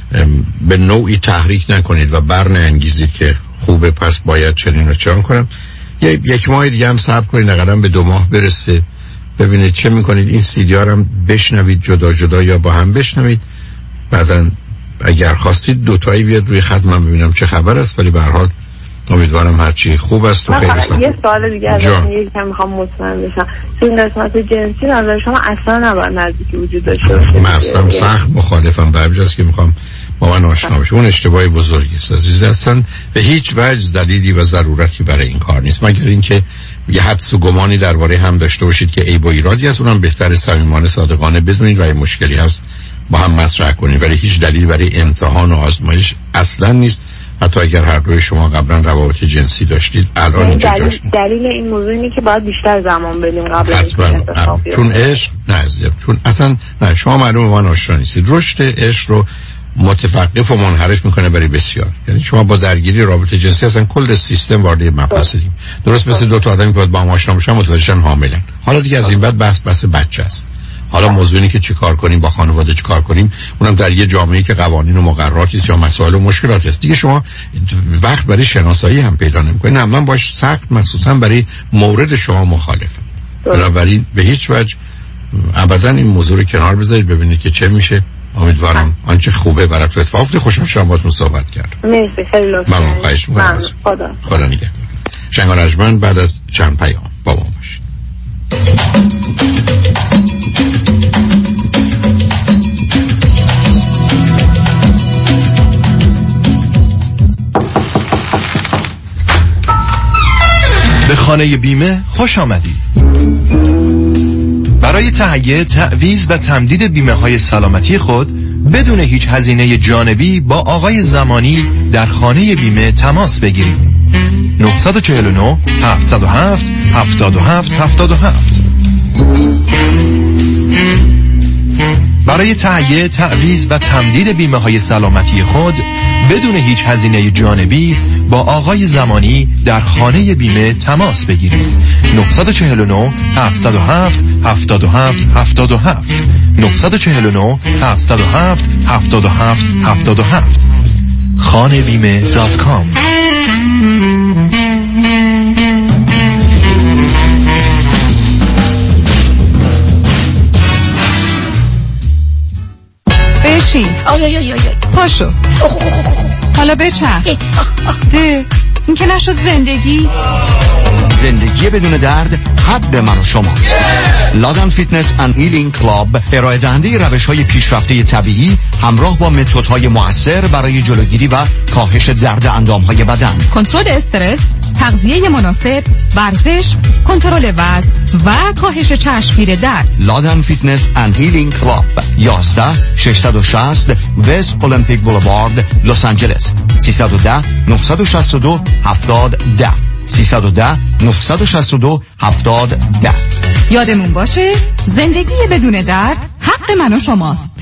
به نوعی تحریک نکنید و بر نانگیزید که خوبه پس باید چنین و چنان کنم. یک ماه دیگه هم صبر کنید، اقلا به دو ماه برسه، ببینید چه میکنید. این سیدیا رو هم بشنوید جدا جدا یا با هم بشنوید. بعداً اگر خواستید دوتایی بیاد روی خط من ببینم چه خبر است، ولی به هر حال امیدوارم هرچی خوب است و خیلی سلام. یه سوال دیگه ازتون یکم میخوام مطمئن بشم. تو این قسمت جنسی نظر شما اصلا نباید نزدیکی وجود داشته باشه؟ من اصلا سخت مخالفم. به همجاست که میخوام با من آشنا بشه. اون اشتباه بزرگی است عزیز. اصلا به هیچ وجه دلیلی و ضرورتی برای این کار نیست، مگر اینکه یه حدس و گمانی درباره هم داشته باشید که عیب و ایرادی است. اونم بهتره صمیمانه صادقانه بدونید و اگه مشکلی هست با هم مطرح کنید، ولی هیچ دلیلی برای امتحان و آزمایش اصلا نیست. حتی اگر هر دوی شما قبلا روابط جنسی داشتید الان اینجا دلیل, جاش دلیل این موضوع اینه که باید بیشتر زمان بدیم قبل از اینکه چون عشق نه چون اصلا نه شما معلومه من آشنا نیستید. رشد عشق رو متوقف و منحرف میکنه برای بسیار. یعنی شما با درگیری رابطه جنسی اصلا کل سیستم وارد مبحثیم. درست مثل دو تا آدمی که با هم آشنا میشن متوجهن حاملن. حالا دیگه از این بعد بحث بحث بچه است. حالا موضوع اینه که چی کار کنیم با خانواده، چی کار کنیم، اونم در یه جامعه‌ای که قوانین و مقرراتی است یا مسائل و مشکلاتی است. دیگه شما وقت برای شناسایی هم پیدا نمی‌کنید. نه من باش سخت مخصوصا برای مورد شما مخالفم. بنابراین به هیچ وجه ابدا این موضوع رو کنار بذارید، ببینید که چه میشه. امیدوارم آنچه خوبه براتون اتفاق بیفته. خوشحال شدم باهاتون صحبت کردم. مرسی، خیلی لطفا. ممنون. خواهش می‌کنم. خدا خدا نگهدار. شنگان رجمن بعد از چند پیام با ما باشید. به خانه بیمه خوش آمدید. برای تهیه، تعویض و تمدید بیمه های سلامتی خود بدون هیچ هزینه جانبی با آقای زمانی در خانه بیمه تماس بگیرید. نه چهار نه هفت صفر هفت هفت هفت هفت هفت. برای تهیه، تعویض و تمدید بیمه های سلامتی خود بدون هیچ هزینه جانبی با آقای زمانی در خانه بیمه تماس بگیرید. نه چهار نه هفت صفر هفت هفت هفت هفت هفت نه چهار نه هفت صفر هفت هفت هفت هفت هفت خانه بیمه دات کام. بشین. آی آی آی آی پاشو. حالا بچرخ. ده این که نشد زندگی. زندگی بدون درد حد من و شماست. لادن فیتنس اند هیلینگ کلاب ارائه دهنده روش های پیشرفته طبیعی همراه با متدهای مؤثر برای جلوگیری و کاهش درد اندام های بدن، کنترل استرس، تغذیه مناسب، ورزش، کنترل وزن و کاهش چشمگیر درد. لادن فیتنس اند هیلینگ کلاب یازده ششصد و شصت وست المپیک بولوارد لس آنجلس. سیصد و ده نهصد و شصت و دو هفتاد ده سیصد و ده نهصد و شصت و دو هفتاد ده. یادمون باشه زندگی بدون درد حق من و شماست.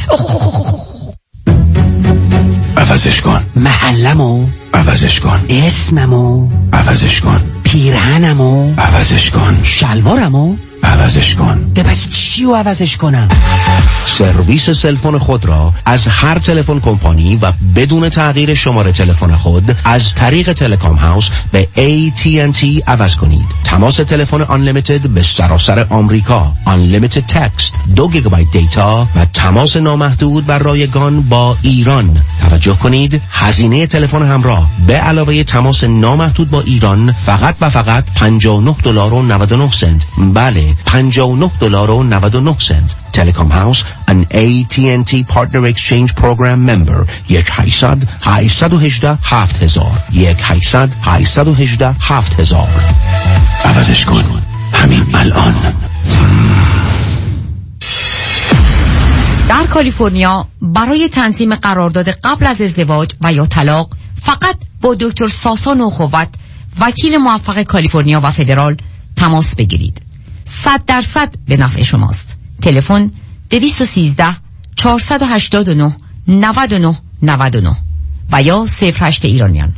عوضش کن محلمو، عوضش کن اسممو، عوضش کن پیرهنمو، عوضش کن شلوارمو، عوضش کن. ده پس چیو عوضش کنم؟ سرویس سلفون خود را از هر تلفن کمپانی و بدون تغییر شماره تلفن خود از طریق تلکام هاوس به ای تی ان تی عوض کنید. تماس تلفن unlimited به سراسر آمریکا، unlimited تکست، دو گیگابایت دیتا و تماس نامحدود بر رایگان با ایران. توجه کنید هزینه تلفن همراه به علاوه تماس نامحدود با ایران فقط و فقط پنجاه و نه دلار و نود و نه سنت. بله پنجاه و نه دلار و نود و نه سنت. Telecom House, an ای تی ان تی Partner Exchange Program member. یک هشتصد هشتصد و هجده هفت هزار یک هشتصد هشتصد و هجده هفت هزار. عوضش کن همین الان. در کالیفرنیا برای تنظیم قرارداد قبل از ازدواج و یا طلاق فقط با دکتر ساسان اخوت، وکیل موفق کالیفرنیا و فدرال تماس بگیرید. صد درصد به نفع شماست. تلفن دویست و سیزده چهارصد و هشتاد و نه نود و نه نود و نه و یا صفر هشت ایرانیان.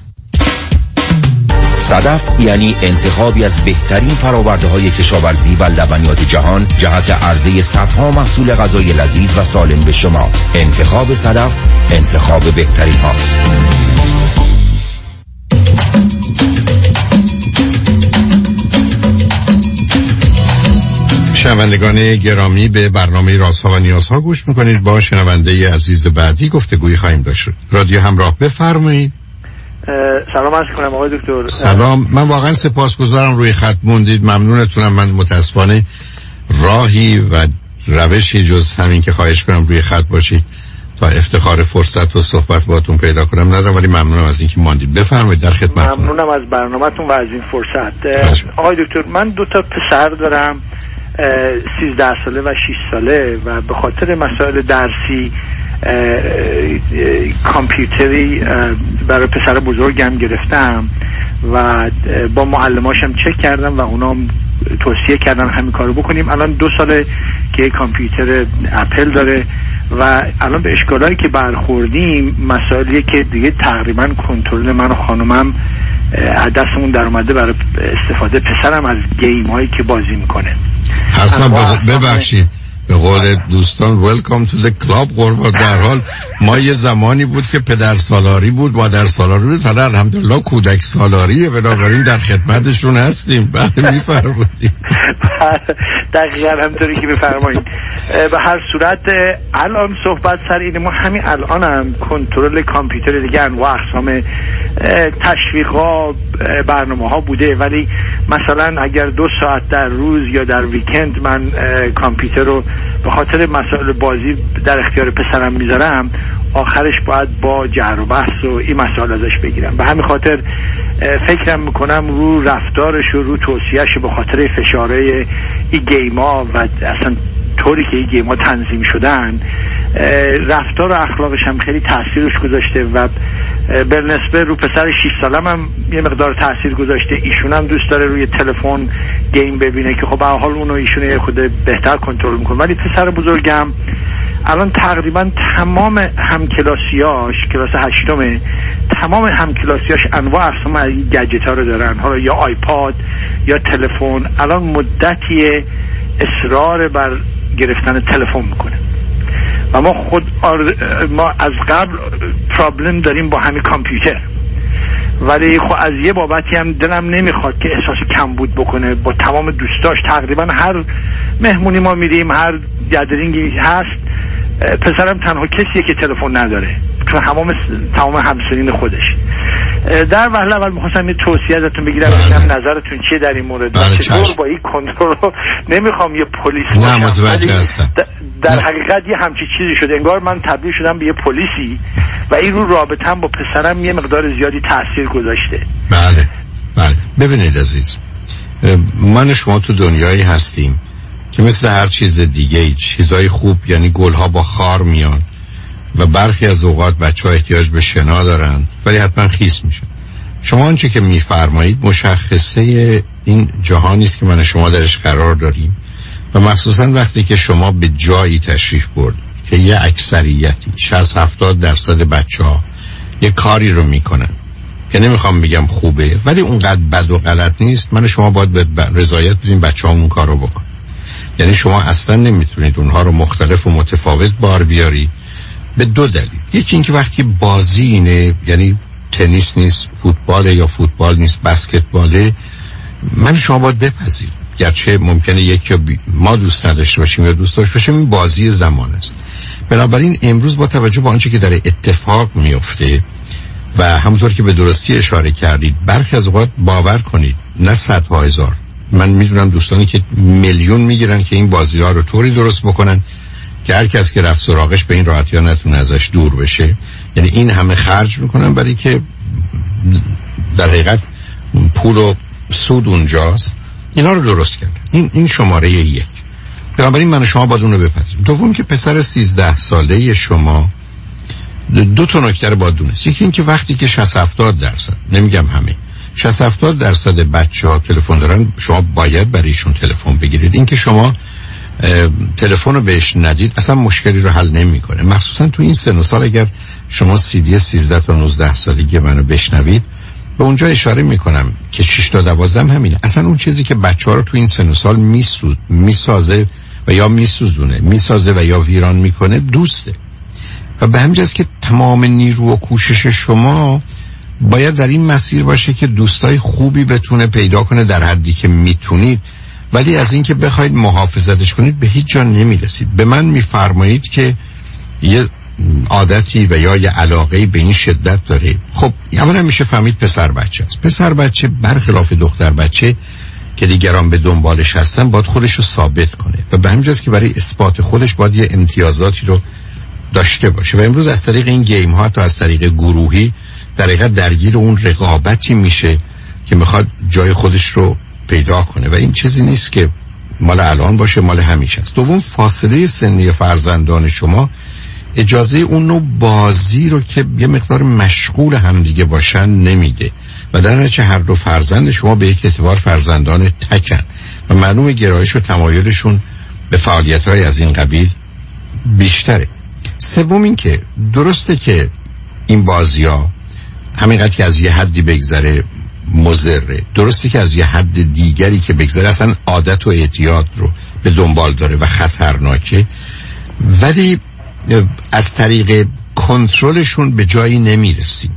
صدف یعنی انتخابی از بهترین فراورده های کشاورزی و لبنیات جهان جهت عرضه صدها محصول غذای لذیذ و سالم به شما. انتخاب صدف انتخاب بهترین هاست. شنوندگان گرامی، به برنامه رازها و نیازها گوش میکنید. با شنونده عزیز بعدی گفتگوی خواهیم داشت. رادیو همراه، بفرمایید. سلام عرض کنم آقای دکتر. سلام، من واقعا سپاسگزارم روی خط موندید. ممنونتونم. من متاسفانه راهی و روشی جز همین که خواهش کنم روی خط باشید تا افتخار فرصت و صحبت باهاتون پیدا کنم ندارم، ولی ممنونم از اینکه ماندید. بفرمایید، در خدمتتونم. ممنونم از برنامه‌تون و از این فرصت. آقای دکتر، من دو تا پسر دارم، سیزده ساله و شش ساله، و به خاطر مسائل درسی کامپیوتری برای پسر بزرگم گرفتم و با معلماشم چک کردم و اونا توصیه کردن همین کارو بکنیم. الان دو ساله که کامپیوتر اپل داره و الان به اشکالایی که برخوردیم مسائلیه که دیگه تقریبا کنترل من و خانومم از دستمون در اومده برای استفاده پسرم از گیم هایی که بازی میکنه. حتما ببخشید، به قول دوستان welcome to the club قربان. در حال ما یه زمانی بود که پدر سالاری بود، مادر سالاری بود، حالا الحمدلله کودک سالاریه، بنابراین در خدمتشون هستیم. بله میفرمایید. دقیقاً همونطوری که میفرمایید. به هر صورت الان صحبت سر اینه، ما همین الان هم کنترل کامپیوتر دیگه انواع اقسام تشویق‌ها برنامه‌ها بوده، ولی مثلا اگر دو ساعت در روز یا در ویکند من کامپیوتر رو به خاطر مسائل بازی در اختیار پسرم میذارم، آخرش باید با جر و بحث و این مسائل ازش بگیرم. به همین خاطر فکرم میکنم رو رفتارش و رو توصیهش به خاطر فشاره این گیما و اصلا طوری که این گیما تنظیم شدن، رفتار و اخلاقش هم خیلی تاثیرش گذاشته و به نسبت رو پسر شش سالم هم یه مقدار تاثیر گذاشته. ایشون هم دوست داره روی تلفن گیم ببینه که خب به حال اونو ایشون یه خود بهتر کنترل میکنه، ولی پسر بزرگم الان تقریبا تمام همکلاسیاش، کلاس هشتمه، تمام همکلاسیاش انواع اقسام از این گجت ها رو دارن، حالا یا آیپاد یا تلفن. الان مدتی اصرار بر گرفتن تلفن میکنه و ما خود آر... ما از قبل پرابلم داریم با همین کامپیوتر، ولی خب از یه بابتی هم دلم نمیخواد که احساس کمبود بکنه. با تمام دوستاش تقریبا هر مهمونی ما میریم، هر گدرینگی هست، پسرم تنها کسیه که تلفن نداره، چون تمام تمام همسنین خودش. در وهله اول می‌خواستم یه توصیه ازتون بگیرم، ببینم نظرتون چیه در این مورد. چطور با این کنترل رو نمیخوام یه پلیس نه متوجه هستم. در حقیقت یه همچی چیزی شده، انگار من تبدیل شدم به یه پلیسی و این رو رابطه‌ام با پسرم یه مقدار زیادی تاثیر گذاشته. بله بله. ببینید عزیز، من شما تو دنیایی هستیم که مثل هر چیز دیگه چیزای خوب، یعنی گلها با خار میان و برخی از اوقات بچه ها احتیاج به شنا دارن ولی حتما خیس میشن. شما آنچه که میفرمایید مشخصه این جهانی است که من شما درش قرار داریم و مخصوصا وقتی که شما به جایی تشریف برد که یه اکثریتی شصت هفتاد درصد بچه ها یه کاری رو میکنن که نمیخوام بگم خوبه ولی اونقدر بد و غلط نیست، من شما باید به رضایت بدین بچه ها اون کار رو بکن. یعنی شما اصلا نمیتونید اونها رو مختلف و متفاوت بار بیاری به دو دلیل. یکی این که وقتی بازی اینه، یعنی تنیس نیست، فوتبال یا فوتبال نیست، بسکتباله، من شما باید بپذیرید گرچه ممکنه یکی ما دوست نداشته باشیم یا دوست داشته باشیم، این بازی زمان است. بنابراین امروز با توجه به آنچه که در اتفاق میفته و همونطور که به درستی اشاره کردید، برخی از اوقات باور کنید نه صدها هزار، من میدونم دوستانی که میلیون میگیرن که این بازی ها رو طوری درست بکنن که هر کس که رفت سراغش به این راحتی ها نتونه ازش دور بشه. یعنی این همه خرج میکنن برای که در حقیقت پول و سود اونجاست. اینا رو درست کرد. این این شماره یک. بنابراین من و شما باید اون رو بپذیریم. دوم که پسر سیزده ساله شما دو تا نکته رو باید دونست. یکی این که وقتی که شصت هفتاد درصد، نمیگم همه، شصت هفتاد درصد بچه‌ها تلفن دارن، شما باید برایشون تلفن بگیرید. این که شما تلفن رو بهش ندید اصلا مشکلی رو حل نمیکنه. مخصوصا تو این سن و سال اگر شما سی دی سیزده تا نوزده سالگی منو بشنوید، به اونجا اشاره میکنم که شش تا دوازده همینه. اصلا اون چیزی که بچه‌ها رو تو این سن و سال میسوز میسازه و یا میسوزونه میسازه و یا ویران میکنه دوسته. و به همین جاست که تمام نیرو و کوشش شما باید در این مسیر باشه که دوستای خوبی بتونه پیدا کنه در حدی که میتونید، ولی از این که بخواید محافظتش کنید به هیچ جا نمیرسید. به من میفرمایید که یه عادتی و یا یه علاقه‌ای به این شدت داره. خب اولا میشه فهمید پسر بچه است. پسر بچه برخلاف دختر بچه که دیگران به دنبالش هستن باید خودش رو ثابت کنه و به همین جاست که برای اثبات خودش باید یه امتیازاتی رو داشته باشه. و امروز از طریق این گیم ها تا از طریق گروهی در حقیقت درگیر اون رقابتی میشه که میخواد جای خودش رو پیدا کنه و این چیزی نیست که مال الان باشه، مال همیشه است. دوم، فاصله سنی فرزندان شما اجازه اون نوع بازی رو که یه مقدار مشغول همدیگه باشن نمیده و در نتیجه هر دو فرزند شما به یک اعتبار فرزندان تکن و معلوم گرایش و تمایلشون به فعالیت‌های از این قبیل بیشتره. سوم این که درسته که این بازی‌ها همینقدر که از یه حدی بگذره مضره، درسته که از یه حد دیگری که بگذره اصلا عادت و اعتیاد رو به دنبال داره و خطرناکه، ولی از طریق کنترلشون به جایی نمیرسیم.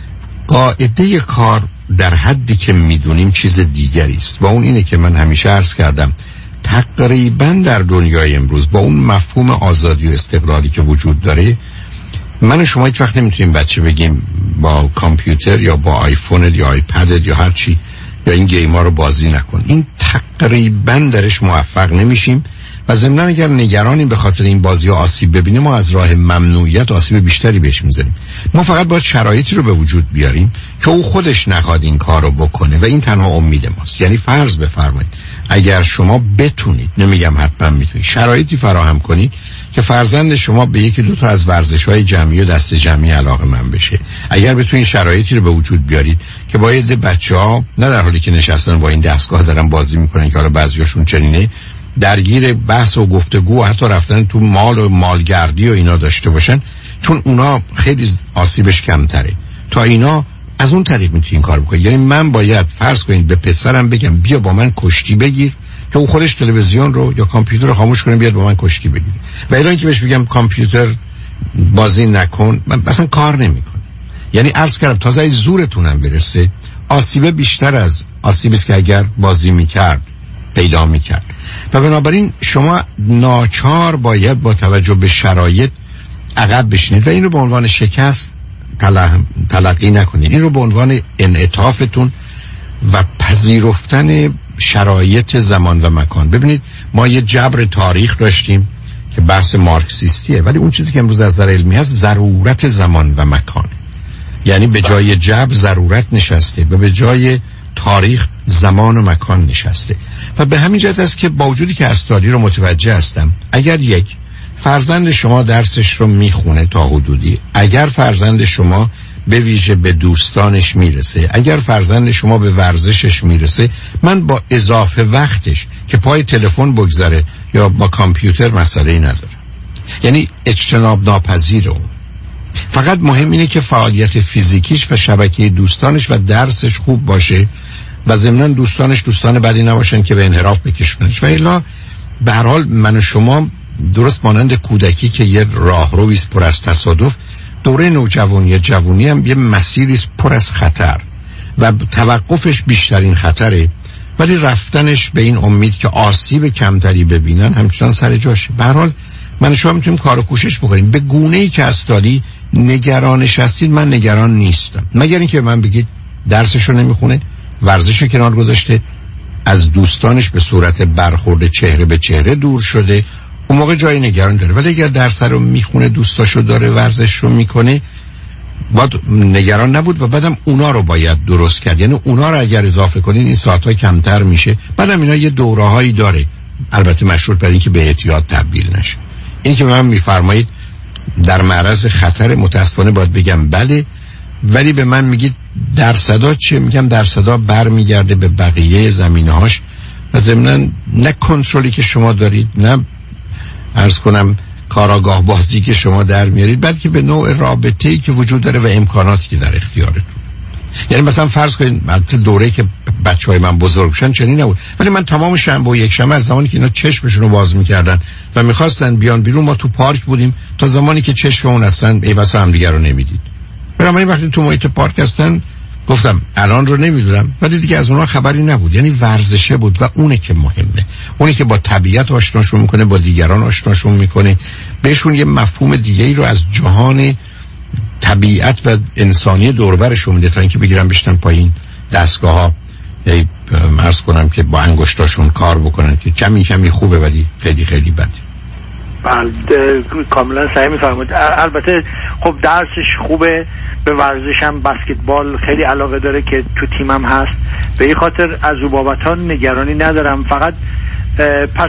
قاعده کار در حدی که میدونیم چیز دیگری است و اون اینه که من همیشه عرض کردم تقریبا در دنیای امروز با اون مفهوم آزادی و استقلالی که وجود داره، من و شما هیچ وقت نمیتونیم بچه بگیم با کامپیوتر یا با آیفون یا آیپد یا هر چی یا این گیما رو بازی نکن. این تقریبا درش موفق نمیشیم و ضمن اگر نگرانیم به خاطر این بازی ها آسیب ببینیم ما از راه ممنوعیت آسیب بیشتری بهش میزنیم. ما فقط باید شرایطی رو به وجود بیاریم که او خودش نخواد این کار رو بکنه و این تنها امید ماست. یعنی فرض بفرمایید اگر شما بتونید، نمیگم حتما میتونید، شرایطی فراهم کنید که فرزند شما به یکی دو تا از ورزش‌های جمعی و دست جمعی علاقه‌مند بشه، اگر بتونید شرایطی رو به وجود بیارید که باید بچه‌ها نه در حالی که نشستن با این دستگاه دارن بازی میکنن که حالا بعضیاشون چنینه، درگیر بحث و گفتگو و حتی رفتن تو مال و مالگردی و اینا داشته باشن، چون اونا خیلی آسیبش کمتره. تا اینا از اون طریق میتونید این کار بکنید. یعنی من باید فرض کنید به پسرم بگم بیا با من کشتی بگیر که او خودش تلویزیون رو یا کامپیوتر رو خاموش کنه بیاد با من کشتی بگیره، و الان که بهش بگم کامپیوتر بازی نکن من اصلا کار نمیکنه. یعنی عرض کردم تازه زورتونم برسه آسیب بیشتر از آسیبی است که اگر بازی میکرد پیدا میکرد. و بنابراین شما ناچار باید با توجه به شرایط عقب بشینید و این رو به عنوان شکست تلقی نکنید، این رو به عنوان انعطافتون و پذیرفتن شرایط زمان و مکان. ببینید ما یه جبر تاریخ داشتیم که بحث مارکسیستیه، ولی اون چیزی که امروز از نظر علمی هست ضرورت زمان و مکان. یعنی به جای جبر ضرورت نشسته و به جای تاریخ زمان و مکان نشسته. و به همین جهت است که با وجودی که استادی رو متوجه هستم، اگر یک فرزند شما درسش رو میخونه تا حدودی، اگر فرزند شما به ویژه به دوستانش میرسه، اگر فرزند شما به ورزشش میرسه، من با اضافه وقتش که پای تلفن بگذره یا با کامپیوتر مسئله‌ای ندارم. یعنی اجتناب ناپذیر اون. فقط مهم اینه که فعالیت فیزیکیش و شبکه دوستانش و درسش خوب باشه و ضمناً دوستانش دوستان بدی نباشن که به انحراف بکشونش. و الا به هر حال من و شما درست مانند کودکی که یه راهرویی است پر از تصادف، دوره نوجوانی جوانی هم یه مسیری است پر از خطر و توقفش بیشترین خطره، ولی رفتنش به این امید که آسیب کمتری ببینن همچنان سر جاشه. به هر حال من و شما میتونیم کار و کوشش بکنیم به گونه‌ای که استادی نگرانش هستید. من نگران نیستم، مگر اینکه من بگید درسشو نمیخونه، ورزشو کنار گذاشته، از دوستانش به صورت برخورد چهره به چهره دور شده، اون موقع جای نگران داره. ولی اگر درس رو میخونه، دوستاشو داره، ورزش رو میکنه، باید نگران نبود و بعدم اونا رو باید درست کرد. یعنی اونا رو اگر اضافه کنین این ساعت‌ها کمتر میشه. بعدم اینا یه دوره‌هایی داره، البته مشروط بر اینکه به اعتیاد تبدیل نشه. این که من میفرمایید در معرض خطر، متاسفانه باید بگم بله، ولی به من میگید درصدا چه؟ میگم درصدا برمیگرده به بقیه زمینه‌هاش و ضمناً نه کنترلی که شما دارید، نه عرض کنم کاراگاه بازی که شما در میارید، بلکه به نوع رابطه‌ای که وجود داره و امکاناتی که در اختیارتون. یعنی مثلا فرض کنید البته دوره‌ای که بچهای من بزرگ شدن چنین نبود، ولی من تمام شنبه و یک شنبه از زمانی که اینا چشمشون رو باز می‌کردن و می‌خواستن بیان بیرون، ما تو پارک بودیم تا زمانی که چشممون اصلا ای واسه هم دیگه رو نمیدید. برای وقتی تو محیط پارک هستن گفتم الان رو نمیدونم، ولی دیگه از اونها خبری نبود. یعنی ورزشه بود و اونه که مهمه، اونی که با طبیعت آشناشون میکنه، با دیگران آشناشون میکنه، بهشون یه مفهوم دیگه‌ای رو از جهان طبیعت و انسانی دور برشون میده تا اینکه بگیرن بشتن پایین دستگاه‌ها ای عرض کنم که با انگشتاشون کار بکنن که کمی کمی خوبه ولی خیلی خیلی بده. بله کاملا صحیح میفرمایید. البته خب درسش خوبه، به ورزش هم بسکتبال خیلی علاقه داره که تو تیمم هست، به این خاطر از او بابت‌ها نگرانی ندارم. فقط پس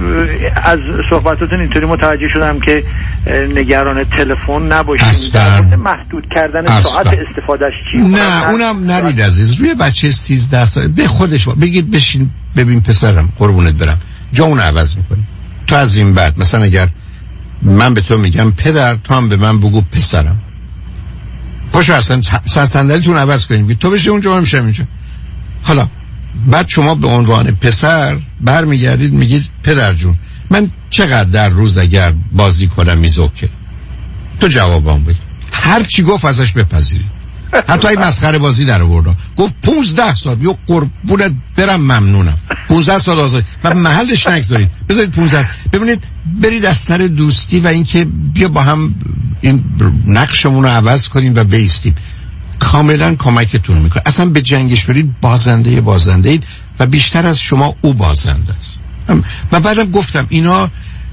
از صحبتاتون اینطوری متوجه شدم که نگران تلفن نباشید، محدود کردن اصلا. ساعت استفادهش چی؟ نه اونم نرید عزیز، روی بچه سیزده ساله به خودش بگید بشین ببین پسرم قربونت برم جا اون عوض میکنی. تو از این بعد مثلا اگر من به تو میگم پدر، تو هم به من بگو پسرم، پاشو اصلا صندلیتون عوض کنیم، تو بشی اونجا من میشم اینجا. حالا بعد شما به عنوان پسر برمیگردید میگید پدر جون من چقدر در روز اگر بازی کنم میزوکه؟ تو جوابم بگید، هر چی گفت ازش بپذیرید. حتی این مسخره بازی در آورد، گفت پونزده سال یو قربونت برم ممنونم، پونزده سال آزاد و محلش نگذارید، بذارید پونزده. ببینید برید از سر دوستی و اینکه بیا با هم این نقشمون رو عوض کنیم و بیستیم، کاملا کمکتون میکنه. اصلا به جنگش برید بازنده بازنده اید و بیشتر از شما او بازنده است. و بعدم گفتم اینا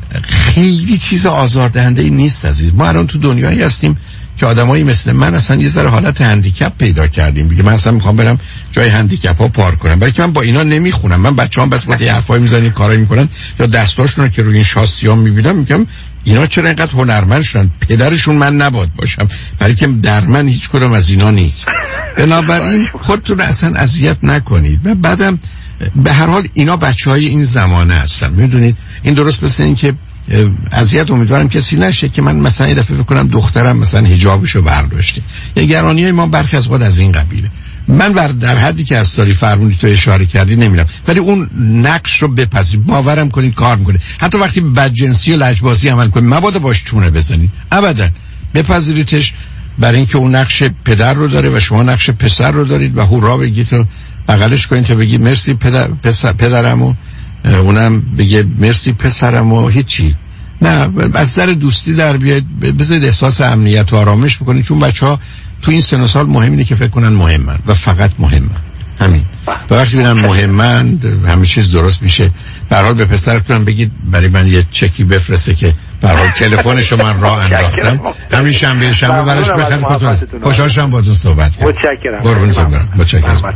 خیلی چیز آزاردهنده ای نیست عزیز. ما الان تو دنیایی هستیم که آدمایی مثل من اصلا یه ذره حالت هندیکپ پیدا کردیم. بگه من اصلا میخوام برم جای هندیکپ ها پارک کنم، برای که من با اینا نمیخونم. من بچه‌ام بس با یه حرفایی میزنن کارایی میکنن یا دستاشون رو که روی این شاسی‌ها میبینم میگم اینا چرا اینقدر هنرمند شدن؟ پدرشون من نباد باشم، برای که در من هیچ کدوم از اینا نیست. بنابراین خودتون اصلا اذیت نکنید. و بعدم به هر حال اینا بچهای این زمانه هستن، میدونید. این درست مثل این که اذیت امیدوارم کسی نشه که من مثلا یه دفعه فکر کنم دخترم مثلا حجابشو برداشته. یه گرانیای ما برخی از خود از این قبیله. من بر در حدی که از داری فرمونی تو اشاره کردی نمیرم، ولی اون نقش رو بپذیرید، باورم کنید کار میکنه. حتی وقتی بدجنسی و لجبازی عمل کنید مبادا باش چونه بزنید، ابدا بپذیریدش، برای اینکه اون نقش پدر رو داره و شما نقش پسر رو دارید و هورا بگید و بغلش کنید تا بگید مرسی پدر پسر پدرمو، اونم بگه مرسی پسرمو، هیچی. نه، از سر دوستی در بیاید، بذارید احساس امنیت و آرامش بکنید، چون بچه‌ها تو این سن و سال مهم اینه که فکر کنن مهمن و فقط مهمن. همین. و وقتی ببینن مهمن همه چیز درست میشه. به هر حال به پسرتون بگید برای من یه چکی بفرسته که به هر حال تلفنشو من راه انداختم، همین شنبه شنبه براش بخرید. خودتون خوشحال شدم باهاتون صحبت کردم. متشکرم. قربونتون برم. متشکرم.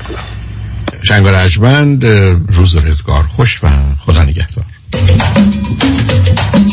شنگار ارجمند، روز و روزگار خوش و خدا نگهدار.